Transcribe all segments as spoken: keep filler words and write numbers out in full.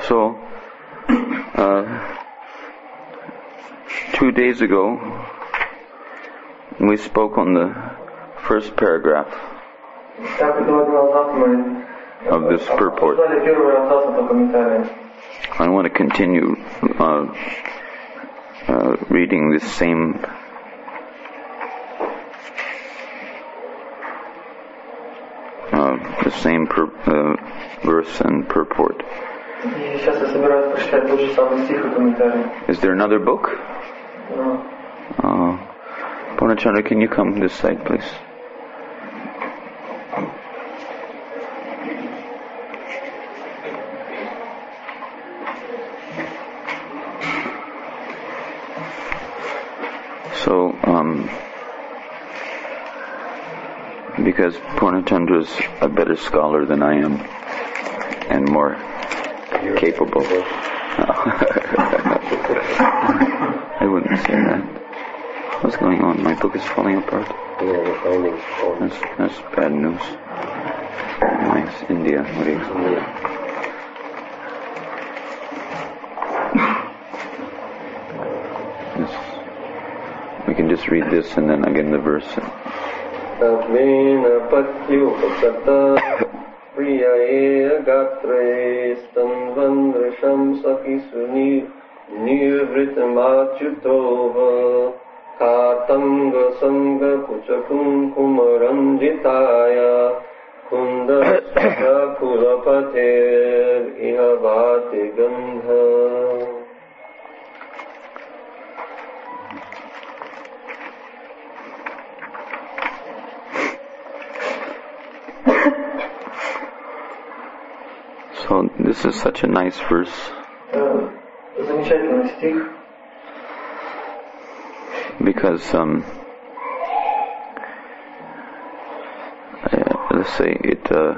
So, uh, two days ago, we spoke on the first paragraph of this purport. I want to continue uh, uh, reading this same uh, the same pur- uh, verse and purport. Is there another book? No. Uh, Purnachandra, can you come this side, please? So, um, because Purnachandra's a better scholar than I am, and more capable. I wouldn't say that. What's going on? My book is falling apart. That's, that's bad news. Nice. India. What do you say? Yes. We can just read this and then again the verse. Priya gatre stanvandrisham sakisuni nirvritamachyutova katanga sanga puchakum kumaranjitaya kunda saka kulapater ihavati gandha. So this is such a nice verse. Because um, uh, let's say it uh,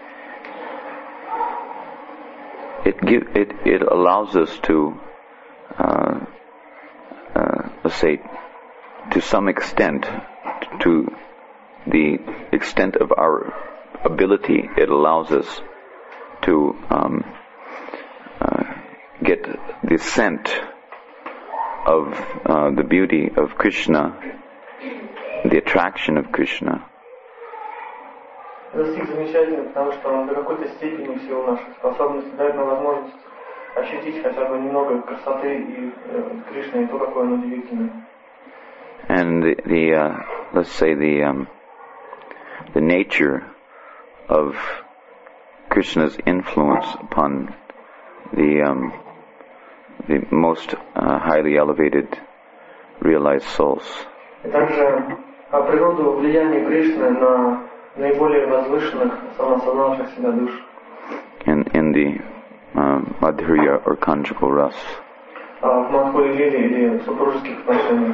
it give it it allows us to uh, uh, let's say to some extent, to the extent of our ability, it allows us to um, uh, get the scent of uh, the beauty of Krishna, the attraction of Krishna. Это стих замечательный, потому что он до какой-то степени в силу наших способностей дает нам возможность ощутить хотя бы немного красоты и Кришны, и то, какое он удивительное. And the, the uh, let's say the um, the nature of Krishna's influence upon the um, the most uh, highly elevated, realized souls. И также природу влияния Кришны на наиболее возвышенных, самосознавших себя душ. In in the uh, Madhurya or conjugal ras. В Мадхуре Лиле или супружеских отношениях.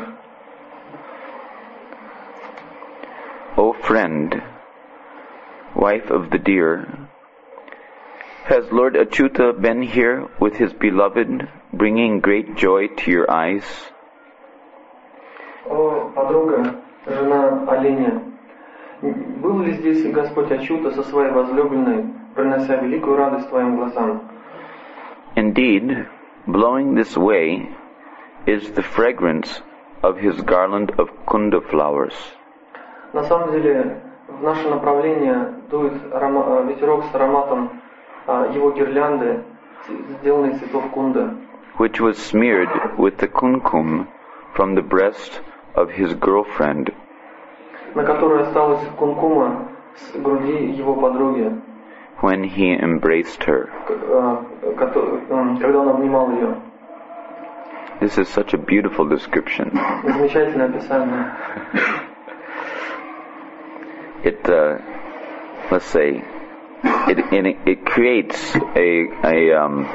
O friend, wife of the deer, has Lord Achyuta been here with his beloved, bringing great joy to your eyes? О, подруга, жена оленя, был ли здесь Господь Ачюта со своей возлюбленной, принося великую радость твоим глазам? Indeed, blowing this way is the fragrance of his garland of kunda flowers. На самом деле, в наше направление дует арома, ветерок с ароматом его гирлянды, сделанной из цветов кунда, which was smeared with the kumkum from the breast of his girlfriend, на которой осталась кункума с груди его подруги, when he embraced her. Когда он обнимал ее. This is such a beautiful description. Замечательное описание. It, uh, let's say, It, it, it creates a a, um,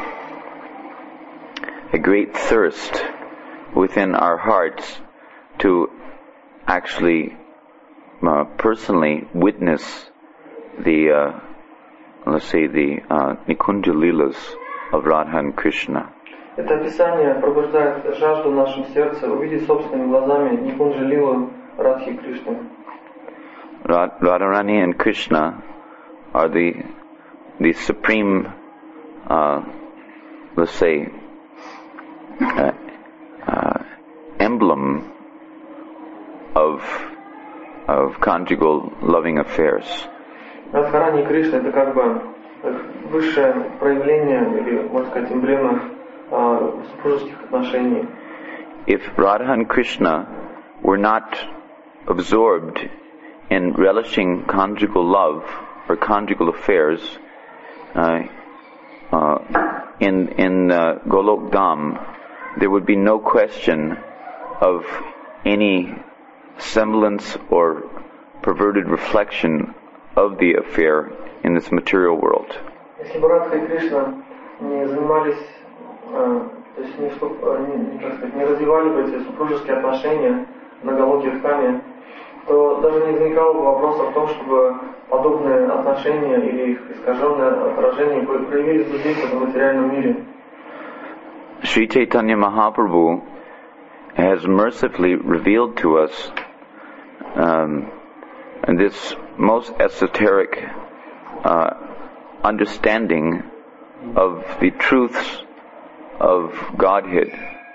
a great thirst within our hearts to actually uh, personally witness the uh, let's say the uh, Nikunja Leelas of Radha and Krishna. Это описание пробуждает жажду в нашем сердце увидеть собственными глазами Никунджа Лилу Радхи Кришны. Radharani and Krishna are the the supreme uh, let's say, uh, uh, emblem of of conjugal loving affairs. Радхарани Кришна это как бы высшее проявление или, можно сказать, эмблема э, супружеских отношений. If Radha and Krishna were not absorbed in relishing conjugal love or conjugal affairs uh, uh, in in uh, Golok Dham, there would be no question of any semblance or perverted reflection of the affair in this material world. Если бы Радха и Кришна не занимались, э, то есть не, вступ, не, как сказать, не развивали бы эти супружеские отношения на Галоке Дхаме, то даже не возникало бы вопроса о том, чтобы подобные отношения или их искаженное отражение проявились бы здесь, в материальном мире. Sri Chaitanya Mahaprabhu has mercifully revealed to us um, this most esoteric uh, understanding of the truths of Godhead.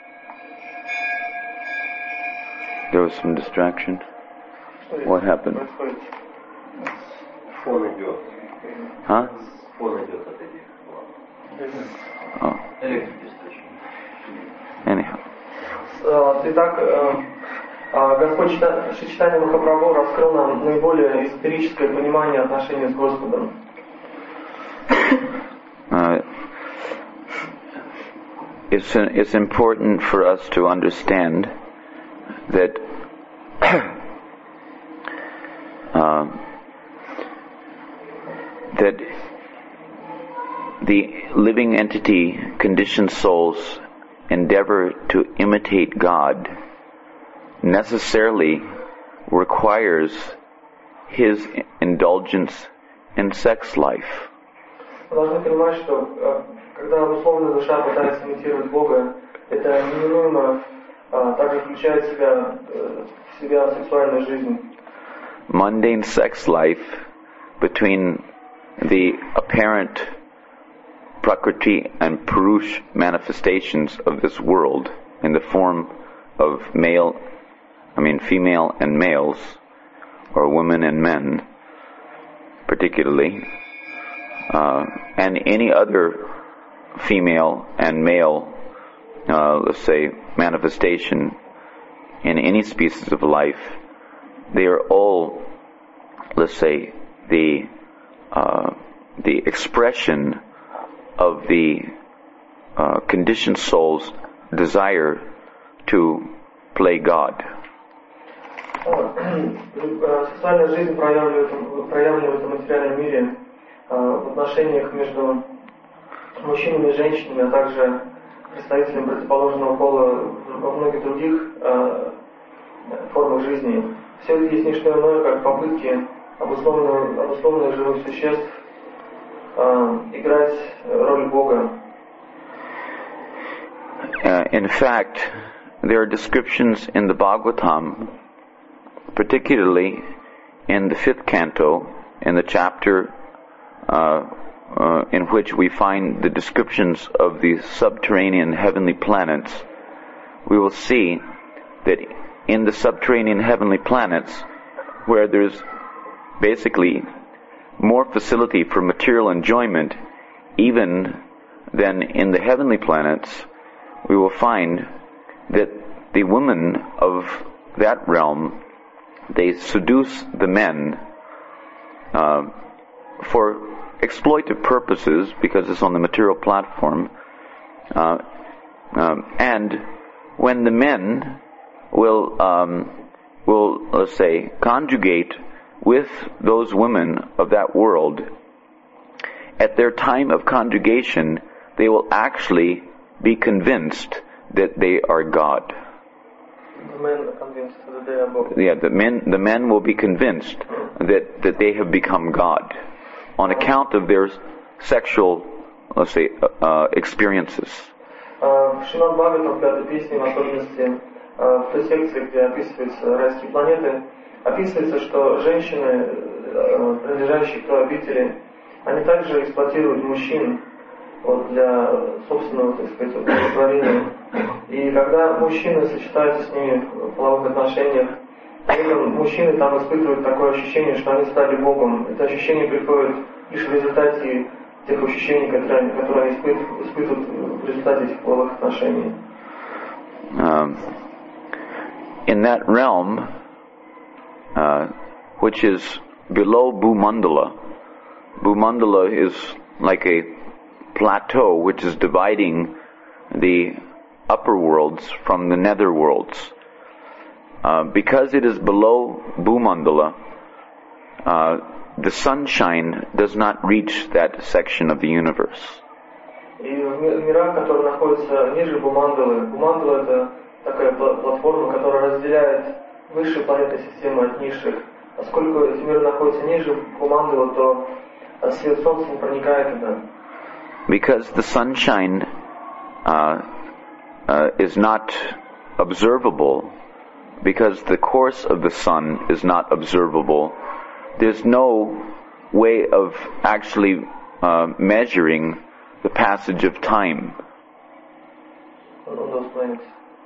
There was some distraction. What happened? Huh? Oh. Anyhow. Итак, Господь Шри Чайтанья Махапрабху раскрыл нам наиболее эзотерическое понимание отношений с Господом. Uh, it's, it's important for us to understand that uh, that the living entity, conditioned souls, endeavor to imitate God necessarily requires His indulgence in sex life. Мы должны понимать, что когда обусловленная душа пытается имитировать Бога, это неминуемо также включает в себя, в себя сексуальную жизнь. Mundane sex life between the apparent Prakriti and Purush manifestations of this world in the form of male, I mean female and males, or women and men, particularly, uh, and any other female and male, uh, let's say, manifestation in any species of life, they are all, let's say, the uh, the expression of the uh, conditioned soul's desire to play God. Сексуальная жизнь проявляется в материальном мире в отношениях между мужчинами и женщинами, а также представителями противоположного пола во многих других формах жизни. Все это есть не что иное, как попытки обусловленных, обусловленных живых существ играть роль Бога. Uh, in fact, there are descriptions in the Bhagavatam, particularly in the fifth canto, in the chapter uh, uh, in which we find the descriptions of the subterranean heavenly planets. We will see that in the subterranean heavenly planets, where there's basically more facility for material enjoyment even than in the heavenly planets, we will find that the women of that realm, they seduce the men uh, for exploitive purposes, because it's on the material platform, uh, um, and when the men will um, will let's say conjugate with those women of that world, at their time of conjugation, they will actually be convinced that they are God. The men are convinced that they are Bog. Yeah, the men the men will be convinced that, that they have become God on account of their sexual, let's say, uh, experiences. В Шримад Бхагаватам, в пятой песне, в особенности в той секции, где описываются райские планеты, описывается, что женщины, принадлежащие к той обители, они также эксплуатируют мужчин вот, для собственного, так сказать, удовлетворения. И когда мужчины сочетаются с ними в половых отношениях, при этом мужчины там испытывают такое ощущение, что они стали Богом. Это ощущение приходит лишь в результате тех ощущений, которые, которые они испытывают, испытывают в результате этих половых отношений. Um, in that realm, uh, which is below Bhumandala, Bhumandala is like a plateau which is dividing the upper worlds from the nether worlds. Uh, because it is below Bhumandala, uh, the sunshine does not reach that section of the universe. И в мирах, которые находятся ниже Бхумандалы, Бхумандала — это такая платформа, которая разделяет высшие планетные системы от низших. Поскольку эти миры находятся ниже Бхумандала, то свет Солнца не проникает туда. Because the sunshine uh, uh, is not observable, because the course of the sun is not observable, there's no way of actually uh, measuring the passage of time. On those planets.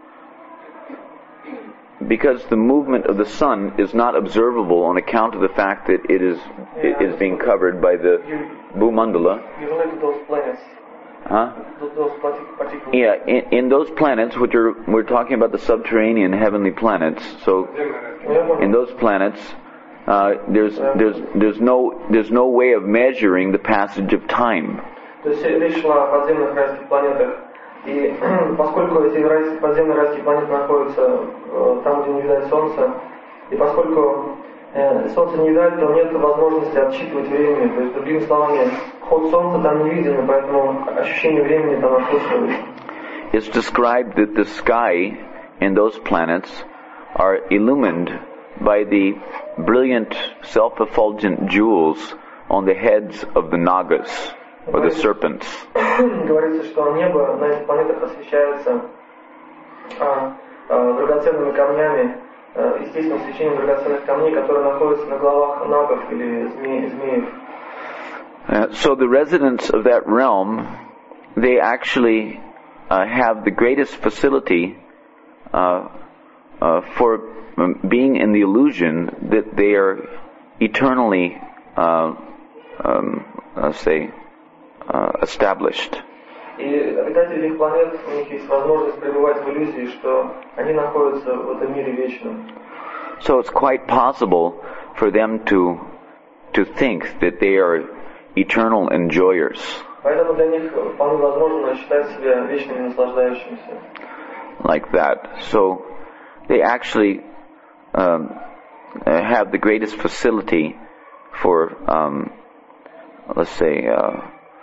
Because the movement of the sun is not observable on account of the fact that it is yeah, it is being covered by the Bhumandala. You relate to those planets. Huh? Those particular. Yeah, in, in those planets, which are we're talking about the subterranean heavenly planets. So, in those planets, uh, there's there's there's no there's no way of measuring the passage of time. То есть речь шла о подземных райских планетах. И поскольку эти райские, подземные райские планеты находятся э, там, где не видать Солнца, и поскольку э, Солнце не видать, то нет возможности отсчитывать время. То есть, другими словами, ход Солнца там не виден, и поэтому ощущение времени там отсутствует. It's described that the sky in those planets are illumined by the brilliant self-effulgent jewels on the heads of the Nagas, or the serpents. Говорится, что небо на этих планетах освещается а, а, драгоценными камнями, а, естественным свечением драгоценных камней, которые находятся на головах нагов или зме- змеев. Uh, so the residents of that realm, they actually uh, have the greatest facility uh, uh, for um, being in the illusion that they are eternally, uh, um, let's say, uh, established. И обитатели этих планет, у них есть возможность пребывать в иллюзии, что они находятся в этом мире вечном. So it's quite possible for them to to think that they are eternal enjoyers. Поэтому для них вполне возможно считать себя вечными наслаждающимися. Like that. So they actually um, have the greatest facility for, um, let's say, uh,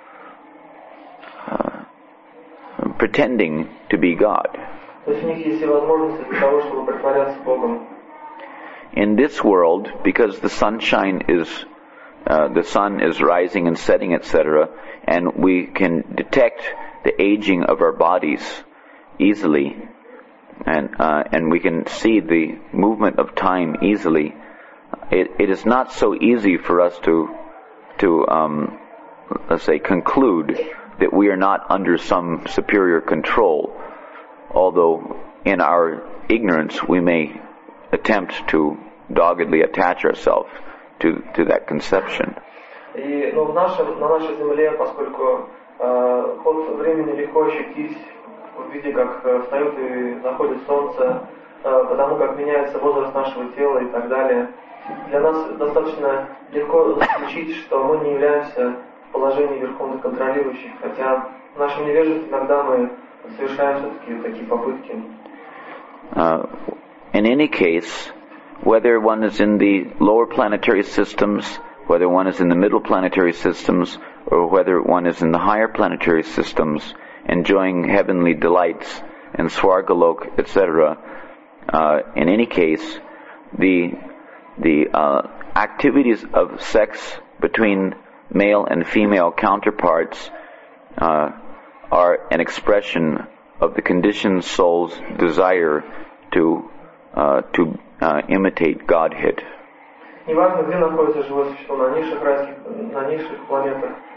uh, pretending to be God. То есть у них есть и возможности для того, чтобы притворяться Богом. In this world, because the sunshine is, uh, the sun is rising and setting, et cetera, and we can detect the aging of our bodies easily, and uh, and we can see the movement of time easily. It, it is not so easy for us to to um, let's say conclude that we are not under some superior control, although in our ignorance we may attempt to doggedly attach ourselves to to that conception. И ну, в нашем, на нашей земле, поскольку э, ход времени легко ощутить в виде, как э, встает и заходит солнце, э, потому как меняется возраст нашего тела и так далее, для нас достаточно легко заключить, что мы не являемся в положении верховных контролирующих, хотя в нашем невежестве иногда мы совершаем все-таки такие попытки. Uh, in any case, whether one is in the lower planetary systems, whether one is in the middle planetary systems, or whether one is in the higher planetary systems, enjoying heavenly delights and Swargalok, et cetera. Uh, in any case, the the uh, activities of sex between male and female counterparts uh, are an expression of the conditioned soul's desire to uh, to uh, imitate Godhead. Неважно, где находится живое существо, на низших райских, на низших планетах,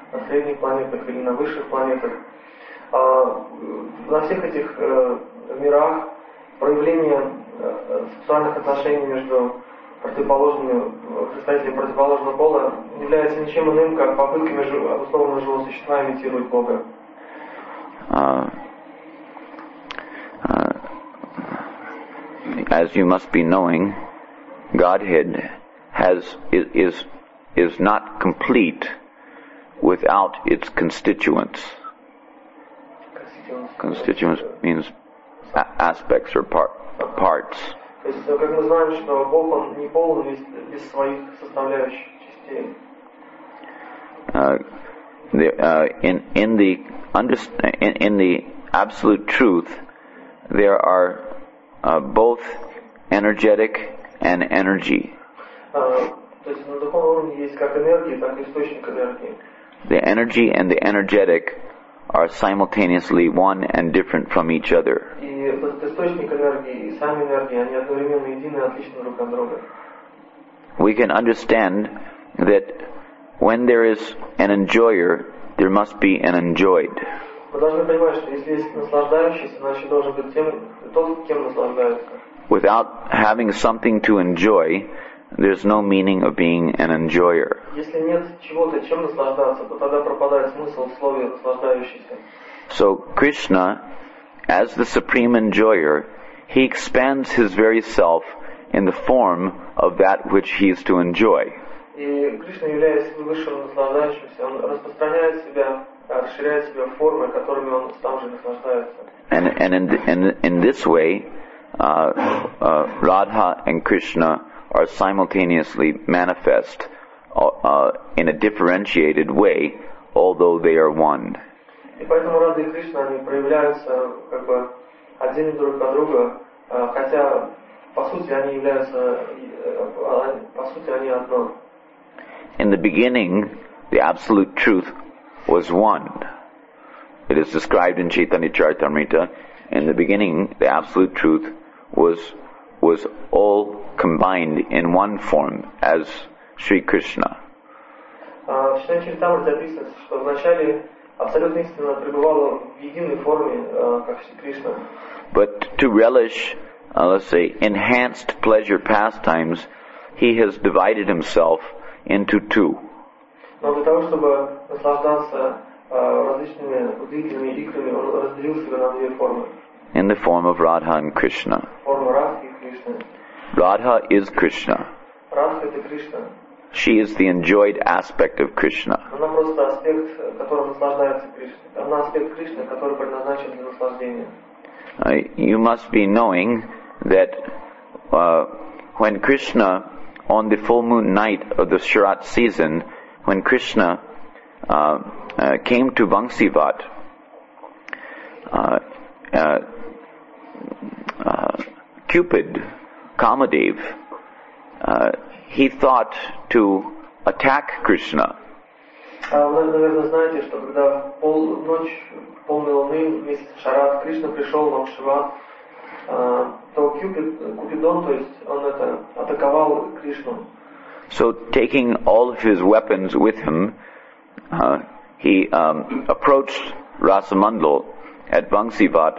на средних планетах или на высших планетах. А на всех этих э, мирах проявление э, сексуальных отношений между противоположными, представителями противоположного пола является ничем иным, как попытка между обусловленного живого существа имитировать Бога. Uh, uh, as you must be knowing, Godhead has is, is is not complete without its constituents. Constituents, Constituents means a- aspects or part, parts. То есть, как мы знаем, что Бог, Он не полон без, без своих составляющих частей. Uh, the, uh, in in the underst- in, in the absolute truth, there are uh, both energetic and energy. Uh, то есть на духовном уровне есть как энергия, так и источник энергии. The energy and the energetic are simultaneously one and different from each other. И этот источник энергии и сами энергии, они одновременно едины и отличны друг от друга. We can understand that when there is an enjoyer, there must be an enjoyed. Мы должны понимать, что если есть наслаждающийся, значит должен быть тем, тот, кем наслаждается. Without having something to enjoy, there's no meaning of being an enjoyer. Если нет чего-то, чем наслаждаться, то тогда пропадает смысл в слове наслаждающийся. So Krishna, as the supreme enjoyer, he expands his very self in the form of that which he is to enjoy. И Кришна, являясь высшим наслаждающимся, он распространяет себя, расширяет себя формы, которыми он сам же наслаждается. And and in in in this way, uh, uh, Radha and Krishna are simultaneously manifest uh, in a differentiated way, although they are one. И поэтому Рада и Кришна, они проявляются как бы отдельно друг от друга, хотя по сути они являются, по сути они одно. In the beginning, the absolute truth was one. It is described in Chaitanya Charitamrita. In the beginning, the absolute truth was was all combined in one form as Sri Krishna. В Чайтанья Чаритамрите записано, что вначале абсолютная истина пребывала в единой форме, как Шри Кришна. But to relish, uh, let's say, enhanced pleasure pastimes, he has divided himself into two. Но для того, чтобы наслаждаться различными удивительными играми, он разделил себя на две формы. In the form of Radha and Krishna. Форма Радхи и Кришны. Radha is Krishna. Радха — это Кришна. She is the enjoyed aspect of Krishna. Она просто аспект, которым наслаждается Кришна. Она аспект Кришны, который предназначен для наслаждения. Uh, you must be knowing that uh, when Krishna, on the full moon night of the Sharat season, when Krishna uh, uh, came to Vamsivat, uh, uh, uh, Cupid, Kamadev, uh, he thought to attack Krishna. Вы, наверное, знаете, что когда в полночь, полной луны, месяц Шарат, Кришна пришел в Вамшиват, то Купид, Купидон, то есть он это атаковал Кришну. So, taking all of his weapons with him, uh, he um, approached Rasamandal at Vamsivat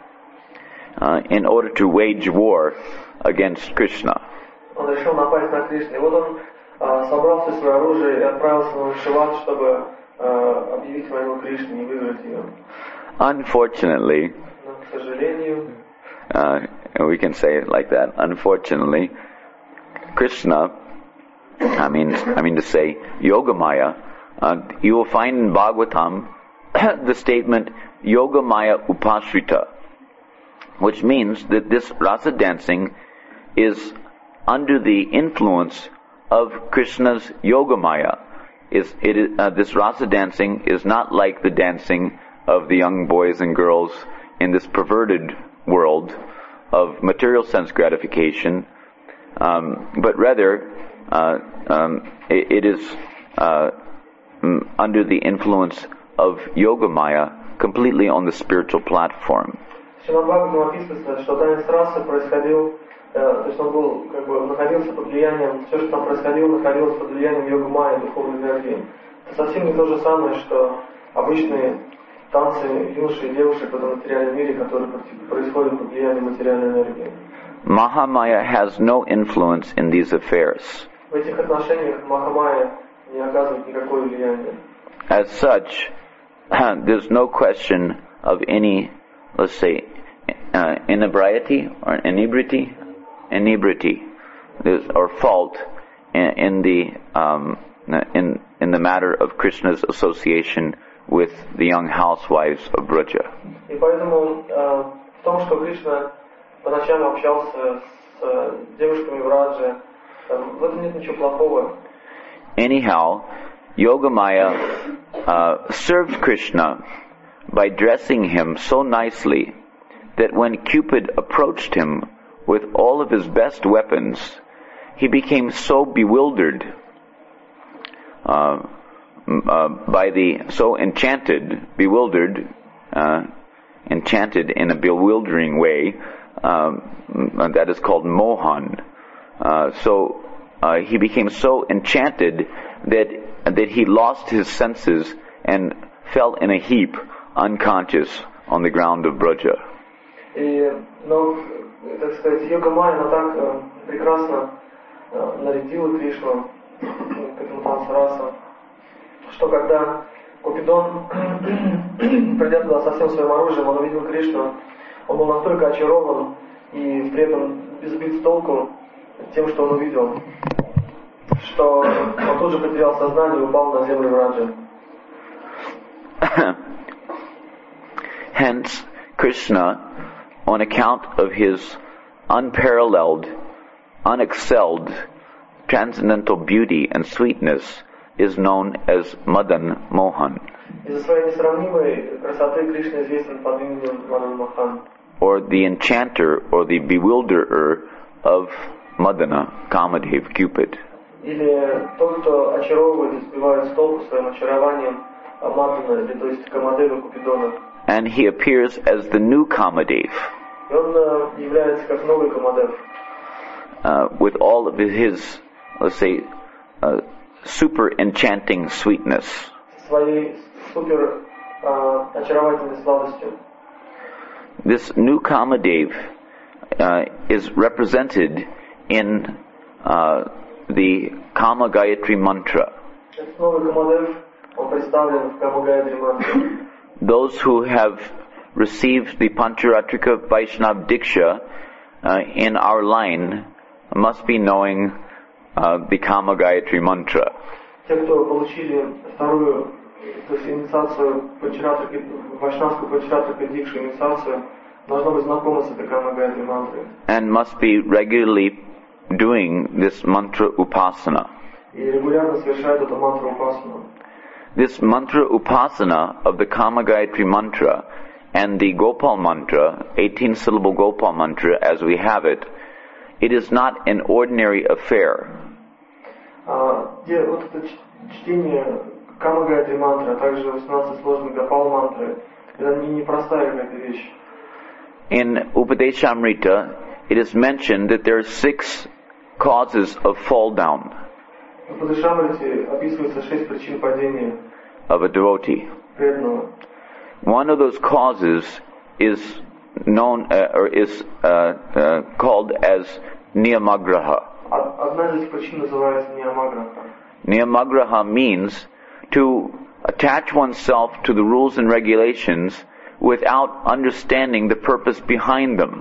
uh, in order to wage war against Krishna. Он решил напасть на Кришну. И вот он а, собрал все свое оружие и отправился на Вамшиват, чтобы а, объявить войну Кришне и выиграть ее. Unfortunately, Но, к сожалению, uh, we can say it like that. Unfortunately, Krishna, I mean, I mean to say, Yogamaya. Uh, you will find in Bhagavatam the statement Yogamaya Upashrita, which means that this rasa dancing is under the influence of Krishna's Yogamaya. Is it is, uh, this rasa dancing is not like the dancing of the young boys and girls in this perverted world of material sense gratification, um, but rather uh, um, it, it is uh, under the influence of Yogamaya, completely on the spiritual platform. В Шримад-Бхагаватам написано, что танец расы происходил, то есть он был, как бы, находился под влиянием, все, что там происходило, находилось под влиянием Йога-майя, духовной энергии. совсем не то же самое, что обычные танцы юношей и девушек в этом материальном мире, которые происходят под влиянием материальной энергии. Mahamaya has no influence in these affairs. В этих отношениях Махамая не оказывает никакое влияние. As such, there's no question of any, let's say, uh, inebriety or inebriety, inebriety, or fault in, in the um, in in the matter of Krishna's association with the young housewives of Braja. И поэтому э, в том, что Кришна по ночам общался с девушками Враджи, в этом нет ничего плохого. Anyhow, Yogamaya uh, served Krishna by dressing him so nicely that when Cupid approached him with all of his best weapons, he became so bewildered uh, uh, by the, so enchanted, bewildered, uh, enchanted in a bewildering way, um, that is called mohan. Uh, so uh, he became so enchanted that that he lost his senses and fell in a heap, unconscious, on the ground of Braja. И, ну, так сказать, Йога-майя, она так э, прекрасно э, нарядила Кришну к этому танцу раса, что когда Купидон, придя туда со всем своим оружием, он увидел Кришну, он был настолько очарован и при этом сбит с толку тем, что он увидел, что он тут же потерял сознание и упал на землю Враджи. Hence, Krishna, on account of his unparalleled, unexcelled, transcendental beauty and sweetness, is known as Madan Mohan. Из-за своей несравнимой красоты Кришна известен под именем Мадан Мохан. Or the enchanter or the bewilderer of Madana, Kamadev, Cupid. Или тот, кто очаровывает и сбивает с толку своим очарованием Мадана, или то есть Камадева Купидона. And he appears as the new Kamadev. И он является как новый Камадев. Uh, with all of his, let's say, uh, super enchanting sweetness. Своей супер uh, очаровательной сладостью. This new Kamadev uh, is represented in uh, the Kama Gayatri mantra. Этот новый Камадев, он представлен в Кама Гayatri мантре. Those who have received the Pancharatrika Vaishnav Diksha uh, in our line must be knowing uh, the Kama Gayatri mantra. Те, кто получили вторую, то есть инициацию Панчаратрика, Вайшнавскую Панчаратрика Дикшу, инициацию, должно быть знакомы с этой Кама Гayatri мантрой. And must be regularly doing this mantra upasana. И регулярно совершают эту мантру упасану. This mantra upasana of the Kama Gayatri mantra and the Gopal mantra, eighteen syllable Gopal mantra as we have it, it is not an ordinary affair. А, где вот это чтение Кама Гayatri мантры, а также восемнадцать сложных Гопал мантры, это не непростая какая-то вещь. In Upadeshamrita, it is mentioned that there are six causes of fall down В Падешамрите описывается шесть причин падения of a devotee. преданного. One of those causes is known uh, or is uh, uh, called as niyamagraha. Одна из этих причин называется Нiyamagраха. Niyamagraha means to attach oneself to the rules and regulations without understanding the purpose behind them.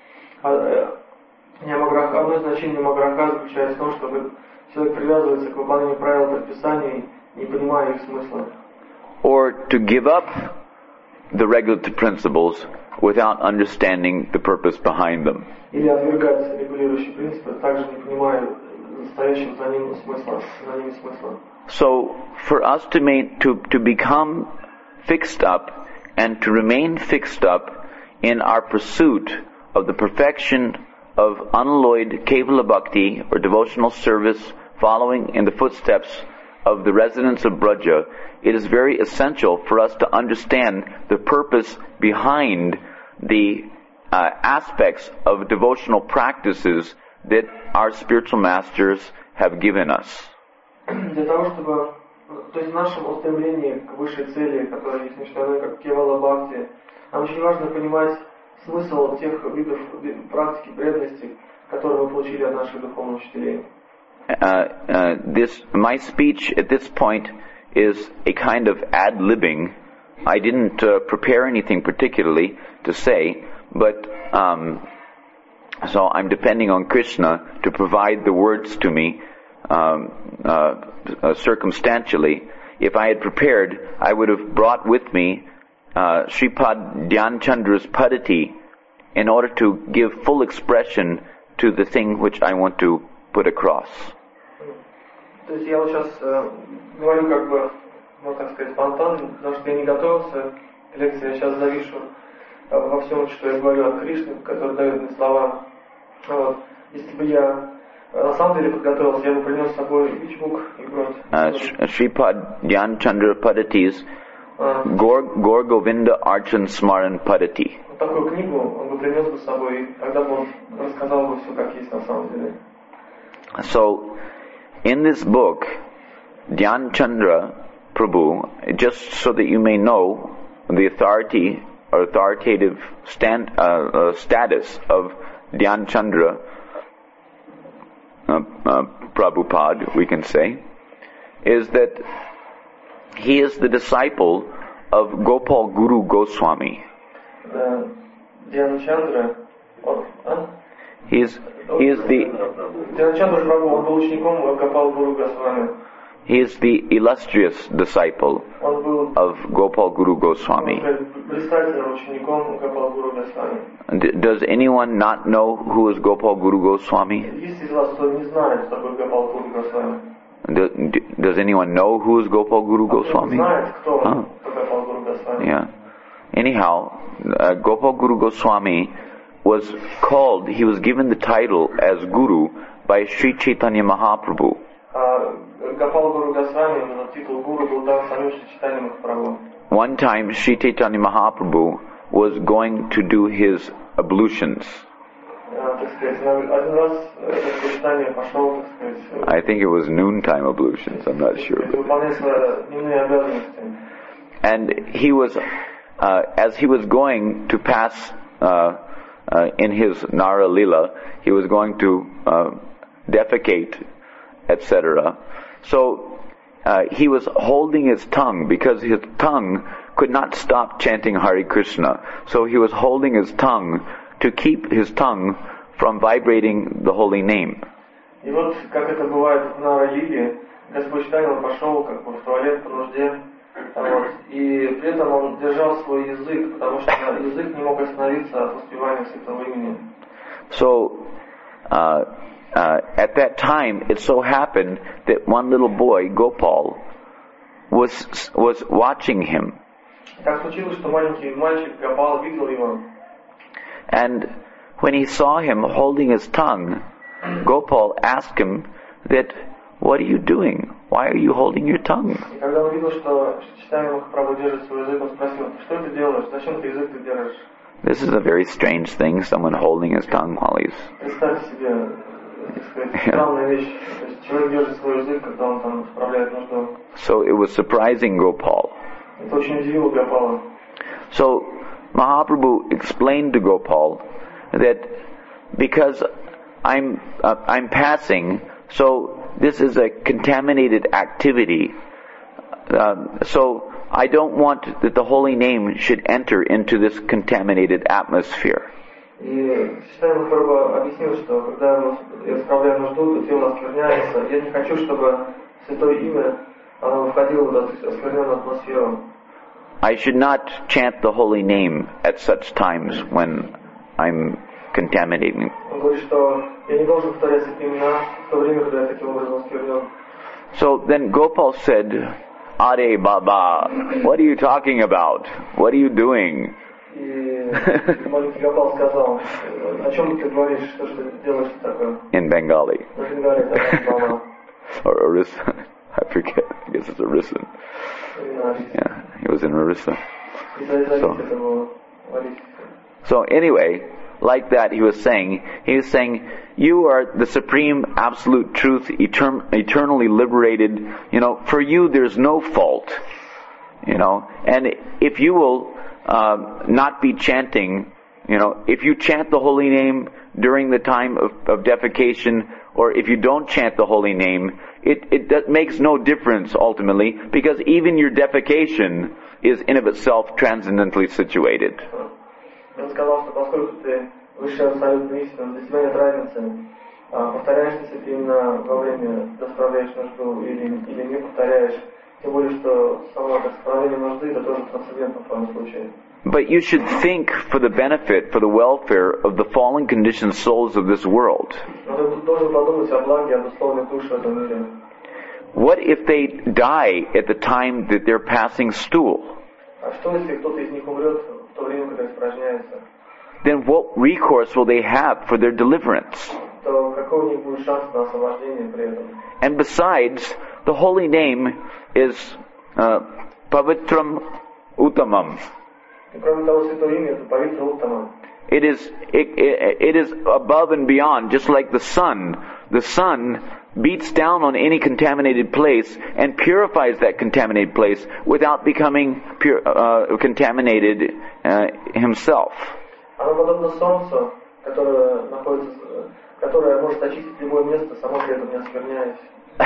Нiyamagраха, одно из значений Нiyamagраха заключается в том, что человек привязывается к выполнению правил предписаний, не понимая их смысла. Or to give up the regulative principles without understanding the purpose behind them. Или отвергать регулирующие принципы, также не понимая настоящего за ними смысла, за ними смысла. So, for us to make, to, to become fixed up and to remain fixed up in our pursuit of the perfection of unalloyed Kevala Bhakti or devotional service following in the footsteps of the residents of Braja, it is very essential for us to understand the purpose behind the uh, aspects of devotional practices that our spiritual masters have given us. Для того, чтобы то есть в нашем устремлении к высшей цели, которая есть не что иное, как Кевала Бхакти, нам очень важно понимать смысл тех видов практики преданности, которые мы получили от наших духовных учителей. Uh, uh, this, my speech at this point is a kind of ad-libbing. I didn't uh, prepare anything particularly to say, but um, so I'm depending on Krishna to provide the words to me um, uh, uh, circumstantially. If I had prepared, I would have brought with me uh, Sripad Dhyanchandra's Padati in order to give full expression to the thing which I want to put across. То есть я вот сейчас э, говорю как бы, можно так сказать, спонтанно, потому что я не готовился к лекции, я сейчас завишу э, во всем, что я говорю от Кришны, который дает мне слова. Вот. Если бы я э, на самом деле подготовился, я бы принес с собой ичбук и брод. Sripad Dhyanchandra Padati's Gaur, Gaur Govinda Archan Smaran Padati. Вот такую книгу он бы принес бы с собой, и тогда бы он рассказал бы все, как есть на самом деле. So, in this book, Dhyan Chandra Prabhu, just so that you may know the authority or authoritative stand, uh, uh, status of Dhyan Chandra uh, uh, Prabhupada, we can say, is that he is the disciple of Gopal Guru Goswami. Dhyan Chandra, huh? He is, he is the He is the illustrious disciple of Gopal Guru Goswami. D- does anyone not know who is Gopal Guru Goswami? Do, d- does anyone know who is Gopal Guru Goswami? Huh? Yeah. Anyhow, uh, Gopal Guru Goswami was called, he was given the title as Guru by Sri Chaitanya Mahaprabhu. One time Sri Chaitanya Mahaprabhu was going to do his ablutions. I think it was noontime ablutions, I'm not sure. And he was, uh, as he was going to pass uh, Uh, in his Nara Lila, he was going to uh, defecate, et cetera. So uh, he was holding his tongue because his tongue could not stop chanting Hare Krishna. So he was holding his tongue to keep his tongue from vibrating the holy name. И вот, как это бывает в Нара Лиле, Господь Тайна пошел как бы в туалет по нужде. Вот. И при этом он держал свой язык, потому что язык не мог остановиться от воспевания святого имени. So, uh, uh, at that time, it so happened that one little boy, Gopal, was was watching him. Так случилось, что маленький мальчик Гопал видел его. And when he saw him holding his tongue, Gopal asked him that, "What are you doing? Why are you holding your tongue?" И когда он видел, что Чайтанья Махапрабху держит свой язык, он спросил: "Что ты делаешь? Зачем ты язык ты держишь?" This is a very strange thing, someone holding his tongue while he's... Представьте себе, так сказать, странная вещь. То есть человек держит свой язык, когда он там справляет нужду. So it was surprising Gopal. Это очень удивило Гопала. So Mahaprabhu explained to Gopal that because I'm uh, I'm passing, so this is a contaminated activity. Uh, so I don't want that the holy name should enter into this contaminated atmosphere. И Чайтанья Махапрабху объяснил, что когда я справляю нужду, то тело оскверняется. Я не хочу, чтобы святое имя оно входило в эту оскверненную атмосферу. I should not chant the holy name at such times when I'm contaminating. Он говорит, что я не должен повторять святые имена в то время, когда я таким образом осквернен. So then Gopal said, "Are Baba, what are you talking about? What are you doing?" И маленький Гопал сказал: "О чем ты говоришь? Что же ты делаешь такое?" In Bengali. На Бенгале это Баба. Or Orissa. I forget. I guess it's Orissa. Yeah, he was in Orissa. So, so anyway, like that he was saying, he was saying, you are the supreme absolute truth, etern- eternally liberated. You know, for you there's no fault. You know, and if you will uh, not be chanting, you know, if you chant the holy name during the time of, of defecation, or if you don't chant the holy name, it, it that makes no difference ultimately, because even your defecation is in of itself transcendently situated. Он сказал, что поскольку ты высшая абсолютная истина, для тебя нет разницы, повторяешь ты именно во время, когда справляешь нужду, или, или не повторяешь, тем более, что само это справление нужды, это тоже трансцендентно в твоем случае. But you should think for the benefit, for the welfare of the fallen conditioned souls of this world. Но ты должен подумать о благе, об условиях души в этом мире. What if they die at the time that they're passing stool? А что, если кто-то из них умрет в то время, когда испражняется? Then what recourse will they have for their deliverance? То какой у них будет шанс на освобождение при этом? And besides, the holy name is uh, Pavitram Uttamam. И кроме того, святое имя — это Павитра Уттама. It is it, it, it is above and beyond, just like the sun. The sun beats down on any contaminated place and purifies that contaminated place without becoming pure, uh, contaminated uh, himself. Оно подобно солнцу, которое находится, которое может очистить любое место, само при этом не оскверняясь.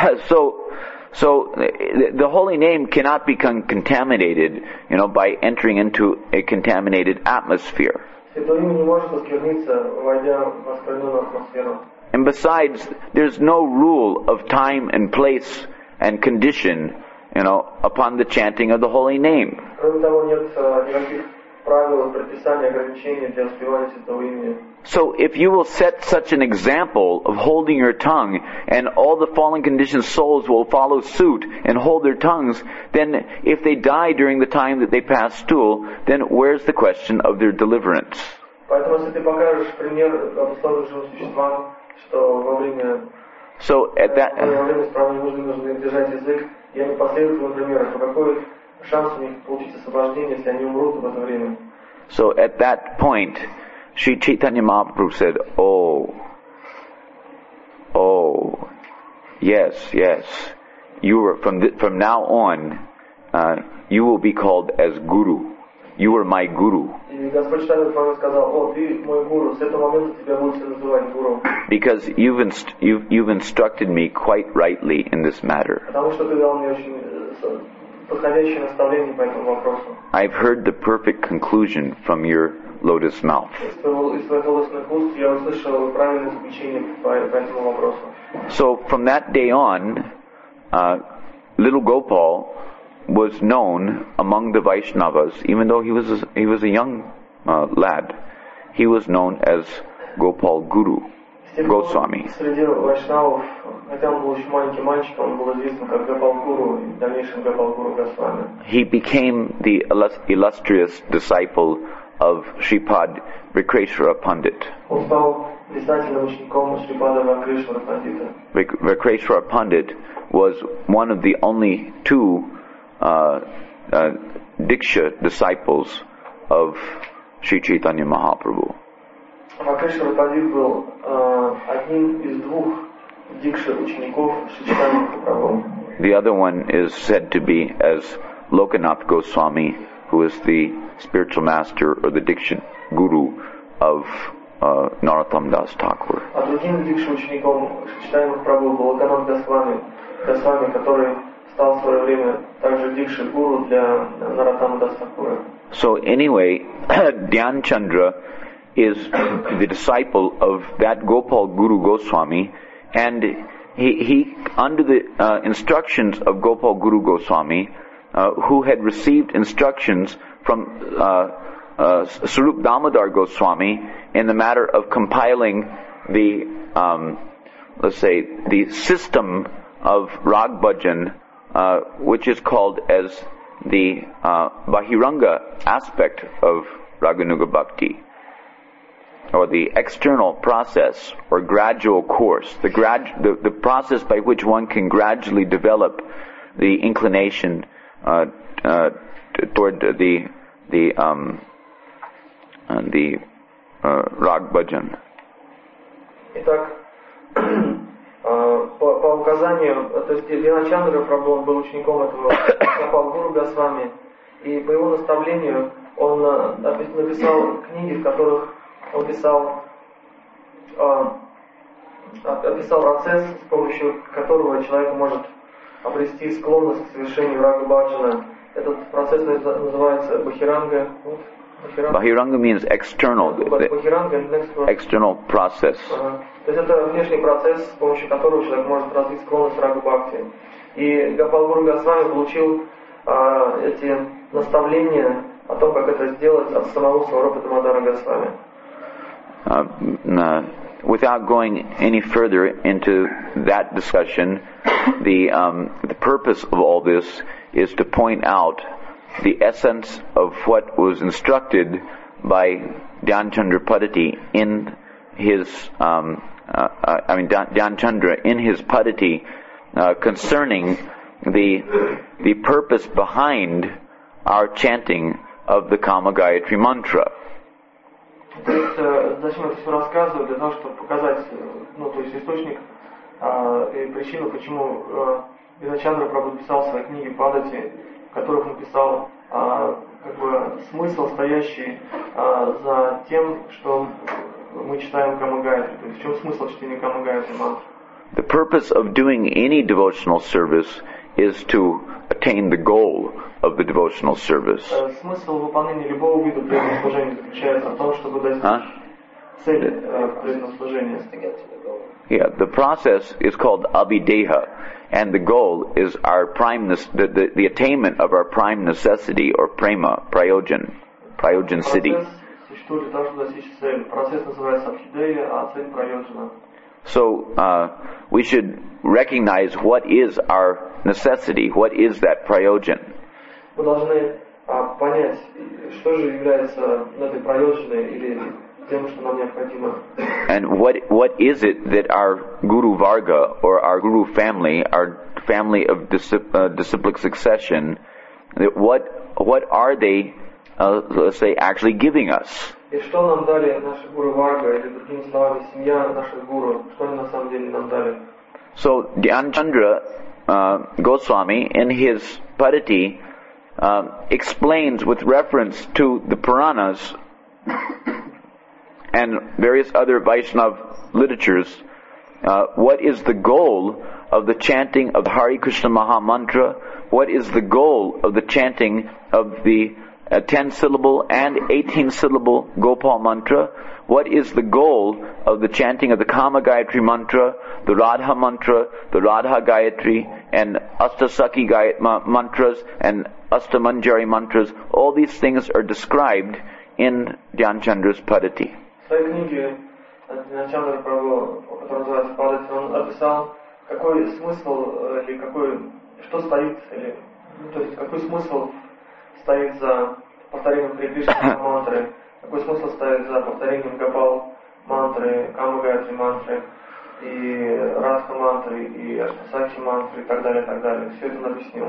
So, so the holy name cannot become contaminated, you know, by entering into a contaminated atmosphere. Святое имя не может оскверниться, войдя в оскверненную атмосферу. And besides, there's no rule of time and place and condition, you know, upon the chanting of the holy name. Кроме того, нет никаких правил, предписаний, ограничений для воспевания святого имени. So if you will set such an example of holding your tongue, and all the fallen conditioned souls will follow suit and hold their tongues, then if they die during the time that they pass stool, then where's the question of their deliverance? Поэтому, если ты покажешь пример обусловленным живым существам, что во время So at that, во время исправления нужды нужно держать язык, и они последуют твоему примеру, то какой шанс у них получить освобождение, если они умрут в это время? So at that point, Sri Chaitanya Mahaprabhu said, "Oh, oh, yes, yes. You are from th- from now on, uh, you will be called as Guru. You are my Guru." И Господь Чайтанья Прабху сказал: "О, ты мой гуру. С этого момента тебя будут все называть гуру." Because you've inst- you've you've instructed me quite rightly in this matter. Потому что ты дал мне очень подходящее наставление по этому вопросу. I've heard the perfect conclusion from your lotus mouth. Из твоих лотосных уст я услышал правильное заключение по этому вопросу. So from that day on, uh, little Gopal was known among the Vaishnavas, even though he was a, he was a young uh, lad. He was known as Gopal Guru, Goswami. Среди вайшнавов, хотя он был еще маленький мальчик, он был известен как Гопал Гуру, и в дальнейшем Гопал Гуру Госвами. He became the illustrious disciple of Shripad Vikreshwara Pandit. Он стал блистательным учеником Шрипада Вакрешвара Пандита. Vikreshwara Pandit was one of the only two uh, uh, Diksha disciples of Sri Chaitanya Mahaprabhu. Вакрешвара Пандит был uh, одним из двух дикша учеников Шри Чайтаньи Махапрабху. The other one is said to be as Lokanath Goswami, who is the spiritual master or the Diksha guru of uh, Narottam Das Thakur. А другим дикша учеником Шри Чайтаньи Махапрабху был Локанат Госвами, Госвами, который стал в свое время также дикша гуру для Нароттама Дас Thakura. So anyway, Dhyan Chandra is the disciple of that Gopal Guru Goswami, and he, he under the uh, instructions of Gopal Guru Goswami, uh, who had received instructions from uh, uh, Sarup Damodar Goswami in the matter of compiling the, um, let's say, the system of Rag Bhajan, uh, which is called as the uh, Bahiranga aspect of Raganuga Bhakti, or the external process or gradual course, the, grad, the, the process by which one can gradually develop the inclination uh, uh, toward the the um, uh, the uh, Rag Bhajan. Итак, по, по указанию, то есть Диначандра Прабху, он был учеником этого Гопал-гуру Госвами, и по его наставлению он написал книги, в которых он писал, описал процесс, с помощью которого человек может обрести склонность к совершению рага-баджана. Этот процесс называется бахиранга. Bahiranga means external, external process. Ага. То есть это внешний процесс, с помощью которого человек может развить склонность к рага-бхакти. И Гопал-гуру Госвами получил а, эти наставления о том, как это сделать от самого Сварупа Дамодара Госвами. Uh, uh, without going any further into that discussion, the um, the purpose of all this is to point out the essence of what was instructed by Dhyanchandra Padati in his, um, uh, uh, I mean Dhyanchandra in his Padati uh, concerning the the purpose behind our chanting of the Kama Gayatri mantra. То есть, зачем это все рассказываю? Для того, чтобы показать, ну, то есть источник э, и причину, почему э, Диначандра Прабху писал свои книги Падати, в которых он писал э, как бы смысл, стоящий э, за тем, что мы читаем Кама Гайатри. То есть в чем смысл чтения Кама Гайатри мантры? The purpose of doing any devotional service is to attain the goal of the devotional service. Смысл выполнения любого вида преданного служения заключается в том, чтобы достичь huh? цели преданного служения. Yeah, the process is called abhideha, and the goal is our prime, the, the, the attainment of our prime necessity or prema, prayojan, prayojan siddhi. Процесс существует для того, чтобы достичь цели. Процесс называется абхидея, а цель праyoджана. So uh, we should recognize what is our necessity, what is that prayojan. Мы должны а, понять, что же является этой праyoджаной или тем, что нам необходимо. And what what is it that our Guru Varga or our Guru family, our family of discip- uh, disciplic succession, what what are they, uh, let's say, actually giving us? И что нам дали наши Гуру Варга, или другими словами, семья наших Гуру, что они на самом деле нам дали? So Dhyanchandra uh, Goswami in his Padati uh, explains with reference to the Puranas and various other Vaishnava literatures uh, what is the goal of the chanting of the Hare Krishna Maha Mantra, what is the goal of the chanting of the a ten-syllable and eighteen-syllable Gopal mantra. What is the goal of the chanting of the Kama Gayatri mantra, the Radha mantra, the Radha Gayatri, and Astasaki Gayatri mantras, and Astamanjari mantras? All these things are described in Dhyanchandra's Padati. В своей книге Диначандра Прабху, которая называется Падати, он описал, какой смысл, или какой, что стоит, или, то есть какой смысл стоит за повторением Харе Кришна мантры, какой смысл стоит за повторением Гопал мантры, Кама Гайатри мантры, и Радха мантры, и Аштасакши мантры, и так далее, и так далее. Все это он объяснил.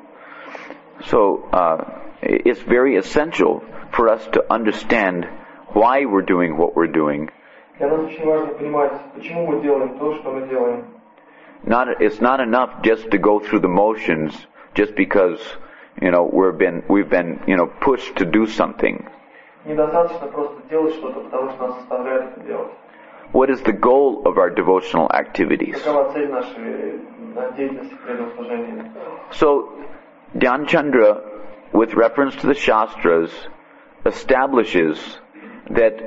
So, uh, it's very essential for us to understand why we're doing what we're doing. Для нас очень важно понимать, почему мы делаем то, что мы делаем. Not, it's not enough just to go through the motions just because you know, we've been, we've been, you know, pushed to do something. Недостаточно просто делать что-то, потому что нас заставляют это делать. What is the goal of our devotional activities? Какова цель нашей деятельности преданного служения? So, Dhyanchandra, with reference to the Shastras, establishes that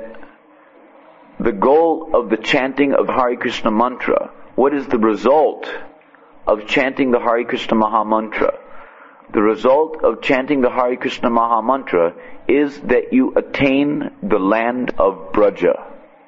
the goal of the chanting of Hare Krishna mantra, what is the result of chanting the Hare Krishna Maha Mantra? The result of chanting the Hare Krishna Maha Mantra is that you attain the land of Braja.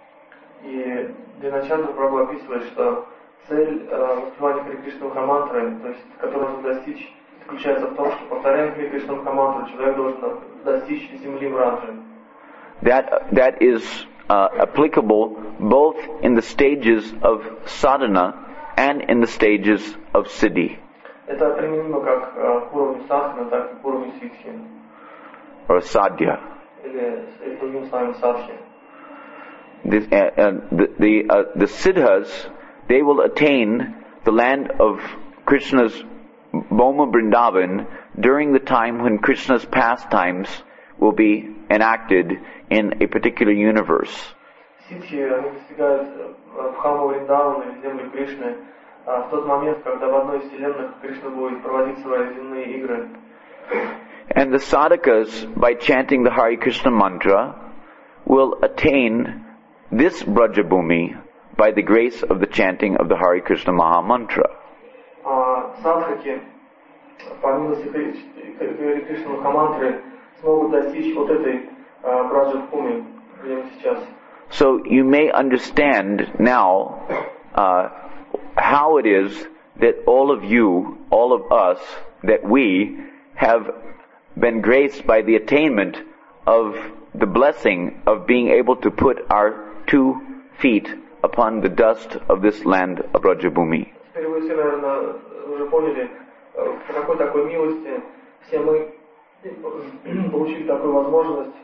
И Диначандра Прабху описывает, что цель воспевания Харе Кришна Маха Мантры, то есть, которую нужно достичь, заключается в том, что повторяя Харе Кришна Маха Мантру, человек должен достичь земли Браджи. That that is uh, applicable both in the stages of sadhana and in the stages of siddhi. Это применимо как к уровню садхана, так и к уровню ситхи. Or sadhya. Или, другими словами, садхи. This, uh, uh, the the, uh, the siddhas, they will attain the land of Krishna's Bhoma Vrindavan during the time when Krishna's pastimes will be enacted in a particular universe. Ситхи, они достигают Бхаму Вриндавана или землю Кришны в тот момент, когда в одной из вселенных Кришна будет проводить свои земные игры. And the sadhakas, by chanting the Hare Krishna mantra, will attain this Brajabhumi by the grace of the chanting of the Hare Krishna Maha Mantra. Садхаки, по милости Харе Кришна Махамантры, смогут достичь вот этой Браджабхуми, где мы сейчас. So you may understand now uh, how it is that all of you, all of us, that we have been graced by the attainment of the blessing of being able to put our two feet upon the dust of this land of Brajabhumi. Теперь вы все, наверное, уже поняли, по какой такой милости все мы получили такую возможность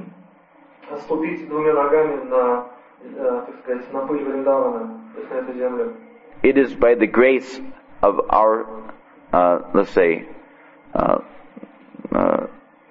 ступить двумя ногами на, так сказать, на пыль Вриндавана, то есть на эту землю. It is by the grace of our, uh, let's say, uh, uh,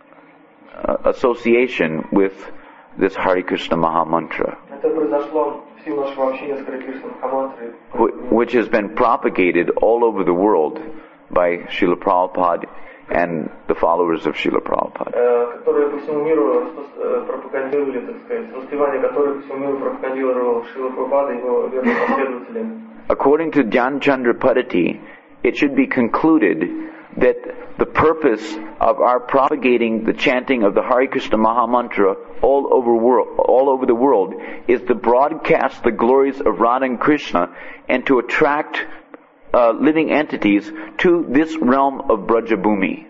association with this Hare Krishna Maha Mantra, Это произошло в силу нашего общения с Харе Кришной Махамантрой, which has been propagated all over the world by Srila Prabhupada and the followers of Srila Prabhupada. которые по всему миру пропагандировали, так сказать, воспевание которых по всему миру пропагандировал Шрила Прабхупада и его верные последователи. According to Dhyan Chandra Padati, it should be concluded that the purpose of our propagating the chanting of the Hare Krishna Maha Mantra all over world, all over the world, is to broadcast the glories of Radha and Krishna and to attract uh, living entities to this realm of Brajabhumi.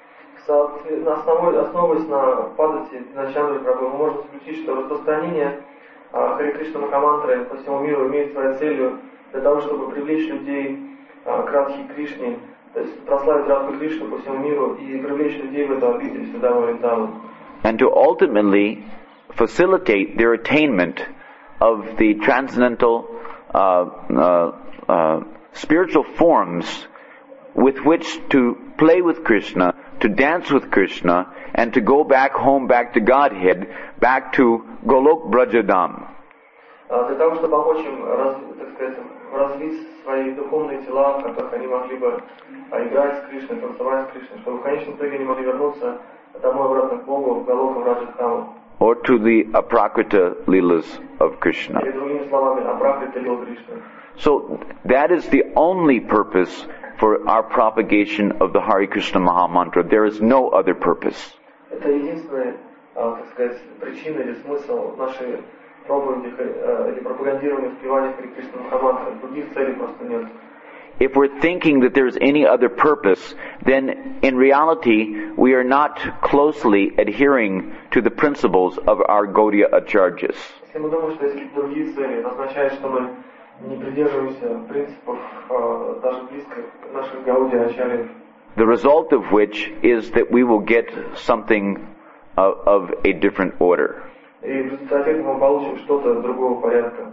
Основываясь на Падати Диначандры Прабху, мы можем заключить, что распространение Харе Кришна Махамантры по всему миру имеет своей целью для того, чтобы привлечь людей к Радхе Кришне, то есть прославить Радху Кришну по всему миру и привлечь людей в эту обитель сюда, в Вриндаван. And to ultimately facilitate their attainment of the transcendental uh, uh, uh, spiritual forms with which to play with Krishna, to dance with Krishna, and to go back home, back to Godhead, back to Golok Brajadam. Для того, чтобы помочь им, так сказать, развить свои духовные тела, в которых они могли бы играть с Кришной, танцевать с Кришной, чтобы в конечном итоге они могли вернуться домой обратно к Богу, в Голокам Раджадхаму. Or to the Aprakrita Leelas of Krishna. Или другими словами, Апракрита Лил Кришны. So that is the only purpose for our propagation of the Hare Krishna Maha Mantra. There is no other purpose. Это единственная, так сказать, причина или смысл нашей проповеди или пропагандирования воспевания Харе Кришны Махамантры. Других целей просто нет. If we're thinking that there's any other purpose, then in reality we are not closely adhering to the principles of our Gaudiya Acharyas. Если мы думаем, что есть какие-то другие цели, это означает, что мы не придерживаемся принципов даже близко наших Гаудия Ачарьев. The result of which is that we will get something of, of a different order. И в результате этого мы получим что-то другого порядка.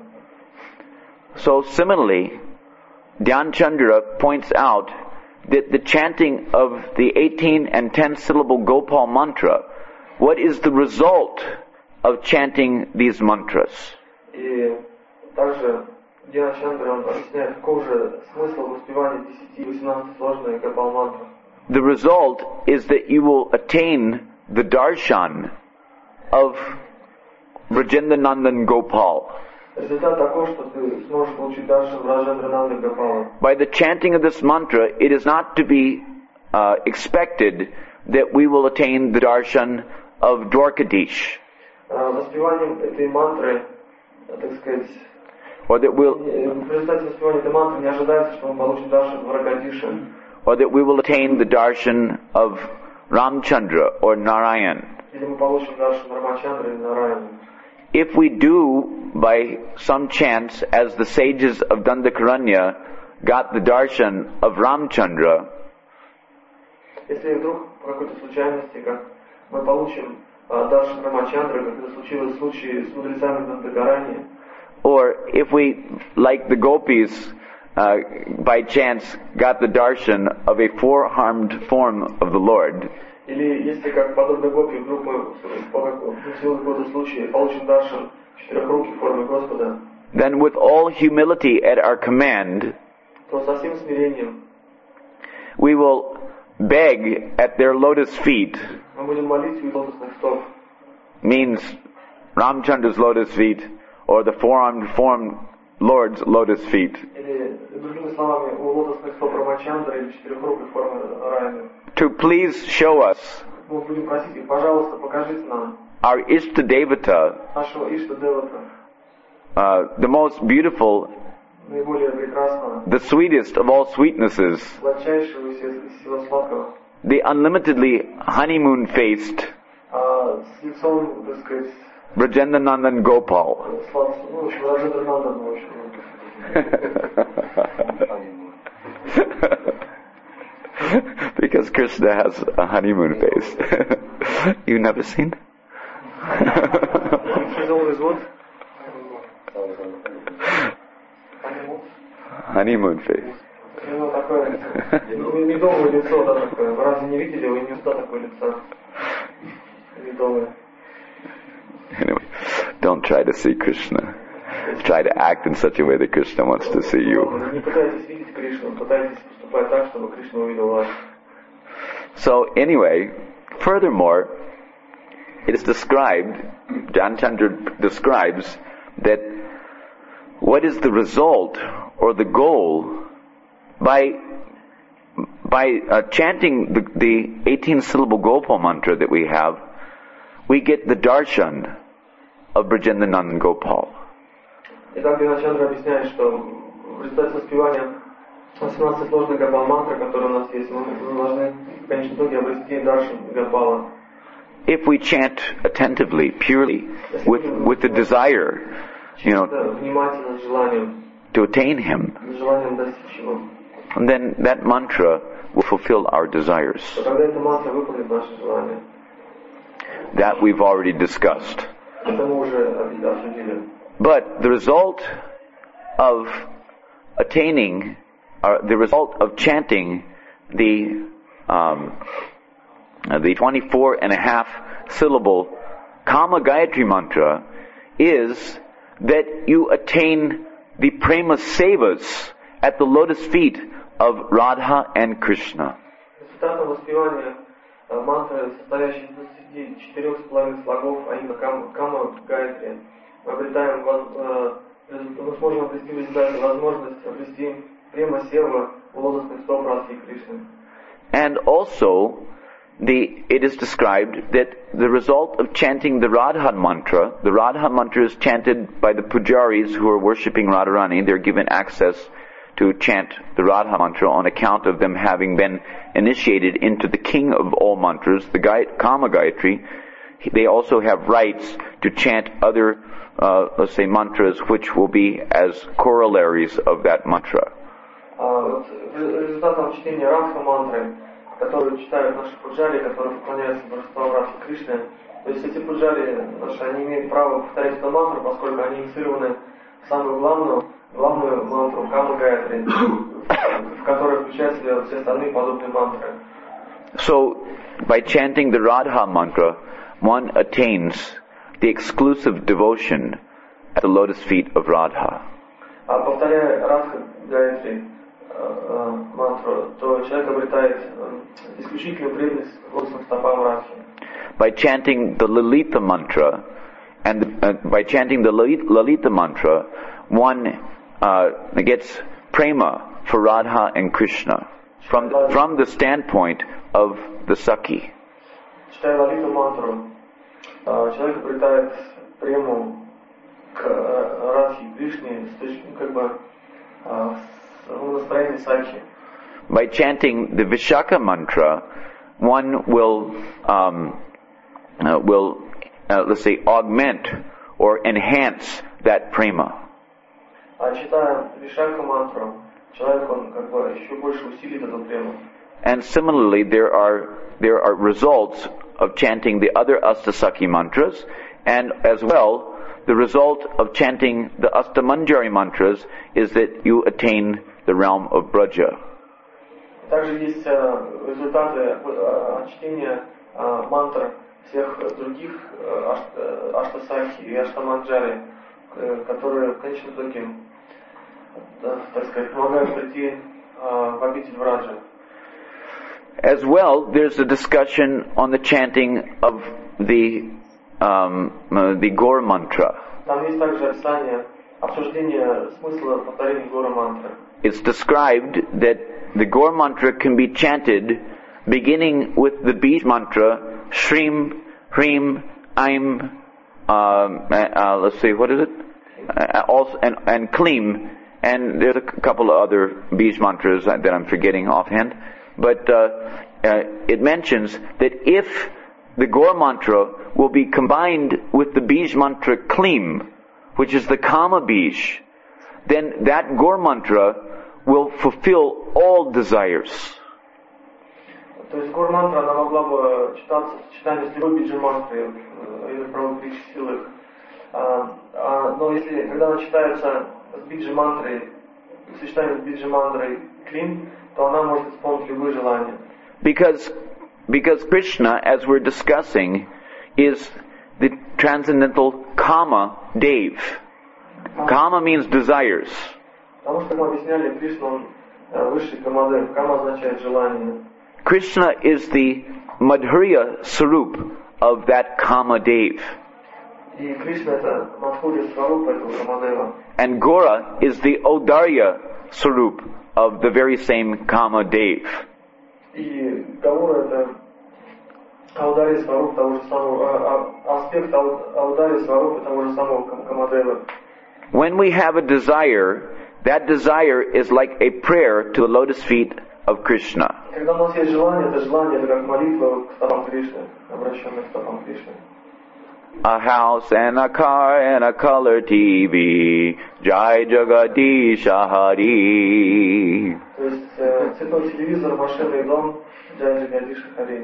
So similarly, Dhyan Chandra points out that the chanting of the eighteen and ten syllable Gopal mantra, what is the result of chanting these mantras? И также Dhyan Chandra объясняет, каков же смысл воспевания десяти-восемнадцати сложной Гопал мантры. The result is that you will attain the darshan of Brajendranandan Gopal. Результат такой, что ты сможешь получить даршан Браджендрананды Гопала. By the chanting of this mantra, it is not to be uh, expected that we will attain the darshan of Dwarkadish. Воспеванием этой мантры, так сказать, or that we'll, в результате воспевания этой мантры не ожидается, что мы получим даршан Дваркадиша. Or that we will attain the darshan of Ramchandra or Narayan. Или мы получим даршан Рамачандры или Нараяна. If we do, by some chance, as the sages of Dandakaranya got the darshan of Ramchandra, если вдруг по какой-то случайности, как мы получим даршан Рамачандры, как это случилось в случае с мудрецами Дандакарани, Or if we, like the gopis, uh, by chance got the darshan of a four-armed form of the Lord, или если, как подобно гопи, вдруг мы в силу какого-то случая получим даршан четырехрукий в форме Господа, then with all humility at our command, то со всем смирением we will beg at their lotus feet, мы будем молить у лотосных стоп, means Ramchandra's lotus feet, or the four-armed form Lord's lotus feet, или, другими словами, у лотосных стоп Рамачандры или четырехрукой формы Райны. To please show us Мы будем просить их, пожалуйста, покажите нам our Ishtadevata, нашего Ишта-девата, uh, the most beautiful, наиболее прекрасного, the sweetest of all sweetnesses, сладчайшего из всего сладкого, the unlimitedly honeymoon-faced а с лицом, так сказать, Brajendanandan Gopal. слав, ну, в общем, Раджендранандан, в общем. Because Krishna has a honeymoon face. You've never seen? He's always what? Honeymoon face. У него такое медовое лицо, да, такое. Вы разве не видели? Вы не всегда такое лицо. Медовое. Anyway, don't try to see Krishna. Try to act in such a way that Krishna wants to see you. Не пытайтесь видеть Кришну, пытайтесь поступать так, чтобы Кришна увидел вас. So anyway, furthermore, it is described, Ramchandra describes that what is the result or the goal by by uh, chanting the, the eighteen syllable Gopal mantra that we have, we get the darshan of Brajendanandan Gopal. Итак, Рамчандра объясняет, что в результате воспевания восемнадцати сложных Гопал мантры, которые у нас есть, мы, мы должны в конечном итоге обрести даршан Гопала. If we chant attentively, purely, with with the desire, you know, Внимательно, с желанием, to attain Him, с желанием достичь его, then that mantra will fulfill our desires. то когда эта мантра выполнит наши желания, That we've already discussed. это мы уже обсудили. But the result of attaining, or the result of chanting the um, the twenty-four and a half syllable Kama Gayatri mantra is that you attain the prema sevas at the lotus feet of Radha and Krishna. Результатом воспевания мантры, состоящей из двадцати четырёх с половиной слогов, а именно Кама Гайатри, мы обретаем, мы сможем обрести в результате возможность обрести према сева у лотосных стоп Радхи Кришны. And also, the it is described that the result of chanting the Radha mantra, the Radha mantra is chanted by the pujaris who are worshipping Radharani. They're given access to chant the Radha mantra on account of them having been initiated into the king of all mantras, the Gay- Kama Gayatri. They also have rights to chant other, uh, let's say, mantras which will be as corollaries of that mantra. Результатом чтения Радха мантры, которую читают наши пуджари, которые поклоняются божеству Радхи Кришны, то есть эти пуджари наши, они имеют право повторять эту мантру, поскольку они инициированы в самую главную, главную мантру Кама Гайатри, в которой включаются все остальные подобные мантры. So, by chanting the Radha mantra, one attains the exclusive devotion at the lotus feet of Radha. А повторяя Радха Гайатри мантру, то человек обретает исключительную преданность лотосным стопам Радхи. By chanting the Lalita mantra, and uh, by chanting the Lalita mantra, one uh, gets prema for Radha and Krishna from from the standpoint of the Sakhi. Читая Лалиту мантру, человек обретает прему к Радхи и Кришне с точки, как бы, настроения Сакхи. By chanting the Vishaka mantra, one will um, uh, will uh, let's say augment or enhance that prema. А читая Вишака мантру, человек он как бы еще больше усилит эту прему. And similarly, there are there are results of chanting the other Astasakhi mantras, and as well the result of chanting the Astamanjari mantras is that you attain the realm of Braja. Также есть результаты чтения мантр всех других аштасахи и аштаманджари, которые в конечном итоге, так сказать, помогают прийти в обитель Враджа. As well, there's a discussion on the chanting of the um, uh, the Gaur mantra. Там есть также описание, обсуждение смысла повторения Гора мантры. It's described that the Gaur mantra can be chanted beginning with the Bij mantra, Shrim, Hrim, Aim, um, uh, let's see, what is it? Uh, also, and, and Klim, and there's a couple of other Bij mantras that I'm forgetting offhand. But uh, uh, it mentions that if the Gaur mantra will be combined with the Bij mantra Klim, which is the Kama Bij, then that Gaur mantra will fulfill all desires. То есть Гор мантра, она могла бы читаться в сочетании с любой биджи мантрой или правопритчи силы. Но если, когда она читается с биджи мантрой, в сочетании с биджи мантрой Клим, то она может исполнить любые желания. Because, because Krishna, as we're discussing, is the transcendental Kama Dev. Kama means desires. Потому что мы объясняли, Кришна, он высший Камадев. Кама означает желание. Krishna is the Madhurya Sarup of that Kama Dev. И Кришна это Мадхурья Сварупа этого Камадева. And Gora is the Odarya Sarup of the very same Kama Dev. И Гаура это Аударья Сваруп того же самого, аспект Аударья Сварупа того же самого Камадева. When we have a desire, that desire is like a prayer to the lotus feet of Krishna. Когда у нас есть желание, это желание, это как молитва к стопам Кришны, обращенная к стопам Кришны. A house and a car and a color T V, Jai Jagadisha Hari. То есть цветной телевизор, машина и дом, Jai Jagadisha Hari.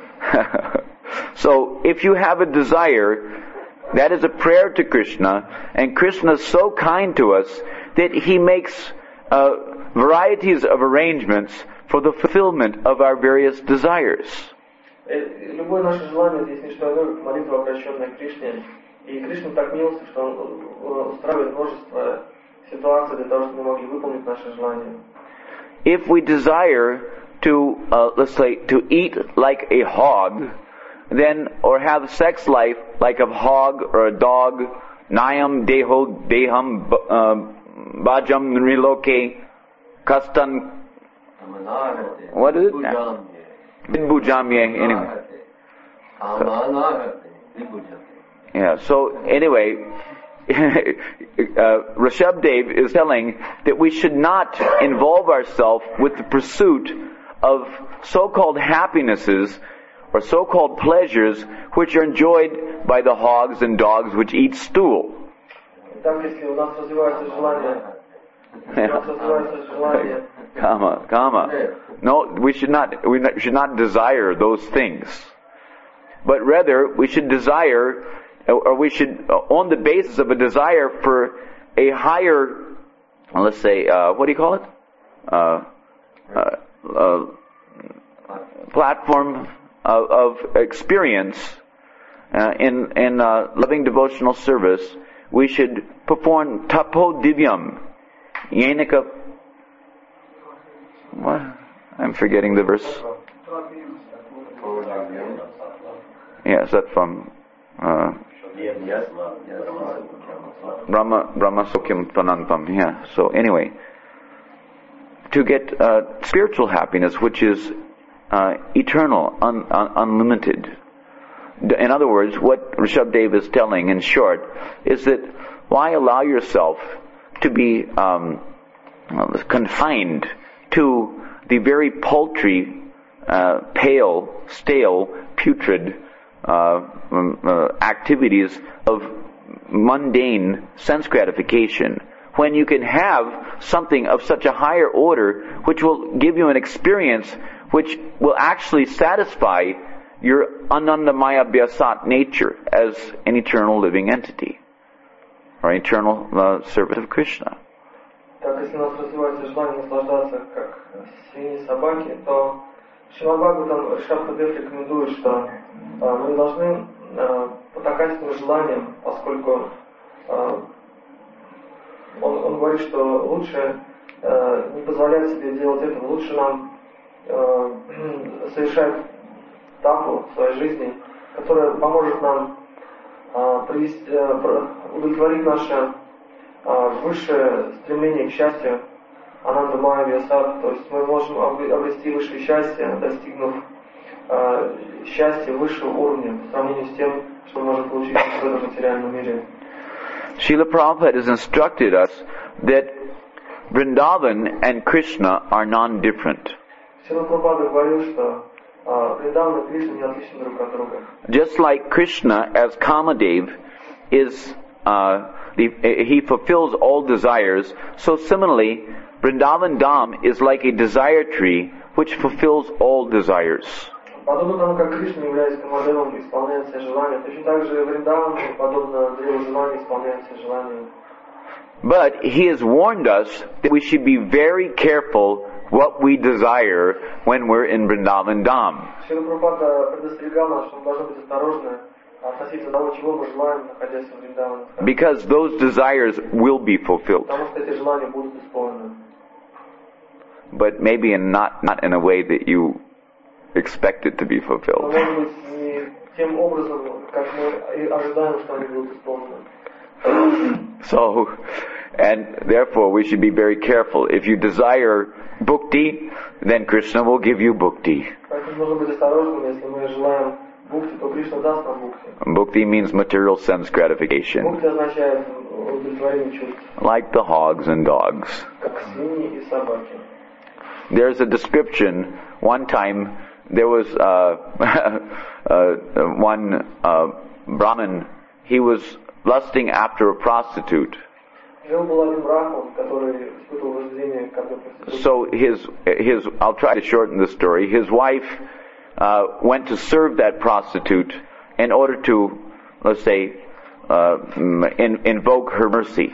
So, if you have a desire, that is a prayer to Krishna, and Krishna is so kind to us that He makes uh, varieties of arrangements for the fulfillment of our various desires. Любое наше желание здесь не что иное, как молитва, обращенная к Кришне. И Кришна так милостив, что Он устраивает множество ситуаций для того, чтобы мы могли выполнить наши желания. If we desire to, uh, let's say, to eat like a hog, then, or have sex life like a hog or a dog, Nayam Deho Deham Bajam Riloke Kastan. What is it? Bujamye, anyway. Yeah, so anyway, uh, Rishabh Dev is telling that we should not involve ourselves with the pursuit of so-called happinesses or so-called pleasures which are enjoyed by the hogs and dogs which eat stool. Kama, kama. No, we should not, we should not desire those things. But rather, we should desire, or we should, on the basis of a desire for a higher, let's say, uh, what do you call it? Uh, uh, uh, platform of, of experience uh, in, in uh, loving devotional service, we should perform tapo divyam. Yenika, what? I'm forgetting the verse. Yes, that's from uh, Brahma Brahma Sokyam Tanantam. Yeah. So anyway, to get uh, spiritual happiness, which is uh, eternal, un, un, unlimited. In other words, what Rishabh Dev is telling, in short, is that why allow yourself to be um, confined to the very paltry, uh, pale, stale, putrid uh, uh, activities of mundane sense gratification, when you can have something of such a higher order which will give you an experience which will actually satisfy your Anandamaya Vyasat nature as an eternal living entity. or eternal uh, servant of Krishna. Так, если у нас развивается желание наслаждаться как свиньи, собаки, то Шримад Бхагаватам Ришабхадев рекомендует, что э, мы не должны э, потакать этим желаниям, поскольку э, он, он говорит, что лучше э, не позволять себе делать этого, лучше нам э, совершать тапу в своей жизни, которая поможет нам э, привести, э, удовлетворить наше э, высшее стремление к счастью, Ананда Майя Вьясад, то есть мы можем обрести высшее счастье, достигнув э, счастья высшего уровня по сравнению с тем, что мы можем получить в этом материальном мире. Srila Prabhupada has instructed us that Vrindavan and Krishna are non-different. Шрила Прабхупада говорил, что Вриндаван и Кришна не отличны друг от друга. Just like Krishna as Kamadev is, uh, the, he fulfills all desires, so similarly, Vrindavan Dham is like a desire tree which fulfills all desires. Подобно тому, как Кришна, являясь Камадевом, исполняет все желания, точно так же Вриндаван, подобно древу желания, исполняет все желания. But he has warned us that we should be very careful what we desire when we're in Vrindavan Dham. Шрила Прабхупада предостерегал нас, что мы должны быть осторожны относительно того, чего мы желаем, находясь в Вриндаване. Because those desires will be fulfilled. Потому что эти желания будут исполнены. But maybe in not, not in a way that you expect it to be fulfilled. Но, может быть, не тем образом, как мы ожидаем, что они будут исполнены. So, and therefore we should be very careful. If you desire bhukti, then Krishna will give you bhukti. Поэтому нужно быть осторожным, если мы желаем бхукти, то Кришна даст нам бхукти. Bhukti means material sense gratification. Бхукти означает удовлетворение чувств. Like the hogs and dogs. Как свиньи и собаки. There's a description, one time there was uh, uh, one uh, Brahmin, he was lusting after a prostitute. So his, his, I'll try to shorten the story, his wife uh, went to serve that prostitute in order to, let's say, uh, in, invoke her mercy.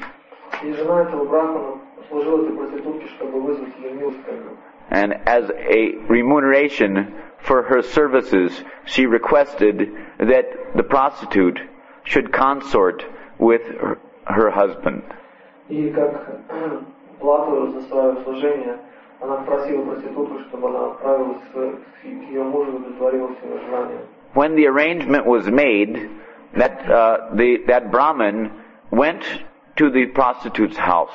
And as a remuneration for her services, she requested that the prostitute should consort with her, her husband. When the arrangement was made, that uh, the that Brahmin went to the prostitute's house.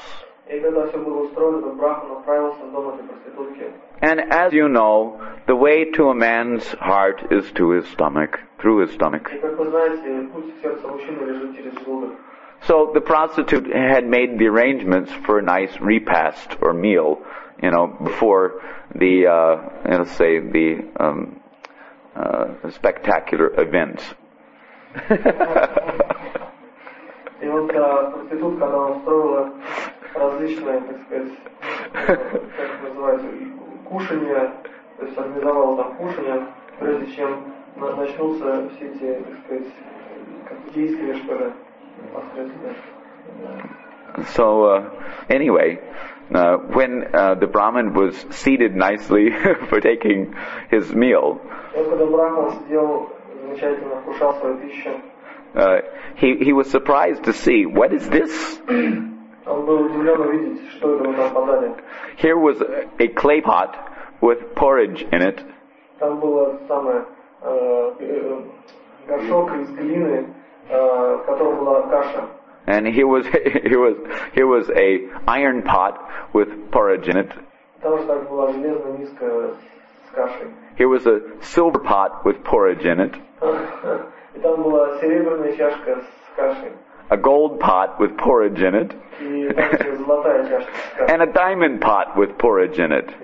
And as you know, the way to a man's heart is to his stomach, through his stomach. So the prostitute had made the arrangements for a nice repast or meal, you know, before the, uh, let's say, the um, uh, spectacular event. И вот проститутка, она устроила различные, так сказать, как называется, кушанья, то есть организовала там кушанья, прежде чем начнутся все эти, так сказать, как действия, что ли, непосредственно. So, uh, anyway, uh, when uh, the Brahmin was seated nicely for taking his meal, когда Брахман сидел, замечательно вкушал свою пищу, Uh, he he was surprised to see, what is this? Here was a, a clay pot with porridge in it. And here was here was here was a iron pot with porridge in it. Here was a silver pot with porridge in it. A gold pot with porridge in it. And a diamond pot with porridge in it.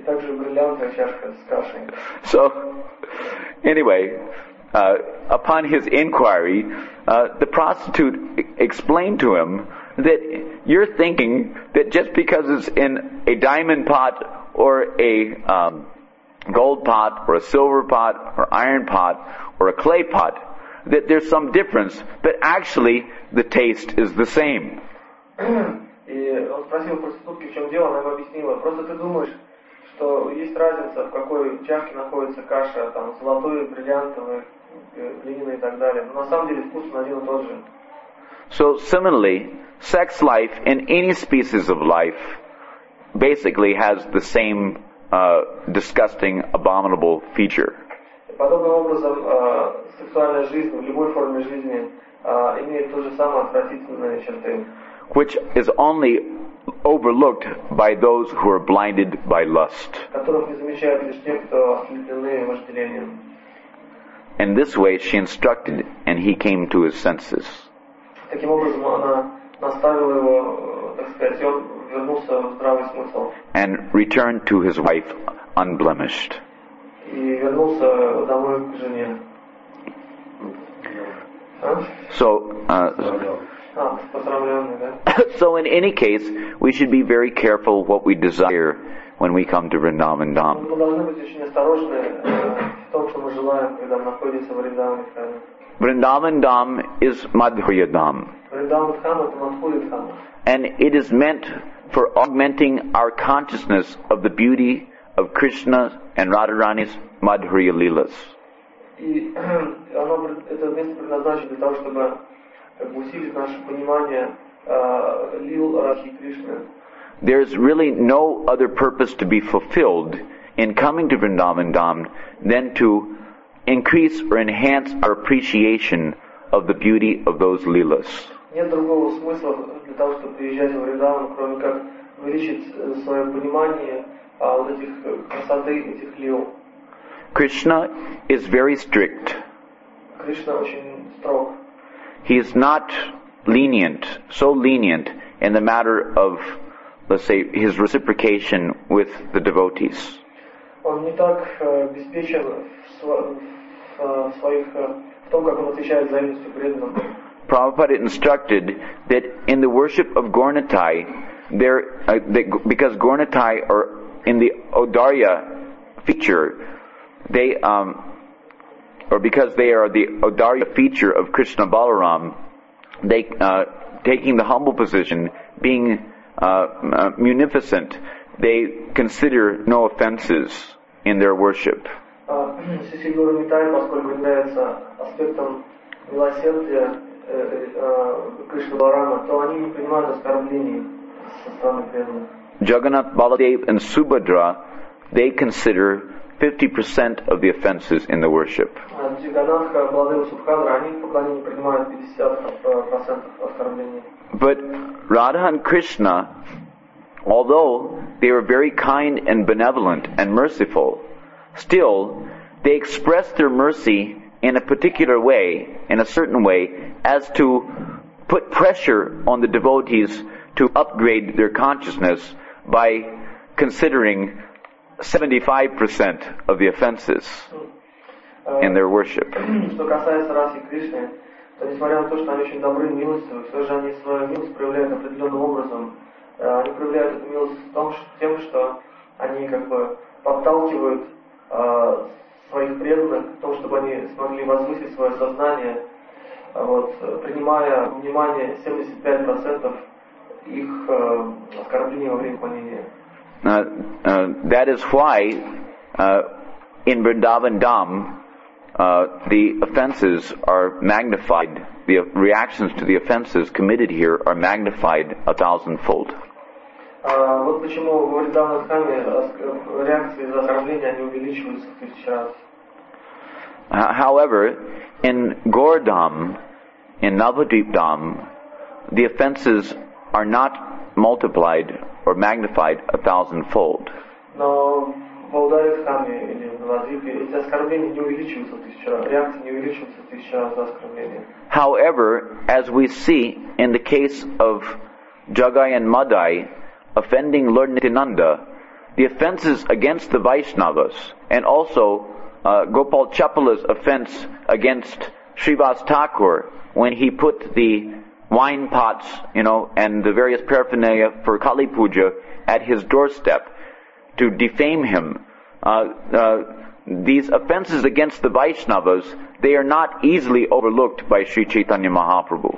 So, anyway, uh, upon his inquiry, uh, the prostitute explained to him that you're thinking that just because it's in a diamond pot or a um, gold pot or a silver pot or iron pot or a clay pot, that there's some difference, but actually the taste is the same. И он спросил проститутки, в чем дело, она ему объяснила. Просто ты думаешь, что есть разница, в какой чашке находится каша, там, золотой, бриллиантовый, глиняный и так далее. Но на самом деле вкус он один и тот же. So similarly, sex life in any species of life basically has the same uh, disgusting, abominable feature. Подобным образом, э, сексуальная жизнь в любой форме жизни э, имеет то же самое отвратительные черты. Which is only overlooked by those who are blinded by lust. Которых не замечают лишь те, кто ослеплены вожделением. In this way she instructed, and he came to his senses. Таким образом, она наставила его, так сказать, и он вернулся в здравый смысл. And returned to his wife unblemished. И вернулся домой к жене. А? So, uh, а, посрамленный, да? so in any case, we should be very careful what we desire when we come to Vrindavan Dham. Мы должны быть очень осторожны в том, что мы желаем, когда мы находимся в Вриндаване Дхаме. Vrindavan Dham is Madhurya Dham. Вриндаван Дхама — это Мадхурья Дхама. And it is meant for augmenting our consciousness of the beauty of Krishna and Radharani's Madhurya Leelas. И оно, это место предназначено для того, чтобы как бы усилить наше понимание э, лил Радхи Кришны. There's really no other purpose to be fulfilled in coming to Vrindavan Dham than to increase or enhance our appreciation of the beauty of those Leelas. Нет другого смысла для того, чтобы приезжать в Вриндаван, кроме как увеличить свое понимание а, вот этих красоты этих лил. Krishna is very strict. Кришна очень строг. He is not lenient, so lenient in the matter of, let's say, his reciprocation with the devotees. Он не так э, обеспечен в, сво, в, в своих э, в том, как он отвечает взаимностью преданным. Prabhupada instructed that in the worship of Gaurnitai, there, uh, they, because Gaurnitai are in the Audarya feature, they, um, or because they are the Audarya feature of Krishna Balaram, they, uh, taking the humble position, being uh, uh, munificent, they consider no offenses in their worship. Сиси Гаурнитай, поскольку является аспектом милосердия Кришны Баларама, то они не принимают оскорблений со стороны преданных. Jagannath, Baladev, and Subhadra, they consider fifty percent of the offenses in the worship. Джаганатха, Баладева, Субхадра, они в поклонении принимают пятьдесят процентов оскорблений. But Radha and Krishna, although they were very kind and benevolent and merciful, still they expressed their mercy in a particular way, in a certain way, as to put pressure on the devotees to upgrade their consciousness by considering seventy-five percent of the offenses in their worship. Что касается Радхи Кришны, то несмотря на то, что они очень добры и милостивы, все же они свою милость проявляют определенным образом. Они проявляют эту милость в том, что, тем, что они как бы подталкивают э, своих преданных к тому, чтобы они смогли возвысить свое сознание, вот, принимая внимание семьдесят пять процентов их э, оскорблений во время поклонения. Uh, uh, that is why uh, in Vrindavan Dham uh, the offenses are magnified, the reactions to the offenses committed here are magnified a thousandfold. Uh, вот почему в Вриндаван Дхаме реакции за оскорбления они увеличиваются в тысячу раз. Uh, however, in Gaurdham, in Navadvip Dham, the offenses are not multiplied or magnified a thousandfold. Но в Аударе Дхаме или в Навадвипе эти оскорбления не увеличиваются в тысячу раз, реакции не увеличиваются в тысячу раз за оскорбления. However, as we see in the case of Jagai and Madai offending Lord Nityananda, the offenses against the Vaishnavas and also uh, Gopal Chapala's offense against Srivas Thakur when he put the wine pots, you know, and the various paraphernalia for Kali Puja at his doorstep to defame him. Uh, uh, these offenses against the Vaishnavas, they are not easily overlooked by Sri Chaitanya Mahaprabhu. Но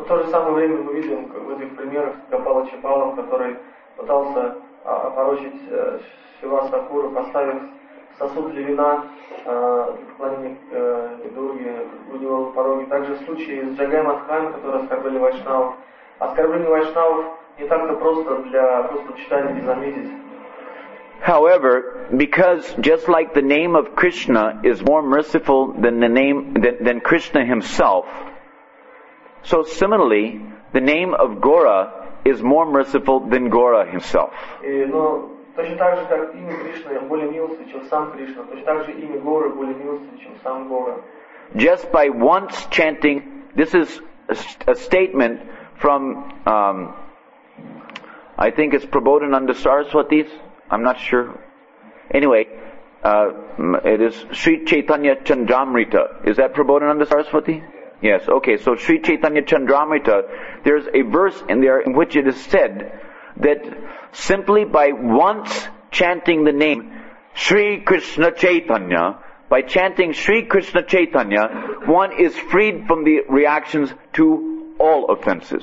в то же самое время мы видим в этих примерах Гопала Чапала, который пытался опорочить Шива Сакуру, поставив сосуд для вина для поклонения Дурге у него на пороге. Также в случае с Джагай Мадхами, который оскорбили вайшнавов. Оскорбление вайшнавов не так-то просто для просто читания не заметить. However, because just like the name of Krishna is more merciful than the name than, than Krishna himself, so similarly, the name of Gora is more merciful than Gora himself. И, но точно так же, как имя Кришны более милостив, чем сам Кришна, точно так же имя Горы более милостив, чем сам Гора. Just by once chanting, this is a, a statement from, um, I think it's Prabodhananda Saraswati's. I'm not sure. Anyway, uh, it is Sri Chaitanya Chandramrita. Is that Prabodhananda Saraswati? Yes. Okay. So Sri Chaitanya Chandramrita, there's a verse in there in which it is said that simply by once chanting the name Sri Krishna Chaitanya, by chanting Sri Krishna Chaitanya, one is freed from the reactions to all offenses.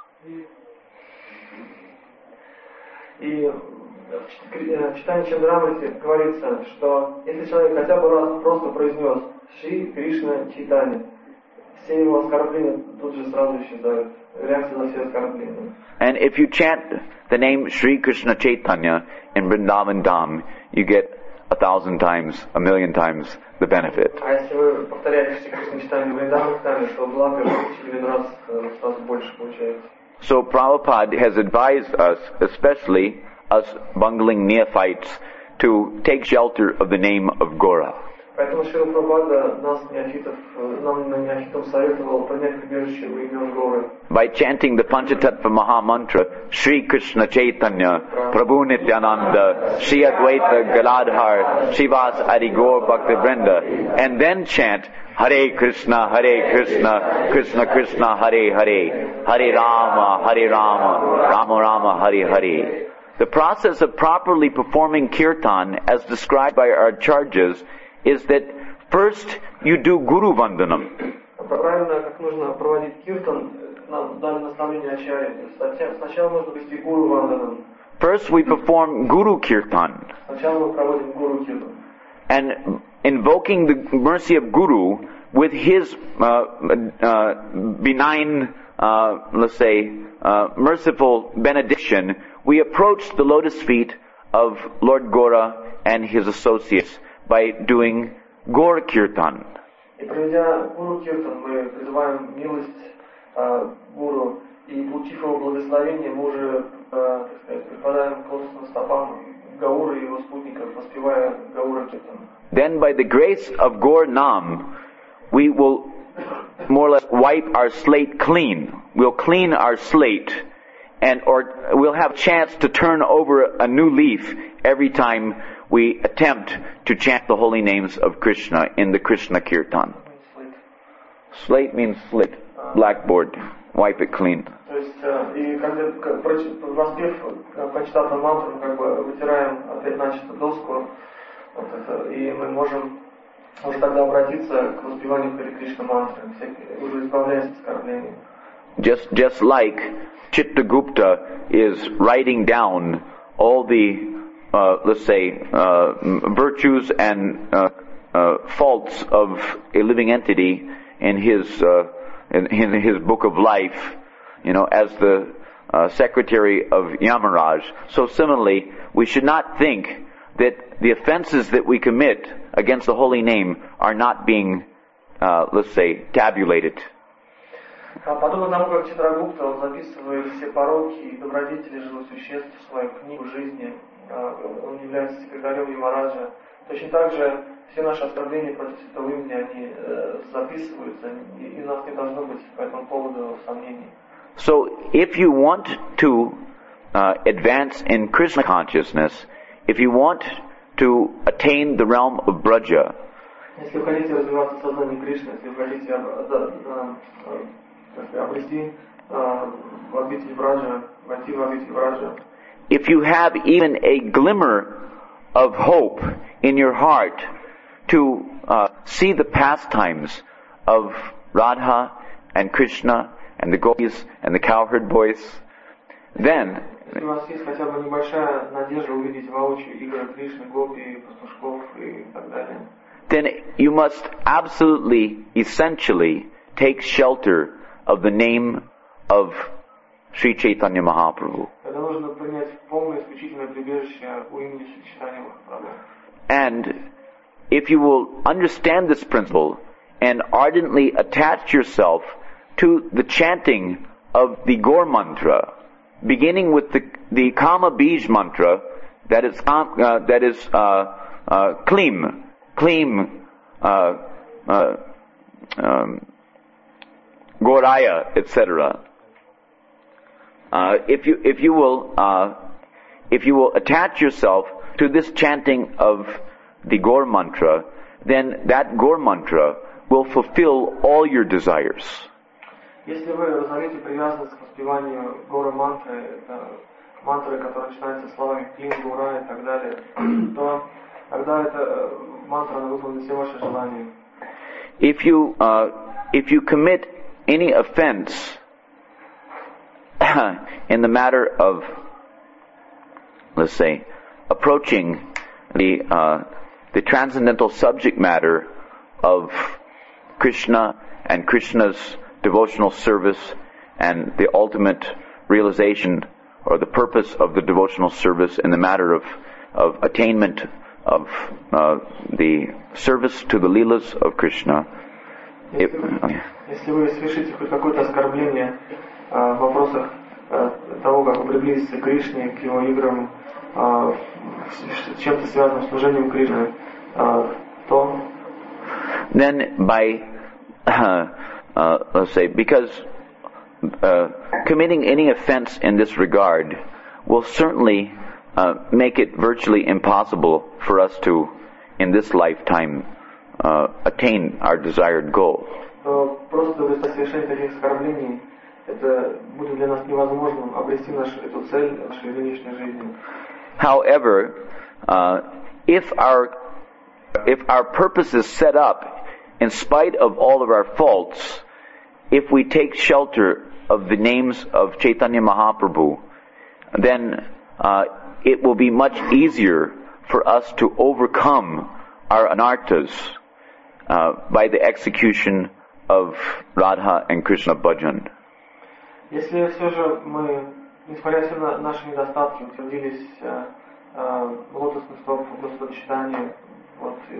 И в читании Чандрамрити говорится, что если человек хотя бы раз просто произнес Шри Кришна Чайтанья, все его оскорбления тут же сразу исчезают. Реакция на все оскорбления. And if you chant the name Sri Krishna Chaitanya in Vrindavan Dham, you get a thousand times, a million times the benefit. А если вы повторяете Шри Кришна Чайтанья в Вриндаван Dham, то благо в миллион раз сразу больше получается. So Prabhupada has advised us, especially us bungling neophytes, to take shelter of the name of Gora. Поэтому Шрила Прабхупада нас, неофитов, нам неофитам советовал принять прибежище в имен Горы. By chanting the Panchatattva Maha Mantra, Sri Krishna Chaitanya, Prabhu Nityananda, Sri Advaita Galadhar, Srivas Adi Gaur Bhakta Vrinda, and then chant Hare Krishna, Hare Krishna, Krishna Krishna, Hare Hare, Hare Rama, Hare Rama, Rama Rama, Hare Hare. The process of properly performing kirtan, as described by our charges, is that first you do Guru Vandanam. Правильно, как нужно проводить киртан, нам дали наставление ачарьи. Сначала нужно вести Гуру Ванданам. First we perform Guru Kirtan. Сначала мы проводим Гуру Киртан. And invoking the mercy of Guru with his uh, uh, benign, uh, let's say, uh, merciful benediction, we approach the lotus feet of Lord Gora and his associates by doing Gaur Kirtan. И проведя Гуру Киртан, мы призываем милость э, Гуру, и получив его благословение, мы уже, э, так сказать, припадаем к лотосным стопам Гауры и его спутников, воспевая Гаура Киртан. Then by the grace of Gaur Nam, we will more or less wipe our slate clean. We'll clean our slate, and or we'll have a chance to turn over a new leaf every time we attempt to chant the holy names of Krishna in the Krishna Kirtan. Slate means slit, blackboard. Wipe it clean. То есть, и когда воспев почитатную мантру, мы как бы вытираем опять начатую доску, вот это, и мы можем уже тогда обратиться к воспеванию Хари Кришна мантры, уже избавляясь от оскорблений. Just, just like Chitragupta is writing down all the Uh, let's say, uh, virtues and uh, uh, faults of a living entity in his uh, in, in his book of life, you know, as the uh, secretary of Yamaraj. So similarly, we should not think that the offenses that we commit against the holy name are not being, uh, let's say, tabulated. Подобно тому, как Читрагупта, он записывает все пороки и добродетели живых существ в свою книгу жизни. Он является секретарем Ямараджа. Точно так же все наши оскорбления против святого имени, они э, записываются, и, и у нас не должно быть по этому поводу сомнений. So, if you want to uh, advance in Krishna consciousness, if you want to attain the realm of Braja, если вы хотите развиваться в сознании Кришны, если вы хотите обрести обитель Браджа, войти в обитель Браджа, if you have even a glimmer of hope in your heart to uh, see the pastimes of Radha and Krishna and the gopis and the cowherd boys, then Если у вас есть хотя бы небольшая надежда увидеть воочию игры Кришны, гопи, пастушков и так далее, then you must absolutely, essentially take shelter of the name of Sri Chaitanya Mahaprabhu. тогда нужно принять полное исключительное прибежище у имени Шри Чайтаньи Махапрабху. And if you will understand this principle and ardently attach yourself to the chanting of the Gaur mantra, beginning with the, the Kama Bij mantra, that is, uh, that is, uh, uh, Klim, Klim, uh, uh, um, Gauraya, et cetera. Uh, if you, if you will, uh, if you will attach yourself to this chanting of the Gaur mantra, then that Gaur mantra will fulfill all your desires. Если вы разовьете привязанность к воспеванию Гора мантры, это мантры, которые начинаются словами Клим, Гура и так далее, то тогда эта мантра выполнит все ваши желания. If you, uh, if you commit any offense in the matter of, let's say, approaching the uh, the transcendental subject matter of Krishna and Krishna's devotional service and the ultimate realization or the purpose of the devotional service in the matter of, of attainment of uh, the service to the Leelas of Krishna. Если, вы, если вы совершите хоть какое-то оскорбление э, в вопросах э, того, как вы приблизитесь к Кришне, к его играм, э, с чем-то связанным с служением Кришны, э, то then by uh, uh, let's say because uh, committing any offense in this regard will certainly uh, make it virtually impossible for us to in this lifetime uh, attain our desired goal. то просто в результате совершения таких оскорблений это будет для нас невозможным обрести нашу эту цель нашей нынешней жизни. However, uh, if our if our purpose is set up in spite of all of our faults, if we take shelter of the names of Chaitanya Mahaprabhu, then uh, it will be much easier for us to overcome our anarthas uh, by the execution of Radha and Krishna bhajan. Если все же мы, несмотря на наши недостатки, утвердились э, э, в лотосных стопах Господочитания, вот, э,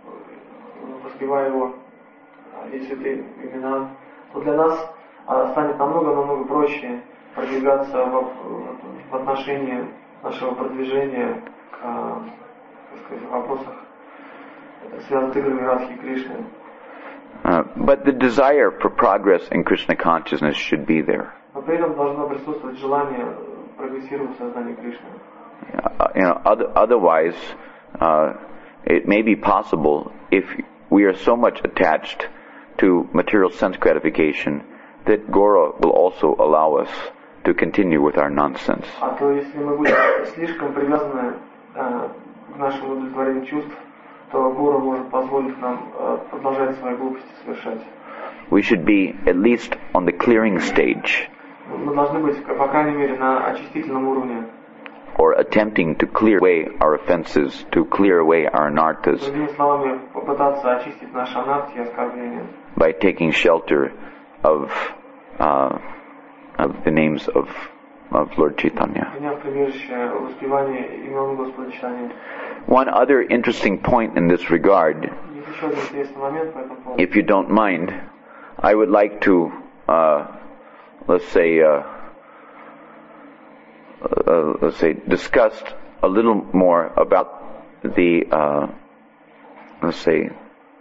воспевая его э, эти святые имена, то для нас э, станет намного-намного проще продвигаться в, в отношении нашего продвижения к, так сказать, в вопросах, связанных с играми Радхи и Кришны. Uh, but the desire for progress in Krishna consciousness should be there. Но при этом должно присутствовать желание прогрессировать в сознании Кришны. Uh, you know, other, otherwise, uh, it may be possible if we are so much attached to material sense gratification that Gora will also allow us to continue with our nonsense. А то если мы будем слишком привязаны э, к нашему удовлетворению чувств, то Гора может позволить нам э, продолжать свои глупости совершать. We should be at least on the clearing stage, Мы должны быть, по крайней мере, на очистительном уровне. or attempting to clear away our offenses, to clear away our anarthas, Другими словами, попытаться очистить наши анархи и оскорбления by taking shelter of uh, of the names of of Lord Chaitanya. приняв прибежище воспевания имен Господа Читания. One other interesting point in this regard, Есть еще один интересный момент по этому поводу. if you don't mind, I would like to, uh, let's say, uh, uh, let's say, discuss a little more about the, uh, let's say,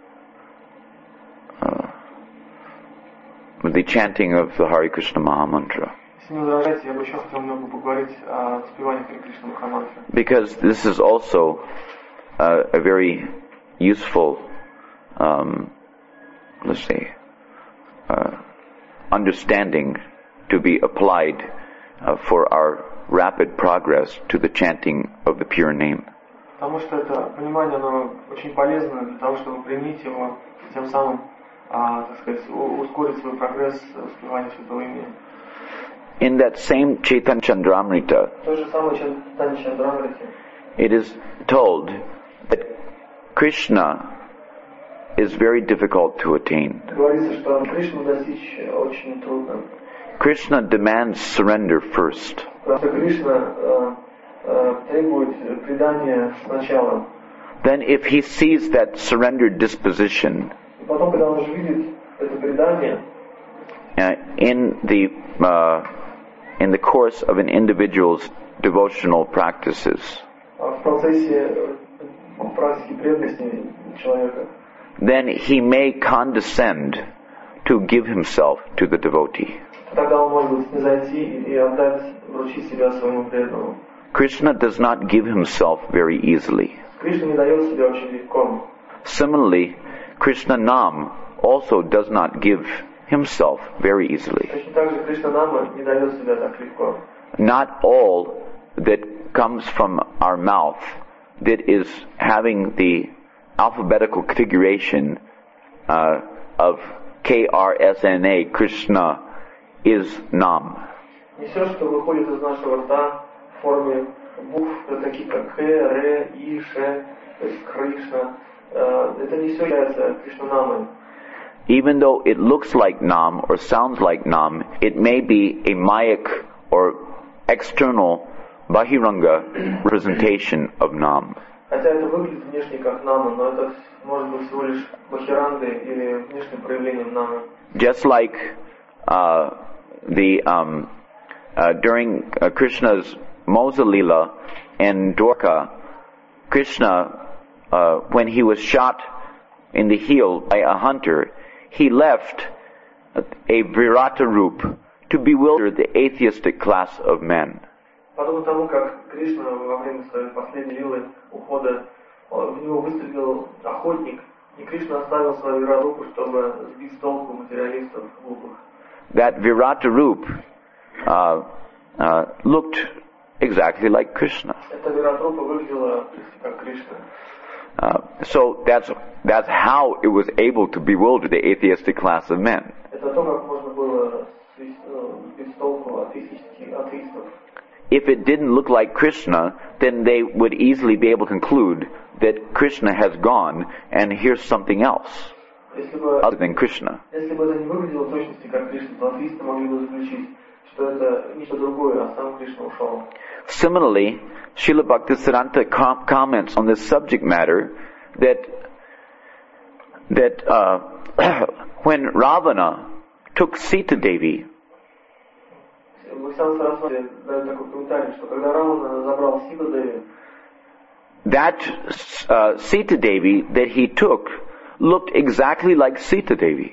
uh, the chanting of the Hare Krishna Mahamantra. Если не возражаете, я бы еще хотел немного поговорить о воспевании Харе Кришны Махамантры. Because this is also uh, a very useful, um, let's say, uh, understanding to be applied uh, for our rapid progress to the chanting of the pure name. Потому что это понимание, оно очень полезно для того, чтобы применить его, тем самым а, так сказать, ускорить свой прогресс воспевания святого имени. In that same Chaitanya Chandramrita, it is told that Krishna is very difficult to attain. Krishna demands surrender first. Then if he sees that surrendered disposition uh, in the uh, in the course of an individual's devotional practices, then he may condescend to give himself to the devotee. Krishna does not give himself very easily. Similarly, Krishna Nam also does not give himself very easily. Not all that comes from our mouth that is having the alphabetical configuration uh, of K R S N A, Krishna, is Nam. Не все, что выходит из нашего рта в форме букв, таких как К, Р, И, Ш, то есть Кришна, это не все является Кришнанамой. Even though it looks like Nam or sounds like Nam, it may be a Mayak or external Bahiranga representation of Nam. Хотя это выглядит внешне как Нама, но это может быть всего лишь Бахирангой или внешним проявлением Намы. Just like uh, the um, uh, during uh, Krishna's Mosa Lila in Dwarka, Krishna, uh, when he was shot in the heel by a hunter, he left a Virata Roop to bewilder the atheistic class of men. Подобно тому, как Кришна во время своей последней лилы ухода, в него выстрелил охотник, и Кришна оставил свою Виратарупу, чтобы сбить с толку материалистов глупых. That Virata Roop uh, uh, looked exactly like Krishna. Эта Виратарупа выглядела как Кришна. Uh, so that's that's how it was able to bewilder the atheistic class of men. Это то, как можно было сбить с толку атеистов. If it didn't look like Krishna, then they would easily be able to conclude that Krishna has gone and here's something else other than Krishna. Если бы это не выглядело в точности как Кришна, то атеисты могли бы заключить, что это нечто другое, а сам Кришна ушел. Similarly, Srila Bhaktisiddhanta com- comments on this subject matter that that uh, when Ravana took Sita Devi, that uh, Sita Devi that he took looked exactly like Sita Devi.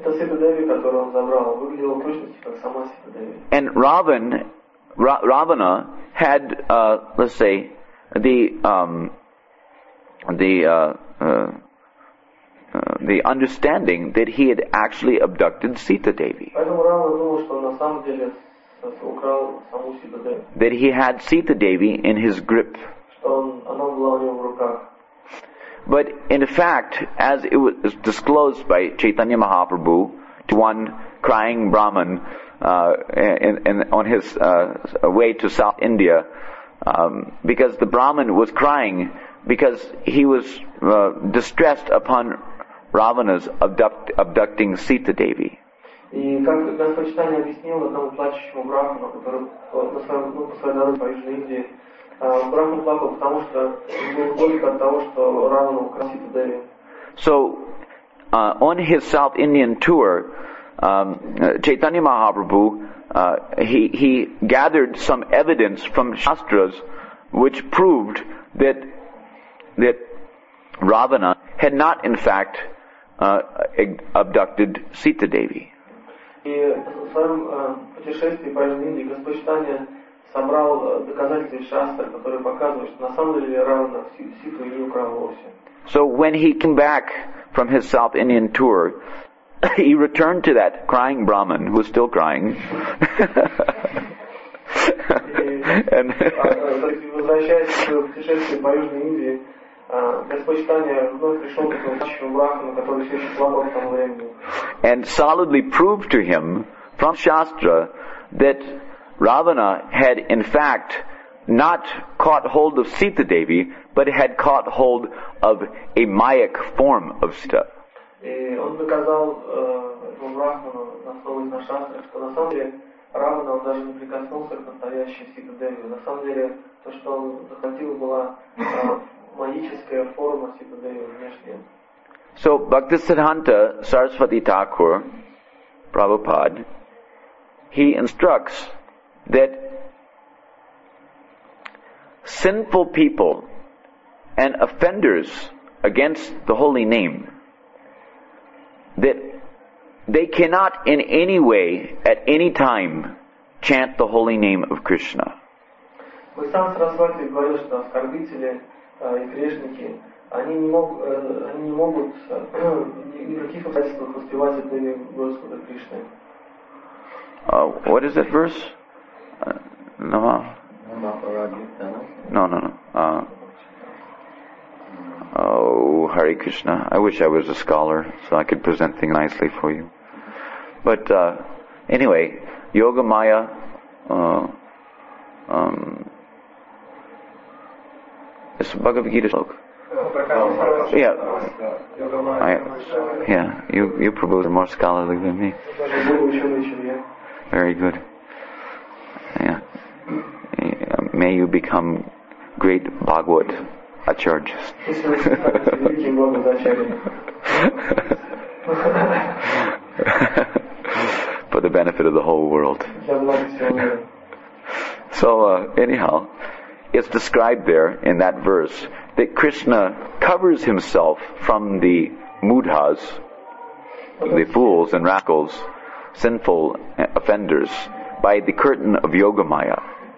And Ravan, Ra- Ravana had, uh, let's say, the um, the uh, uh, uh, the understanding that he had actually abducted Sita Devi. That he had Sita Devi in his grip. But in fact, as it was disclosed by Chaitanya Mahaprabhu to one crying Brahmin uh, in, in, on his uh, way to South India, um, because the Brahmin was crying because he was uh, distressed upon Ravana's abduct, abducting Sita Devi. И как Господь Чайтанья объяснил одному плачущему брахману, который на своем, ну, по своей дороге по Южной Индии, брахман плакал, потому что был горько от того, что Равана украл Ситу Деви. So, uh, on his South Indian tour, um, Chaitanya Mahaprabhu, uh, he, he gathered some evidence from Shastras which proved that that Ravana had not in fact uh, abducted Sita Devi. И в своем путешествии по Южной Индии Господь Чайтанья собрал доказательства из Шастр, которые показывают, что на самом деле Равана Ситу не украл вовсе. So when he came back from his South Indian tour, he returned to that crying Brahmin who was still crying. And возвращаясь к путешествию по Южной Индии, Господь-читание вновь пришел к этому брахману, который все еще слабо к тому времени. And solidly proved to him from Shastra that Ravana had in fact not caught hold of Sita Devi, but had caught hold of a Mayak form of Sita. И он доказал этому брахману, основываясь на шастре, что на самом деле Равана он даже не прикоснулся к настоящей Сита Деви. На самом деле то, что он захватил, была магическая форма Сита Деви внешняя. So Bhaktisiddhanta Saraswati Thakur, Prabhupada, he instructs that sinful people and offenders against the holy name, that they cannot in any way, at any time, chant the holy name of Krishna. Сам Сарасвати говорил, что оскорбители и грешники, они не могут, они не могут никаких обстоятельствах воспевать это имя Господа Кришны. Uh, what is that verse? Uh, no, no, no, no. Uh, oh, Hare Krishna. I wish I was a scholar so I could present things nicely for you. But uh, anyway, Yoga Maya. Uh, um, it's Bhagavad Gita sloka. Yeah, I, yeah. You you Prabhu are more scholarly than me. Very good. Yeah. May you become great Bhagavad Acharyas. For the benefit of the whole world. So uh, anyhow, it's described there in that verse that Krishna covers himself from the mudhas, the fools and rascals, sinful offenders, by the curtain of Yogamaya.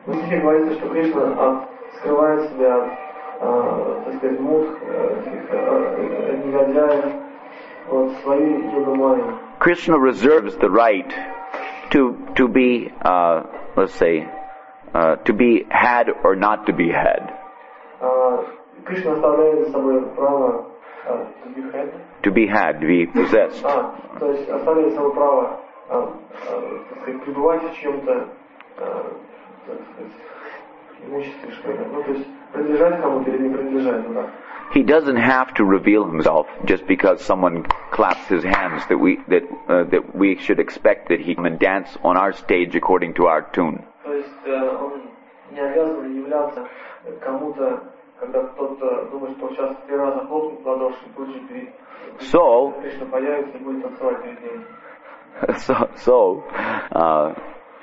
Krishna reserves the right to to be, uh, let's say, uh, to be had or not to be had. Krishna оставляет за собой право to be had. To be had, to be possessed. А, то есть оставляет за собой право, так сказать, пребывать в чем-то, так сказать, имуществе, что ли. Ну, то есть принадлежать кому-то или не принадлежать, ну да. He doesn't have to reveal himself just because someone claps his hands that we that uh, that we should expect that he come and dance on our stage according to our tune. То есть он не обязан являться кому-то, когда кто-то думает, что сейчас три раза хлопнет в ладоши, тут же перед So, Кришна появится и будет танцевать перед ним. So, so uh,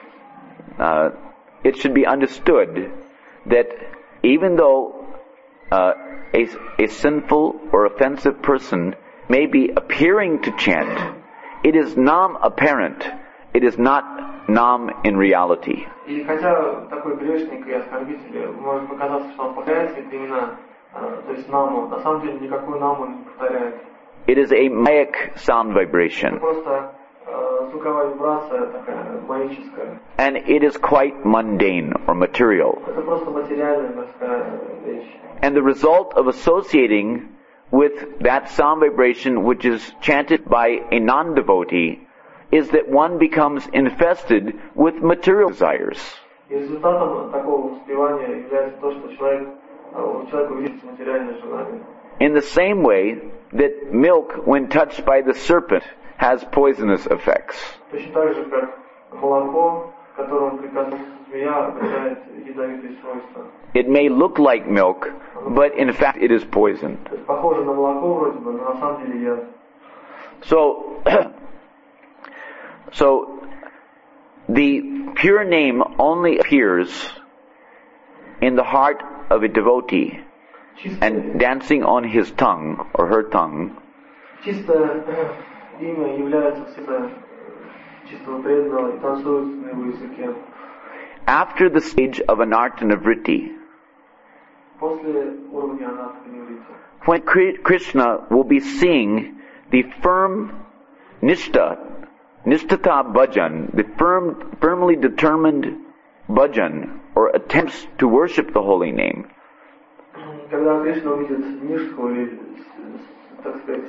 uh, it should be understood that even though uh, a, a sinful or offensive person may be appearing to chant, it is nam apparent. It is not nam in reality. И хотя такой грешник и оскорбитель может показаться, что он повторяет эти имена, то есть наму, на самом деле никакую наму не повторяет. It is a mayak sound vibration. Это просто звуковая вибрация такая маяческая. And it is quite mundane or material. Это просто материальная морская вещь. And the result of associating with that sound vibration which is chanted by a non-devotee is that one becomes infested with material desires. И результатом такого воспевания является то, что человек, у человека увеличится материальное желание. In the same way that milk, when touched by the serpent, has poisonous effects. Точно так же, как молоко, которому прикоснулась змея, обретает ядовитые свойства. It may look like milk, but in fact it is poison. То есть похоже на молоко вроде бы, но на самом деле яд. So, so the pure name only appears in the heart of a devotee and dancing on his tongue or her tongue. Чисто имя является всегда чистого преданного и танцует на его языке. After the stage of anartana vritti, После уровня анартаны врити. when Krishna will be seeing the firm nishta, nishtata bhajan, the firm, firmly determined bhajan, or attempts to worship the holy name. когда Кришна увидит нишку или, так сказать,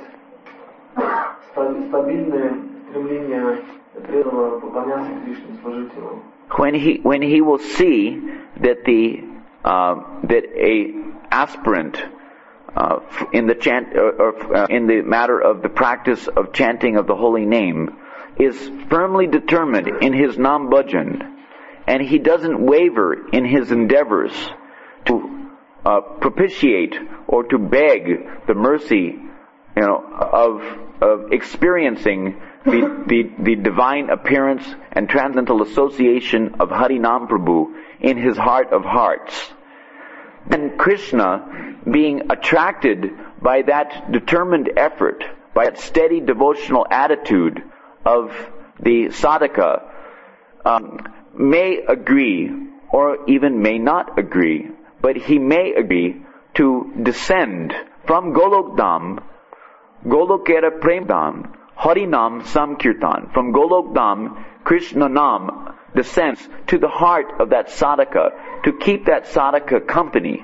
стабильное стремление преданного поклоняться Кришне, служить ему. When he when he will see that the uh, that a aspirant uh, in the chant or, or uh, in the matter of the practice of chanting of the holy name is firmly determined in his nam bhajan, and he doesn't waver in his endeavors to uh, propitiate or to beg the mercy, you know, of of experiencing the, the the divine appearance and transcendental association of Harinam Prabhu in his heart of hearts. And Krishna, being attracted by that determined effort, by that steady devotional attitude of the sadhaka, um, may agree or even may not agree, but he may agree to descend from Golok Dham, Golokera Prem Dham, Harinam Samkirtan. From Golok Dham, Krishna Nam descends to the heart of that sadhaka to keep that sadhaka company.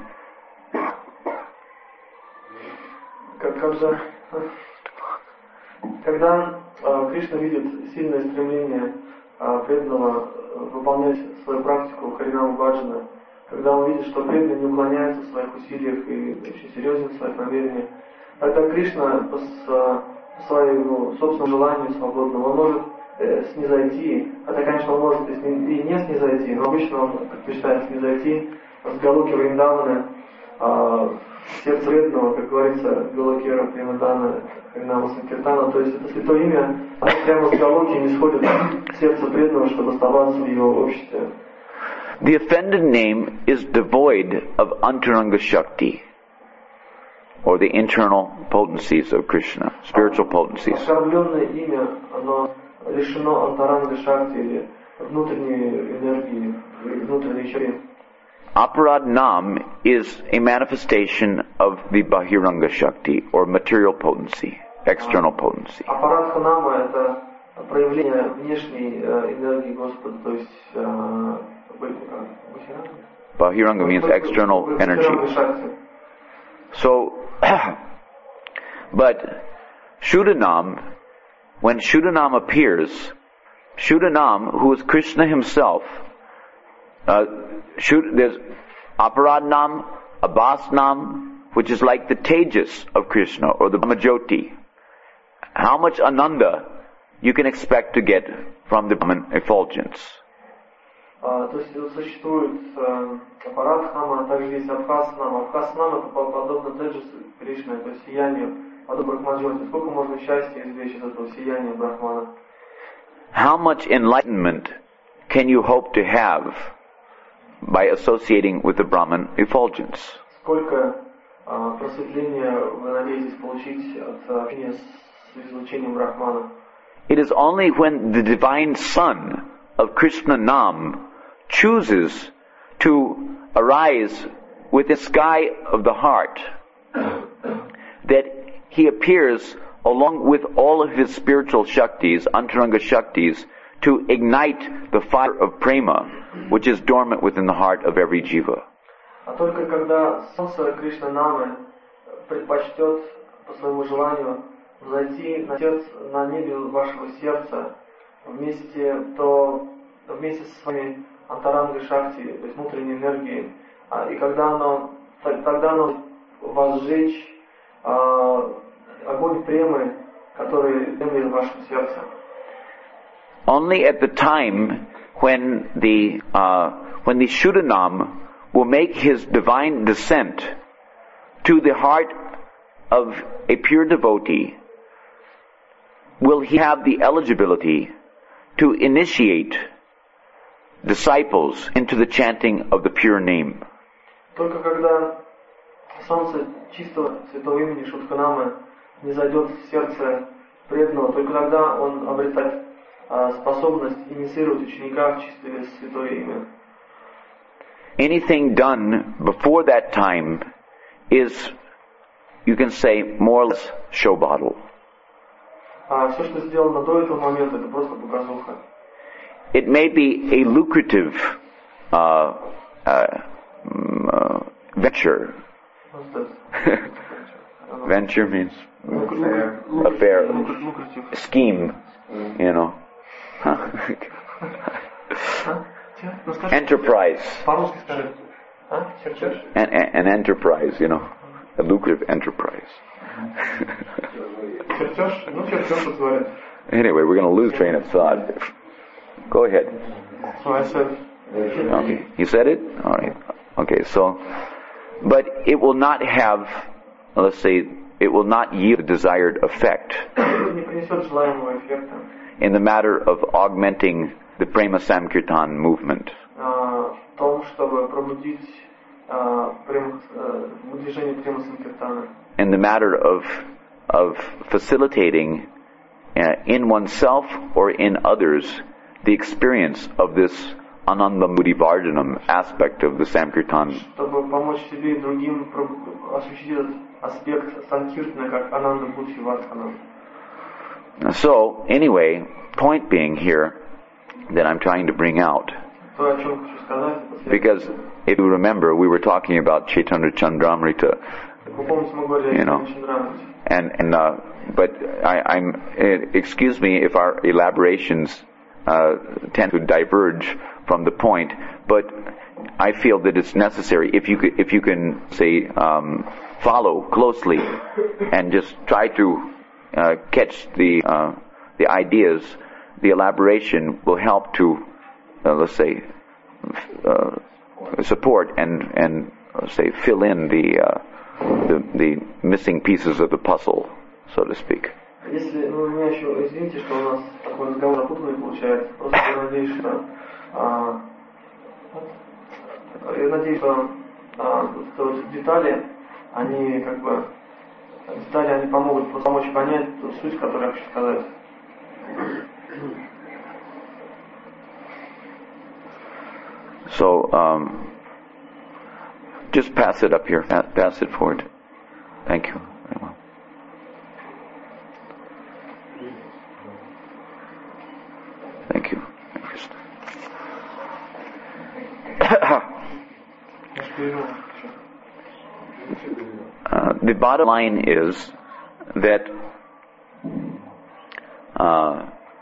Когда э, Кришна видит сильное стремление э, преданного выполнять свою практику Харинама Баджана, когда он видит, что преданный не уклоняется в своих усилиях и очень серьезен в своих намерениях, тогда Кришна по, по своему собственному желанию свободному, он может э, снизойти, хотя, конечно, он может и не снизойти, но обычно он предпочитает снизойти с Галоки Вриндавана, э, сердце преданного, как говорится, Галокера Примадана, Харинама Санкиртана, то есть это святое имя, оно прямо с Галоки не сходит в сердце преданного, чтобы оставаться в его обществе. The offended name is devoid of Antaranga Shakti, or the internal potencies of Krishna, spiritual potencies. Оскорбленное имя, оно лишено антаранга шакти или внутренней энергии, внутренней чакры. Aparad Nam is a manifestation of the Bahiranga Shakti, or material potency, external potency. Апарадха Нама — это проявление внешней энергии Господа, то есть Bahiranga means external energy. So, but Shuddhanam, when Shuddhanam appears, Shuddhanam, who is Krishna himself, uh, Shud, there's Aparadnam, Abhasnam, which is like the Tejas of Krishna, or the Brahmajyoti. How much Ananda you can expect to get from the Brahman effulgence? Uh, то есть существует Апарадхнама, а также есть Абхаснама. Абхаснама — это подобно Теджасу Кришны, то есть сиянию, подобно Брахмаджоти. Сколько можно счастья извлечь из этого сияния Брахмана? How much enlightenment can you hope to have by associating with the Brahman effulgence? Сколько uh, просветления вы надеетесь получить от общения с излучением Брахмана? It is only when the divine Son of Krishna Nam chooses to arise with the sky of the heart that he appears along with all of his spiritual Shaktis, Antaranga Shaktis, to ignite the fire of prema, which is dormant within the heart of every jiva. А только когда солнце Кришна Намы предпочтет по своему желанию взойти на сердце, на небе вашего сердца вместе, то вместе со своими антарангой шакти, то есть внутренней энергией, и когда оно, тогда оно возжечь а, огонь премы, который дымит в вашем сердце. Only at the time when the uh, when the Shuddhanam will make his divine descent to the heart of a pure devotee will he have the eligibility to initiate disciples into the chanting of the pure name. Только когда солнце чистого святого имени Шудханамы не зайдет в сердце преданного, только тогда он обретает а, способность инициировать ученика в чистое святое имя. Anything done before that time is, you can say, more or less show bottle. А все, что сделано до этого момента, это просто показуха. It may be a lucrative uh, uh, uh, venture. Venture means affair, scheme, you know. Enterprise. An, an enterprise, you know, a lucrative enterprise. Anyway, we're going to lose train of thought. Go ahead. So I said. Okay, you said it? All right. Okay, so, but it will not have, let's say, it will not yield the desired effect in the matter of augmenting the Prema Sankirtan movement. In the matter of of facilitating uh, in oneself or in others the experience of this Ananda Mudivardhanam aspect of the Sankirtan. So, anyway, point being here that I'm trying to bring out, because if you remember, we were talking about Chaitanya Chandramrita, you know, and and uh, but I, I'm uh, excuse me if our elaborations uh, tend to diverge from the point, but I feel that it's necessary if you if you can say um, follow closely and just try to uh, catch the uh, the ideas. The elaboration will help to uh, let's say uh, support and and let's say fill in the, uh, the the missing pieces of the puzzle, so to speak. Если, ну, меня еще, извините, что у нас такой разговор опутанный получается, просто я надеюсь, что а, я надеюсь, что а, вот детали, они как бы детали, они помогут помочь понять ту суть, которую я хочу сказать. So, um, just pass it up here. Pass it forward. Thank you. Very well. Thank you. uh, the bottom line is that uh,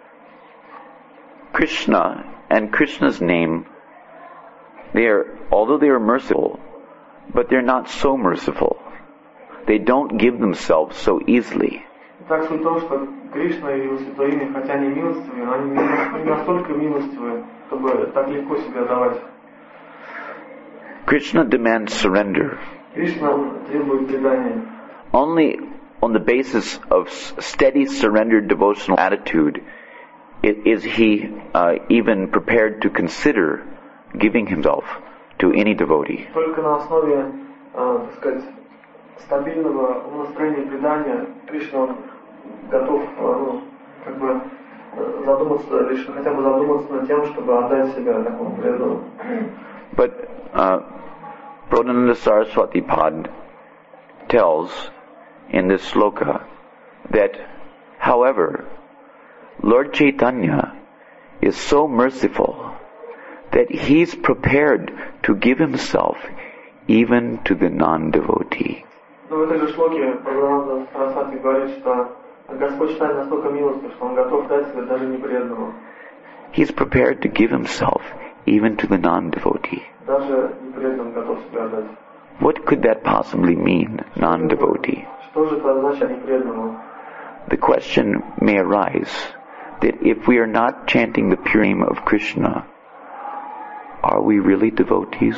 Krishna and Krishna's name, they are, although they are merciful, but they're not so merciful. They don't give themselves so easily. Так суть в том, что Кришна и его святое имя, хотя они милостивые, они не настолько милостивые, чтобы так легко себя давать. Krishna demands surrender. Кришна требует предания. Only on the basis of steady, surrendered devotional attitude is he uh, even prepared to consider giving himself to any devotee. Только на основе, так сказать, стабильного настроения предания Кришна он готов, ну, как бы задуматься, лишь хотя бы задуматься над тем, чтобы отдать себя такому преданному. But uh, Pradhananda Saraswati Pad tells in this sloka that, however, Lord Chaitanya is so merciful that he's prepared to give himself even to the non-devotee. Но в этой же шлоке Прадхананда Сарасвати говорит, что Господь Чайтанья настолько милостив, что он готов дать себя даже непреданному. He's prepared to give himself even to the non-devotee. Даже непреданному готов себя отдать. What could that possibly mean, non-devotee? Что же это означает непреданному? The question may arise that if we are not chanting the pure name of Krishna, are we really devotees?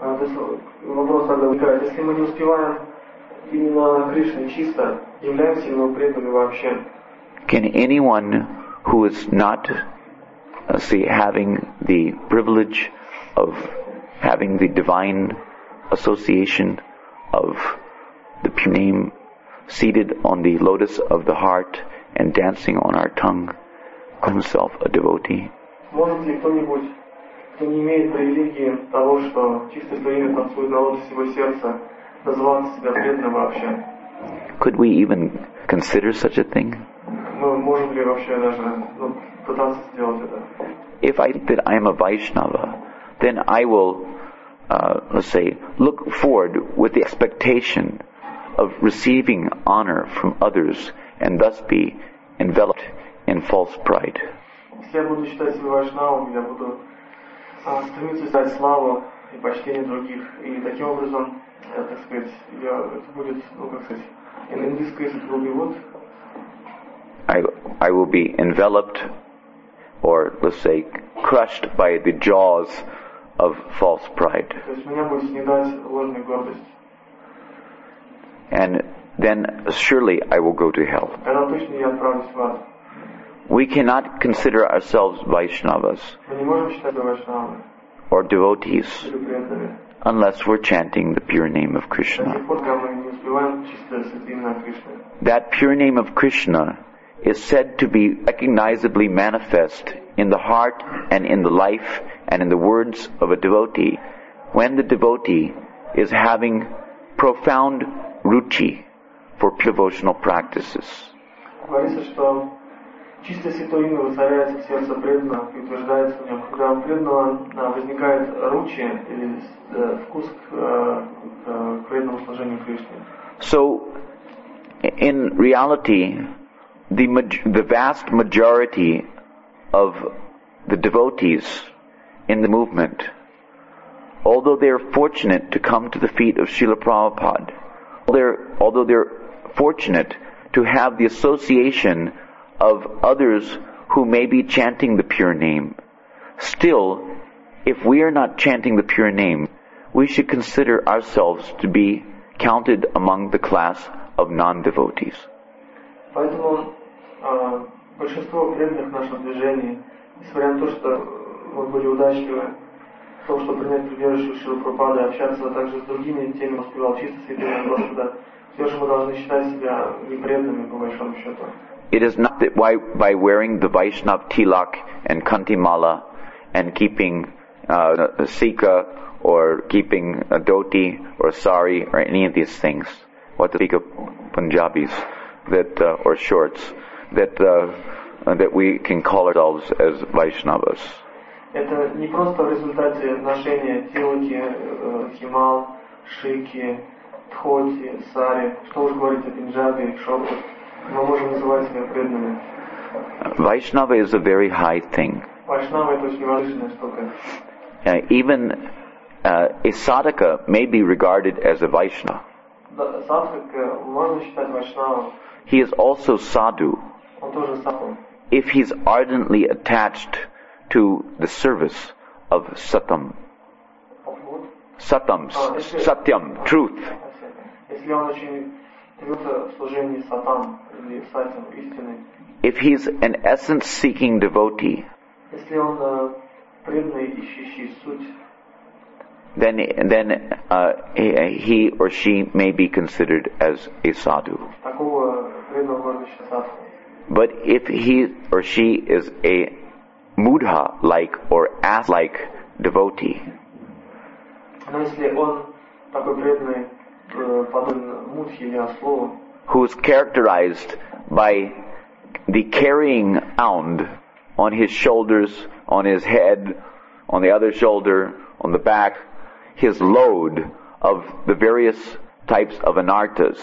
Вопрос тогда возникает, если мы не успеваем именно Кришне чисто, являемся ли мы преданными вообще? Can anyone who is not, uh, see, having the privilege of having the divine association of the pure name seated on the lotus of the heart and dancing on our tongue, call himself a devotee? Может ли кто-нибудь, кто не имеет привилегии того, что чистое свое имя танцует на лотосе его сердца, называться себя преданным вообще? Could we even consider such a thing? Мы можем ли вообще даже ну, пытаться сделать это? If I think that I am a Vaishnava, then I will uh, let's say, look forward with the expectation of receiving honor from others and thus be enveloped in false pride. Если я буду считать себя вайшнавом, я буду а, стремиться стать славу и почтение других, и таким образом, э, так сказать, я, это будет, ну как сказать, in this case it will be what? I, I will be enveloped, or let's say, crushed by the jaws of false pride. То есть меня будет снедать ложная гордость. And then surely I will go to hell. Тогда точно я отправлюсь в ад. We cannot consider ourselves Vaishnavas Мы не можем считать себя вайшнавами or devotees или преданными unless we're chanting the pure name of до Krishna. тех пор, пока мы не успеваем чисто святые имена Кришны. That pure name of Krishna is said to be recognizably manifest in the heart and in the life and in the words of a devotee when the devotee is having profound ruchi for pure devotional practices. Говорится, что чистое святое имя воцаряется в сердце преданного и утверждается в нем. Когда у преданного возникает ручи или э, вкус к, э, к преданному служению Кришне. So, in reality, the the vast majority of the devotees in the movement, although they're fortunate to come to the feet of Srila Prabhupada, they're, although they're fortunate to have the association of others who may be chanting the pure name, still, if we are not chanting the pure name, we should consider ourselves to be counted among the class of non-devotees. Поэтому э, большинство преданных в нашем движении, несмотря на то, что мы были удачливы в том, что принять прибежище у Шрилы Прабхупады, общаться также с другими теми, кто успевал чисто святыми Господа, все же мы должны считать себя непреданными по большому счету. It is not that why, by wearing the Vaishnav tilak and kantimala and keeping uh, a sika or keeping a dhoti or sari or any of these things, what to speak of Punjabis, that uh, or shorts, that uh, that we can call ourselves as Vaishnavas. Это не просто в результате ношения тилоки, химал, шики, тхоти, сари, что уж говорить о пинджабе, шорты. Мы можем называть себя преданными. Vaishnava is a very high thing. Вайшнава это очень возвышенная штука. Uh, even uh, a sadhaka may be regarded as a Vaishnava. Садхака можно считать вайшнавом. He is also sadhu Он тоже садху. if he's ardently attached to the service of satam. Satam, satyam, truth. Если он очень твердо в служении сатам или сатям, истины. If he's an essence-seeking devotee, Если он преданный, ищущий суть, then then uh, he or she may be considered as a sadhu. такого преданного можно считать садху. But if he or she is a mudha-like or ass-like devotee, Но если он такой преданный, подобен мудхе или ослу, who is characterized by the carrying around on his shoulders, on his head, on the other shoulder, on the back, his load of the various types of anarthas,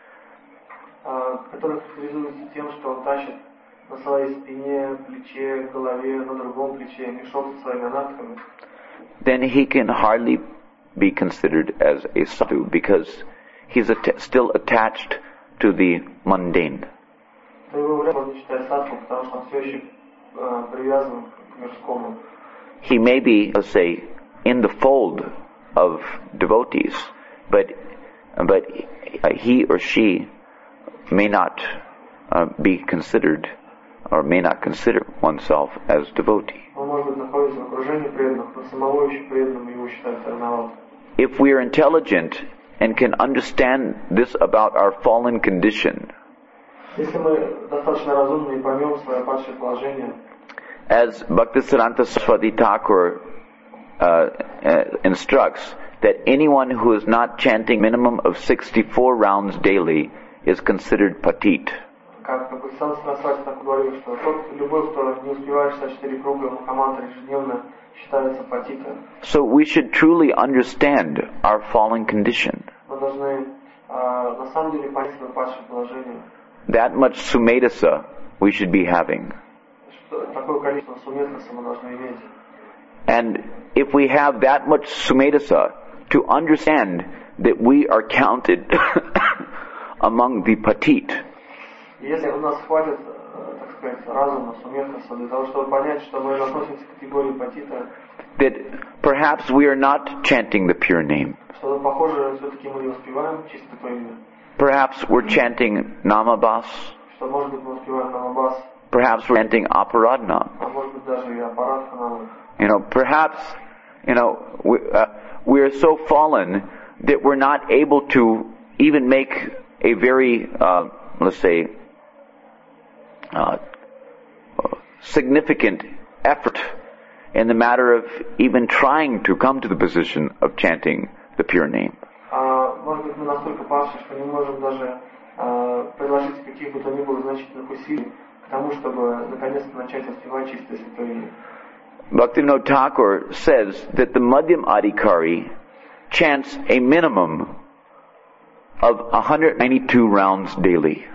который характеризуется тем, что он тащит на своей спине, плече, голове, на другом плече мешок со своими анатками, then he can hardly be considered as a sadhu because he's at- still attached to the mundane. то его вряд ли можно считать садху, потому что он все еще э, привязан к мирскому. He may be, let's say, in the fold of devotees, but but he or she may not uh, be considered or may not consider oneself as devotee. Он, может быть, находится в окружении преданных, но самого еще преданным его считают рановато. If we are intelligent and can understand this about our fallen condition, Если мы достаточно разумны и поймем свое падшее положение, as Bhaktisiddhanta Saraswati Thakur uh, uh, instructs, that anyone who is not chanting minimum of sixty-four rounds daily is considered patit. как, как бы Сан Сарасвати так говорил, что тот, любой, кто не успевает читать четыре круга Махамантры ежедневно, считается патита. So we should truly understand our fallen condition. Мы должны uh, на самом деле понять свое падшее положение. That much sumetasa we should be having. Что такое количество суметаса мы должны иметь. And if we have that much sumetasa to understand that we are counted among the patit, если у нас хватит, так сказать, разума, суметаса, для того, чтобы понять, что мы относимся к категории патита, that perhaps we are not chanting the pure name. что, похоже, все-таки мы не успеваем чисто то имя. Perhaps we're chanting Namabas. Что, может быть, мы успеваем Намабас. Perhaps we're chanting Aparadna. А может быть, даже и аппарат Ханамы. You know, perhaps, you know, we, uh, we are so fallen that we're not able to even make a very, uh, let's say, uh, significant effort in the matter of even trying to come to the position of chanting the pure name. А, может быть, мы настолько падшие, что не можем даже а, приложить каких бы то ни было значительных усилий к тому, чтобы наконец-то начать воспевать чистое святое имя. Bhaktivinoda Thakur says that the Madhyam Adhikari chants a minimum of one hundred ninety-two rounds daily.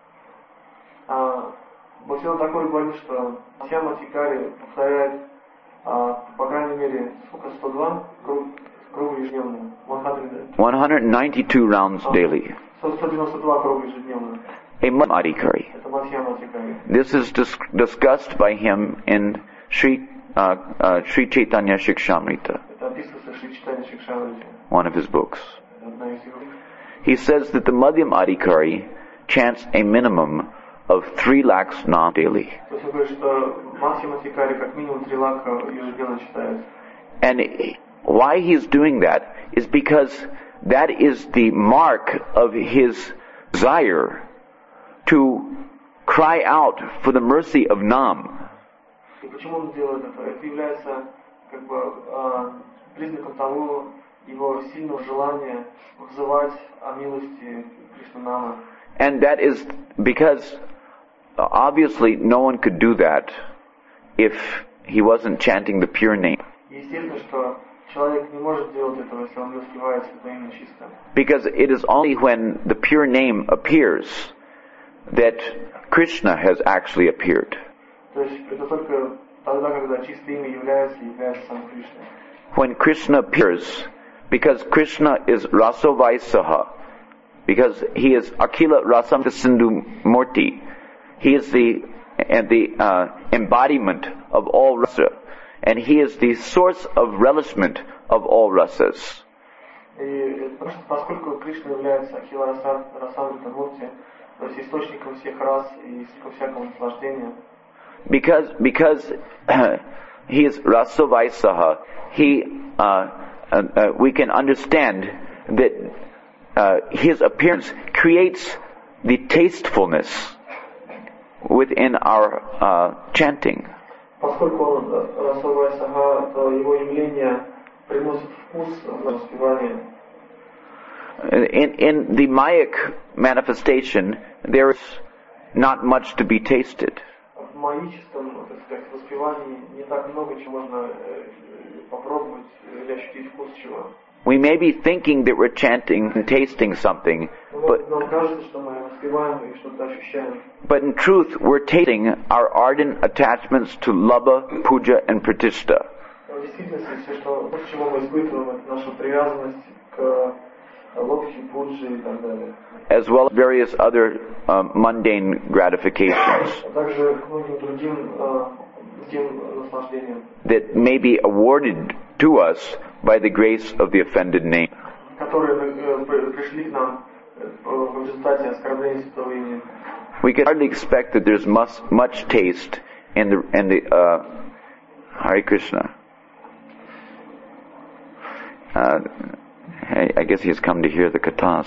Бхактивinoda Тхакур говорит, что Мадхьям Адхикари повторяет, а, по крайней мере, сколько, сто два круга ежедневно? one hundred ninety-two rounds daily. сто девяносто два круга ежедневно. A Madhyam Adhikari. Это Мадхьям Адхикари. This is dis- discussed by him in Sri uh, uh, Sri Chaitanya Shikshamrita, Это описывается в Шри Чайтанья Шикшамрите, one of his books. одна из его. He says that the Madhyam Adhikari chants a minimum of three lakhs nam daily. То есть он говорит, что Мадхьям Адхикари как минимум три лака ежедневно читает. And why he's doing that is because that is the mark of his desire to cry out for the mercy of Nam. И почему он делает это? Это является как бы э, признаком того его сильного желания взывать о милости Кришнанама. And that is because uh, obviously no one could do that if he wasn't chanting the pure name. Естественно, что человек не может делать этого, если он не успевает святое имя чисто. Because it is only when the pure name appears that Krishna has actually appeared. То есть это только тогда, когда чистое имя является, является сам Кришна. When Krishna appears, because Krishna is Rasovaisaha, because he is Akila Rasamrita Sindhu Murti, he is the and the uh, embodiment of all rasa, and he is the source of relishment of all rasas. И поскольку Кришна является Ахила Расамрита Мурти, то есть источником всех рас и источником всякого наслаждения. Because because uh, he is Rasovaisaha, he uh, uh, uh, we can understand that uh, his appearance creates the tastefulness within our uh, chanting. Поскольку он Расовайсаха, то его явление приносит вкус в распевание. In in the Mayak manifestation, there is not much to be tasted. В маическом, так сказать, воспевании не так много чего можно попробовать или ощутить вкус чего. We may be thinking that we're chanting and tasting something, but, Нам кажется, что мы воспеваем и что-то ощущаем. but in truth we're tasting our ardent attachments to Labha, Puja and Pratishta. В действительности, все, что, то, к чему мы испытываем, это наша привязанность к лобхе, пуджи и так далее. As well as various other uh, mundane gratifications А также к многим другим, другим наслаждениям, that may be awarded to us by the grace of the offended name. которые пришли к нам в результате оскорбления святого имени. We can hardly expect that there's much, much taste in the in the uh, Hare Krishna. Uh, I, I guess he's come to hear the kathas.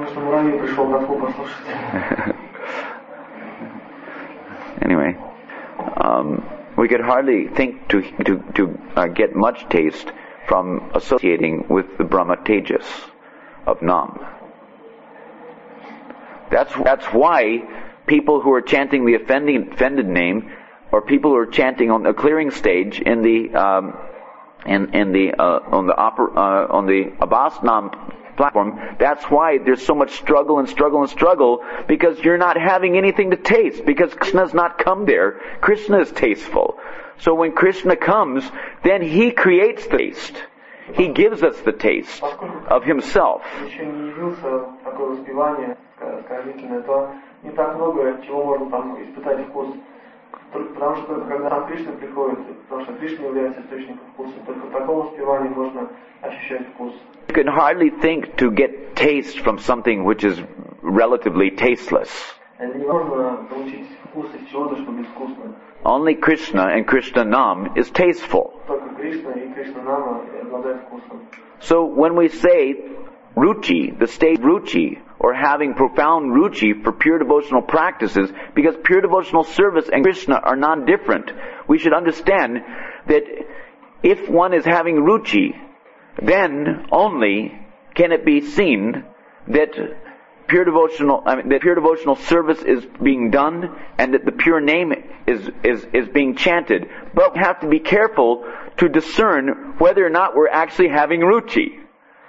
Anyway, um, we could hardly think to to to uh, get much taste from associating with the Brahma Tejas of Nam. That's that's why people who are chanting the offending, offended name, or people who are chanting on the clearing stage in the um, in in the uh, on the oper, uh, on the Abbas Nam platform. That's why there's so much struggle and struggle and struggle, because you're not having anything to taste, because Krishna's not come there. Krishna is tasteful. So when Krishna comes, then He creates the taste. He gives us the taste of Himself. Еще не явился такое воспевание, скажительное, то не так много чего можно там испытать вкус. Потому что только когда сам Кришна приходит, потому что Кришна является источником вкуса, только в таком воспевании можно ощущать вкус. You can hardly think to get taste from something which is relatively tasteless. Невозможно получить вкус из чего-то, что безвкусно. Only Krishna and Krishna Nam is tasteful. Только Кришна и Кришна Нама обладают вкусом. So when we say ruchi, the state ruchi, or having profound ruchi for pure devotional practices, because pure devotional service and Krishna are non-different, we should understand that if one is having ruchi, then only can it be seen that pure devotional, I mean, that pure devotional service is being done, and that the pure name is is is being chanted. But we have to be careful to discern whether or not we're actually having ruchi.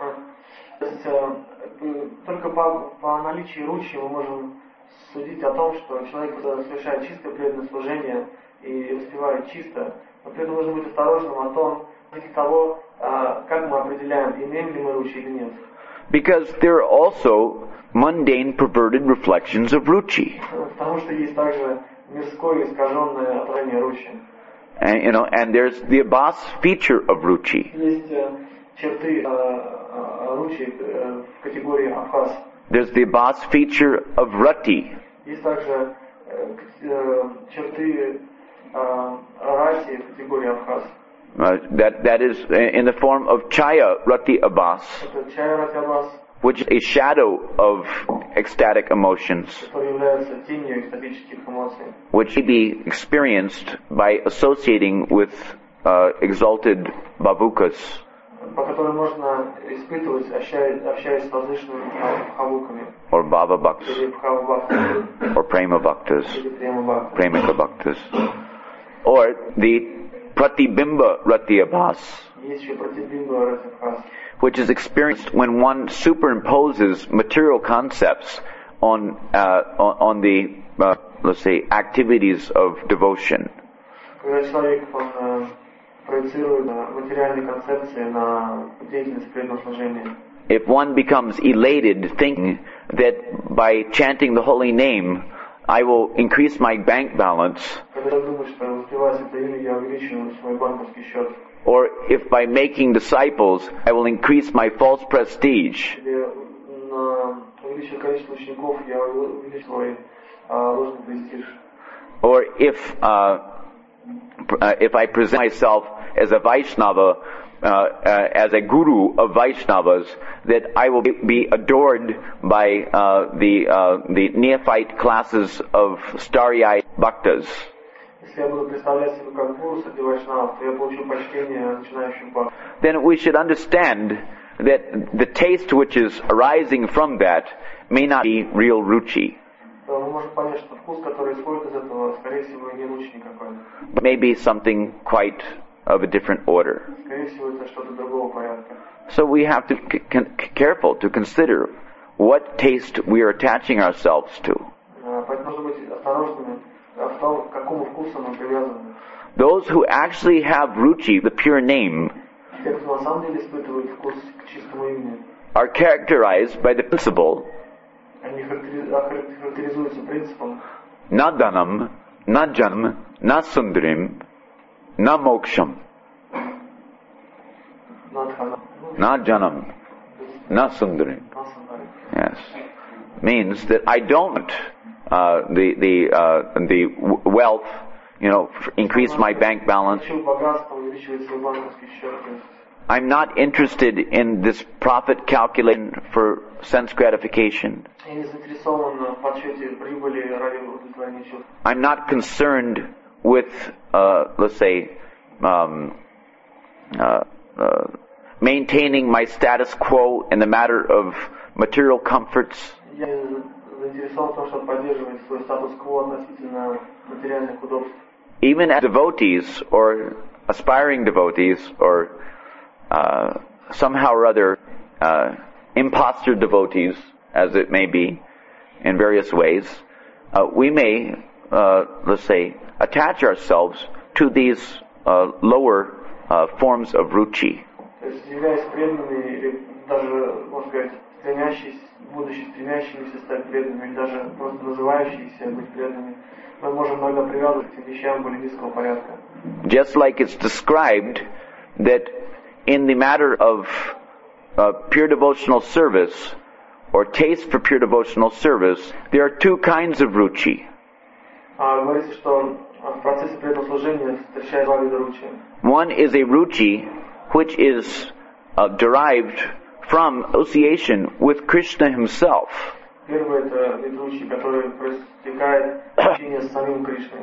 Только по, по наличию ручи мы можем судить о том, что человек совершает чистое преданное служение и воспевает чисто, но при этом нужно быть осторожным о том, того, как мы определяем, имеем ли мы ручи или нет. Because there are also mundane, perverted reflections of ruchi. Потому что есть также мирское искаженное отражение ручи. And you know, and there's the Abbas feature of ruchi. Есть черты ручи в категории Абхаз. There's the Abbas feature of rati. Есть также черты раси в категории Абхаз. Uh, that that is in the form of chaya rati Abbas, which is a shadow of ecstatic emotions, which may be experienced by associating with uh, exalted bhavukas, or bhava bhaktas, or prema bhaktas, premika bhaktas, or the Pratibimba Rati Abbas, which is experienced when one superimposes material concepts on uh, on, on the uh, let's say activities of devotion. If one becomes elated thinking that by chanting the holy name I will increase my bank balance, or if by making disciples I will increase my false prestige, or if uh, if I present myself as a Vaishnava, Uh, uh, as a guru of Vaishnavas, that I will be adored by uh, the uh, the neophyte classes of starry-eyed bhaktas. Then we should understand that the taste which is arising from that may not be real ruchi. But may be something quite of a different order. So we have to be c- careful to consider what taste we are attaching ourselves to. Those who actually have ruchi, the pure name, are characterized by the principle na dhanam, na janam, na sundarim, na moksham. Na janam, na sundarim. Yes, means that I don't uh, the the uh, the wealth, you know, increase my bank balance. I'm not interested in this profit calculation for sense gratification. I'm not concerned with, uh, let's say, um, uh, uh, maintaining my status quo in the matter of material comforts. заинтересован в том, чтобы поддерживать свой статус-кво относительно материальных удобств. Even as devotees or aspiring devotees or uh, somehow or other uh, imposter devotees, as it may be, in various ways, uh, we may, uh, let's say, attach ourselves to these uh, lower uh, forms of ruchi. То есть, являясь преданными или даже, можно сказать, стремящиеся, будучи стремящимися стать преданными, или даже просто называющиеся быть преданными, мы можем иногда привязываться к вещам более низкого порядка. Just like it's described that in the matter of uh, pure devotional service, or taste for pure devotional service, there are two kinds of ruchi. А говорится, что в процессе преданного служения встречается два вида ручи. One is a ruchi which is uh, derived from association with Krishna himself. Первый это вид ручи, который проистекает общение с самим Кришной.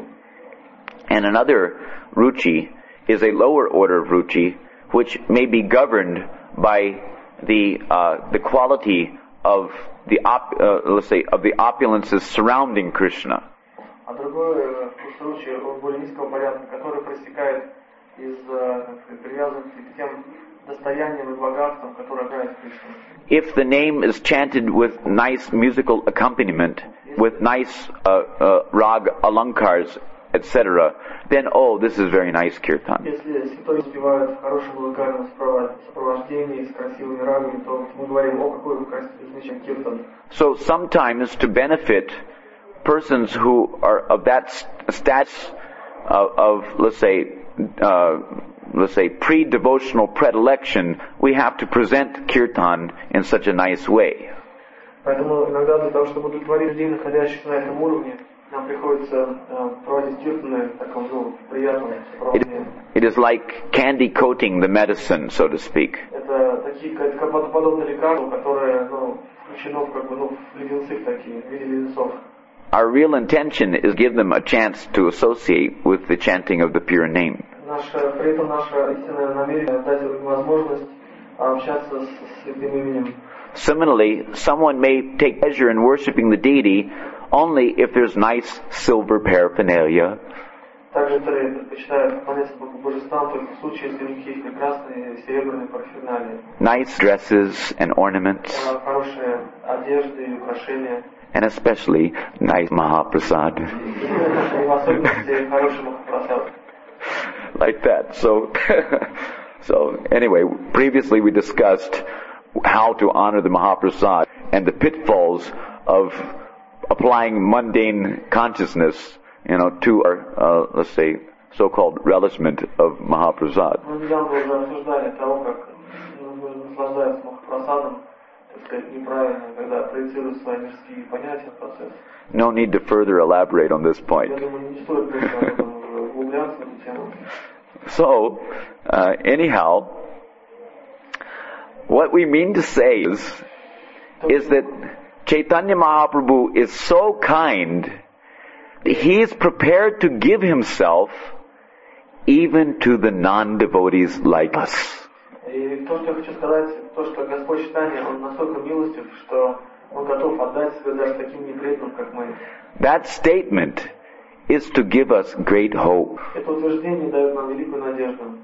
And another ruchi is a lower order of ruchi which may be governed by the uh, the quality of the op, uh, let's say of the opulences surrounding Krishna. А другой вкус ручи, он более низкого порядка, который проистекает из привязанности к тем достояниям и богатствам, которые окружают Кришну. If the name is chanted with nice musical accompaniment, with nice uh, uh, rag alankars, et cetera, then oh, this is very nice kirtan. Если святой спевает в хорошем музыкальном сопровождении с красивыми рагами, то мы говорим, о, какой красивый киртан. So sometimes to benefit persons who are of that status of, of let's say, uh, let's say pre-devotional predilection, we have to present kirtan in such a nice way. Поэтому иногда для того, чтобы удовлетворить людей, находящихся на этом уровне, нам приходится проводить киртаны в таком, ну, приятном сопровождении. It is like candy coating the medicine, so to speak. Это такие, как подобные лекарства, которые, ну, включены в, как бы, ну, в леденцы такие, в виде леденцов. Our real intention is give them a chance to associate with the chanting of the pure name. Наше, при этом наше истинное намерение дать им возможность общаться с святым именем. Similarly, someone may take pleasure in worshiping the deity only if there's nice silver paraphernalia. Также некоторые предпочитают поклоняться божествам только в случае, если у них есть прекрасные серебряные парфюмерии. Nice dresses and ornaments. Хорошие одежды и украшения. And especially nice Mahaprasad. И в особенности хороший Махапрасад. Like that. So, so anyway, previously we discussed how to honor the Mahaprasad and the pitfalls of applying mundane consciousness, you know, to our, uh, let's say, so-called relishment of Mahaprasad. No need to further elaborate on this point. So, uh, anyhow, what we mean to say is, is that Chaitanya Mahaprabhu is so kind, he is prepared to give himself even to the non-devotees like us. И то, что я хочу сказать, то, что Господь Чайтанья, Он настолько милостив, что Он готов отдать себя даже таким непреданным, как мы. That statement is to give us great hope. Это утверждение дает нам великую надежду.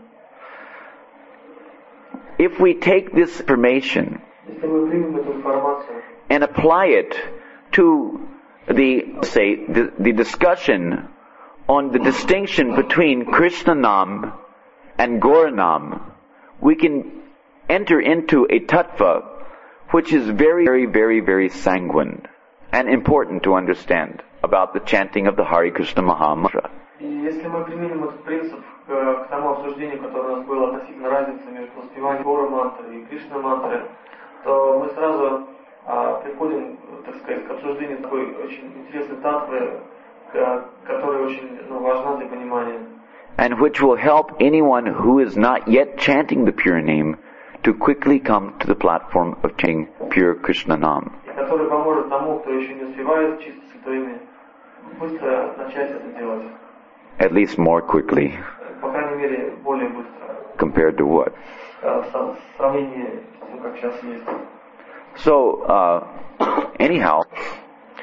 If we take this information Если мы примем эту информацию and apply it to the, say, the, the discussion on the distinction between Krishna Nam and Goranam, we can enter into a tattva which is very, very, very, very sanguine and important to understand about the chanting of the Hare Krishna Maha Mantra. И если мы применим этот принцип к, к тому обсуждению, которое у нас было относительно разницы между воспеванием Гора мантры и Кришна мантры, то мы сразу а, приходим, так сказать, к обсуждению такой очень интересной татвы, которая очень, ну, важна для понимания. And which will help anyone who is not yet chanting the pure name to quickly come to the platform of chanting pure Krishna Nam. И который поможет тому, кто еще не успевает чисто святое имя, быстро начать это делать. At least more quickly. По крайней мере, более быстро. Compared to what? В сравнении с тем, как сейчас есть. So, uh, anyhow,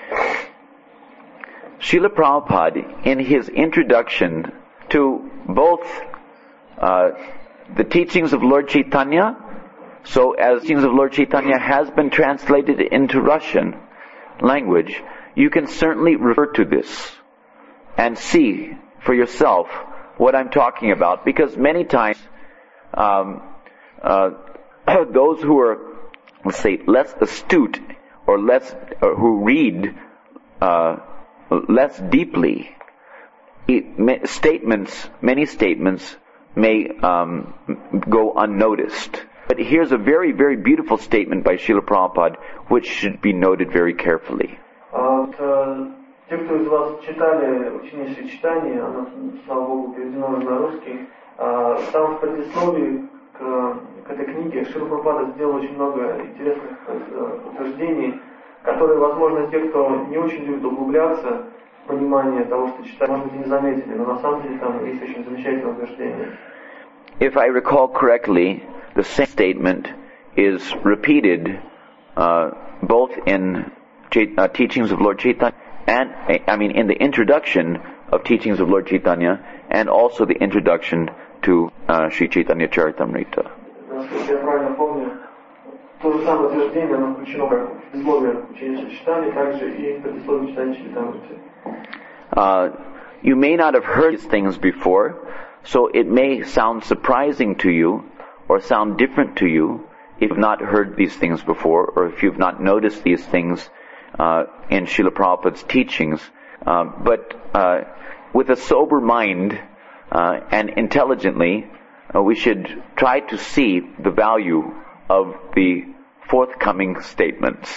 Srila Prabhupada, in his introduction to both uh, the teachings of Lord Chaitanya, so as teachings of Lord Chaitanya has been translated into Russian language, you can certainly refer to this and see for yourself what I'm talking about, because many times um, uh, those who are, let's say, less astute or less or who read uh, less deeply, it, may, statements, many statements may um, go unnoticed. But here's a very, very beautiful statement by Srila Prabhupada, which should be noted very carefully. Те, кто из вас читали ученейшее читание, оно, слава Богу, переведено уже на русский, там в предисловии к, к этой книге Шрила Прабхупада сделал очень много интересных утверждений, которые, возможно, те, кто не очень любит углубляться в понимание того, что читают, может быть, и не заметили, но на самом деле там есть очень замечательное утверждение. If I recall correctly, the same statement is repeated uh, both in uh, teachings of Lord Chaitanya and, I mean, in the introduction of teachings of Lord Chaitanya, and also the introduction to uh, Sri Chaitanya Charitamrita. Насколько я правильно помню, то же самое утверждение, оно включено как в предисловие ученейшего читания, также и в предисловие читания Чаритамриты. Uh, you may not have heard these things before, so it may sound surprising to you or sound different to you if you've not heard these things before, or if you've not noticed these things uh, in Srila Prabhupada's teachings. Uh, but uh, with a sober mind uh, and intelligently, uh, we should try to see the value of the forthcoming statements.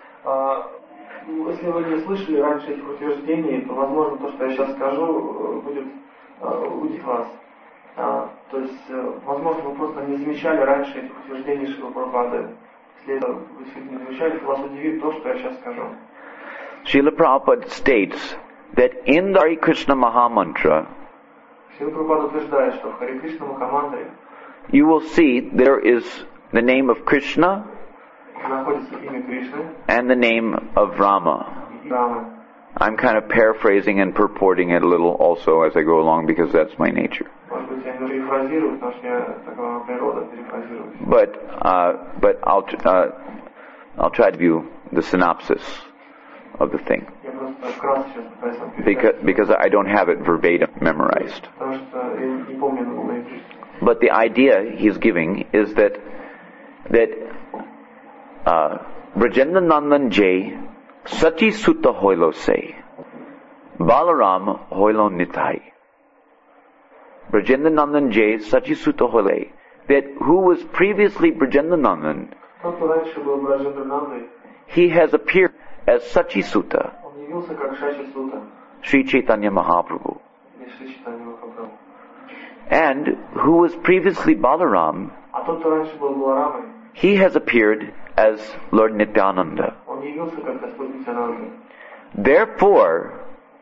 Если вы не слышали раньше этих утверждений, то, возможно, то, что я сейчас скажу, будет удивить вас. То есть, возможно, вы просто не замечали раньше этих утверждений Шрилы Прабхупады. Если это вы действительно не замечали, то вас удивит то, что я сейчас скажу. Srila Prabhupada states that in the Hare Krishna Mahamantra, Шрила Прабхупада утверждает, что в Харе Кришна Махамантре you will see there is the name of Krishna and the name of Rama. I'm kind of paraphrasing and purporting it a little also as I go along, because that's my nature. But uh, but I'll uh, I'll try to view the synopsis of the thing, because because I don't have it verbatim memorized. But the idea he's giving is that that uh, Brajendra Nandan Jay Sachi Sutta Hoilo Se Balaram Hoilo Nitai. Brajendra Nandan Jay Sachi Sutta Hoile, that who was previously Brajendra Nandan, he has appeared as Sachi Sutta, Sri Chaitanya Mahaprabhu. And who was previously Balaram, he has appeared as Lord Nityananda. Therefore,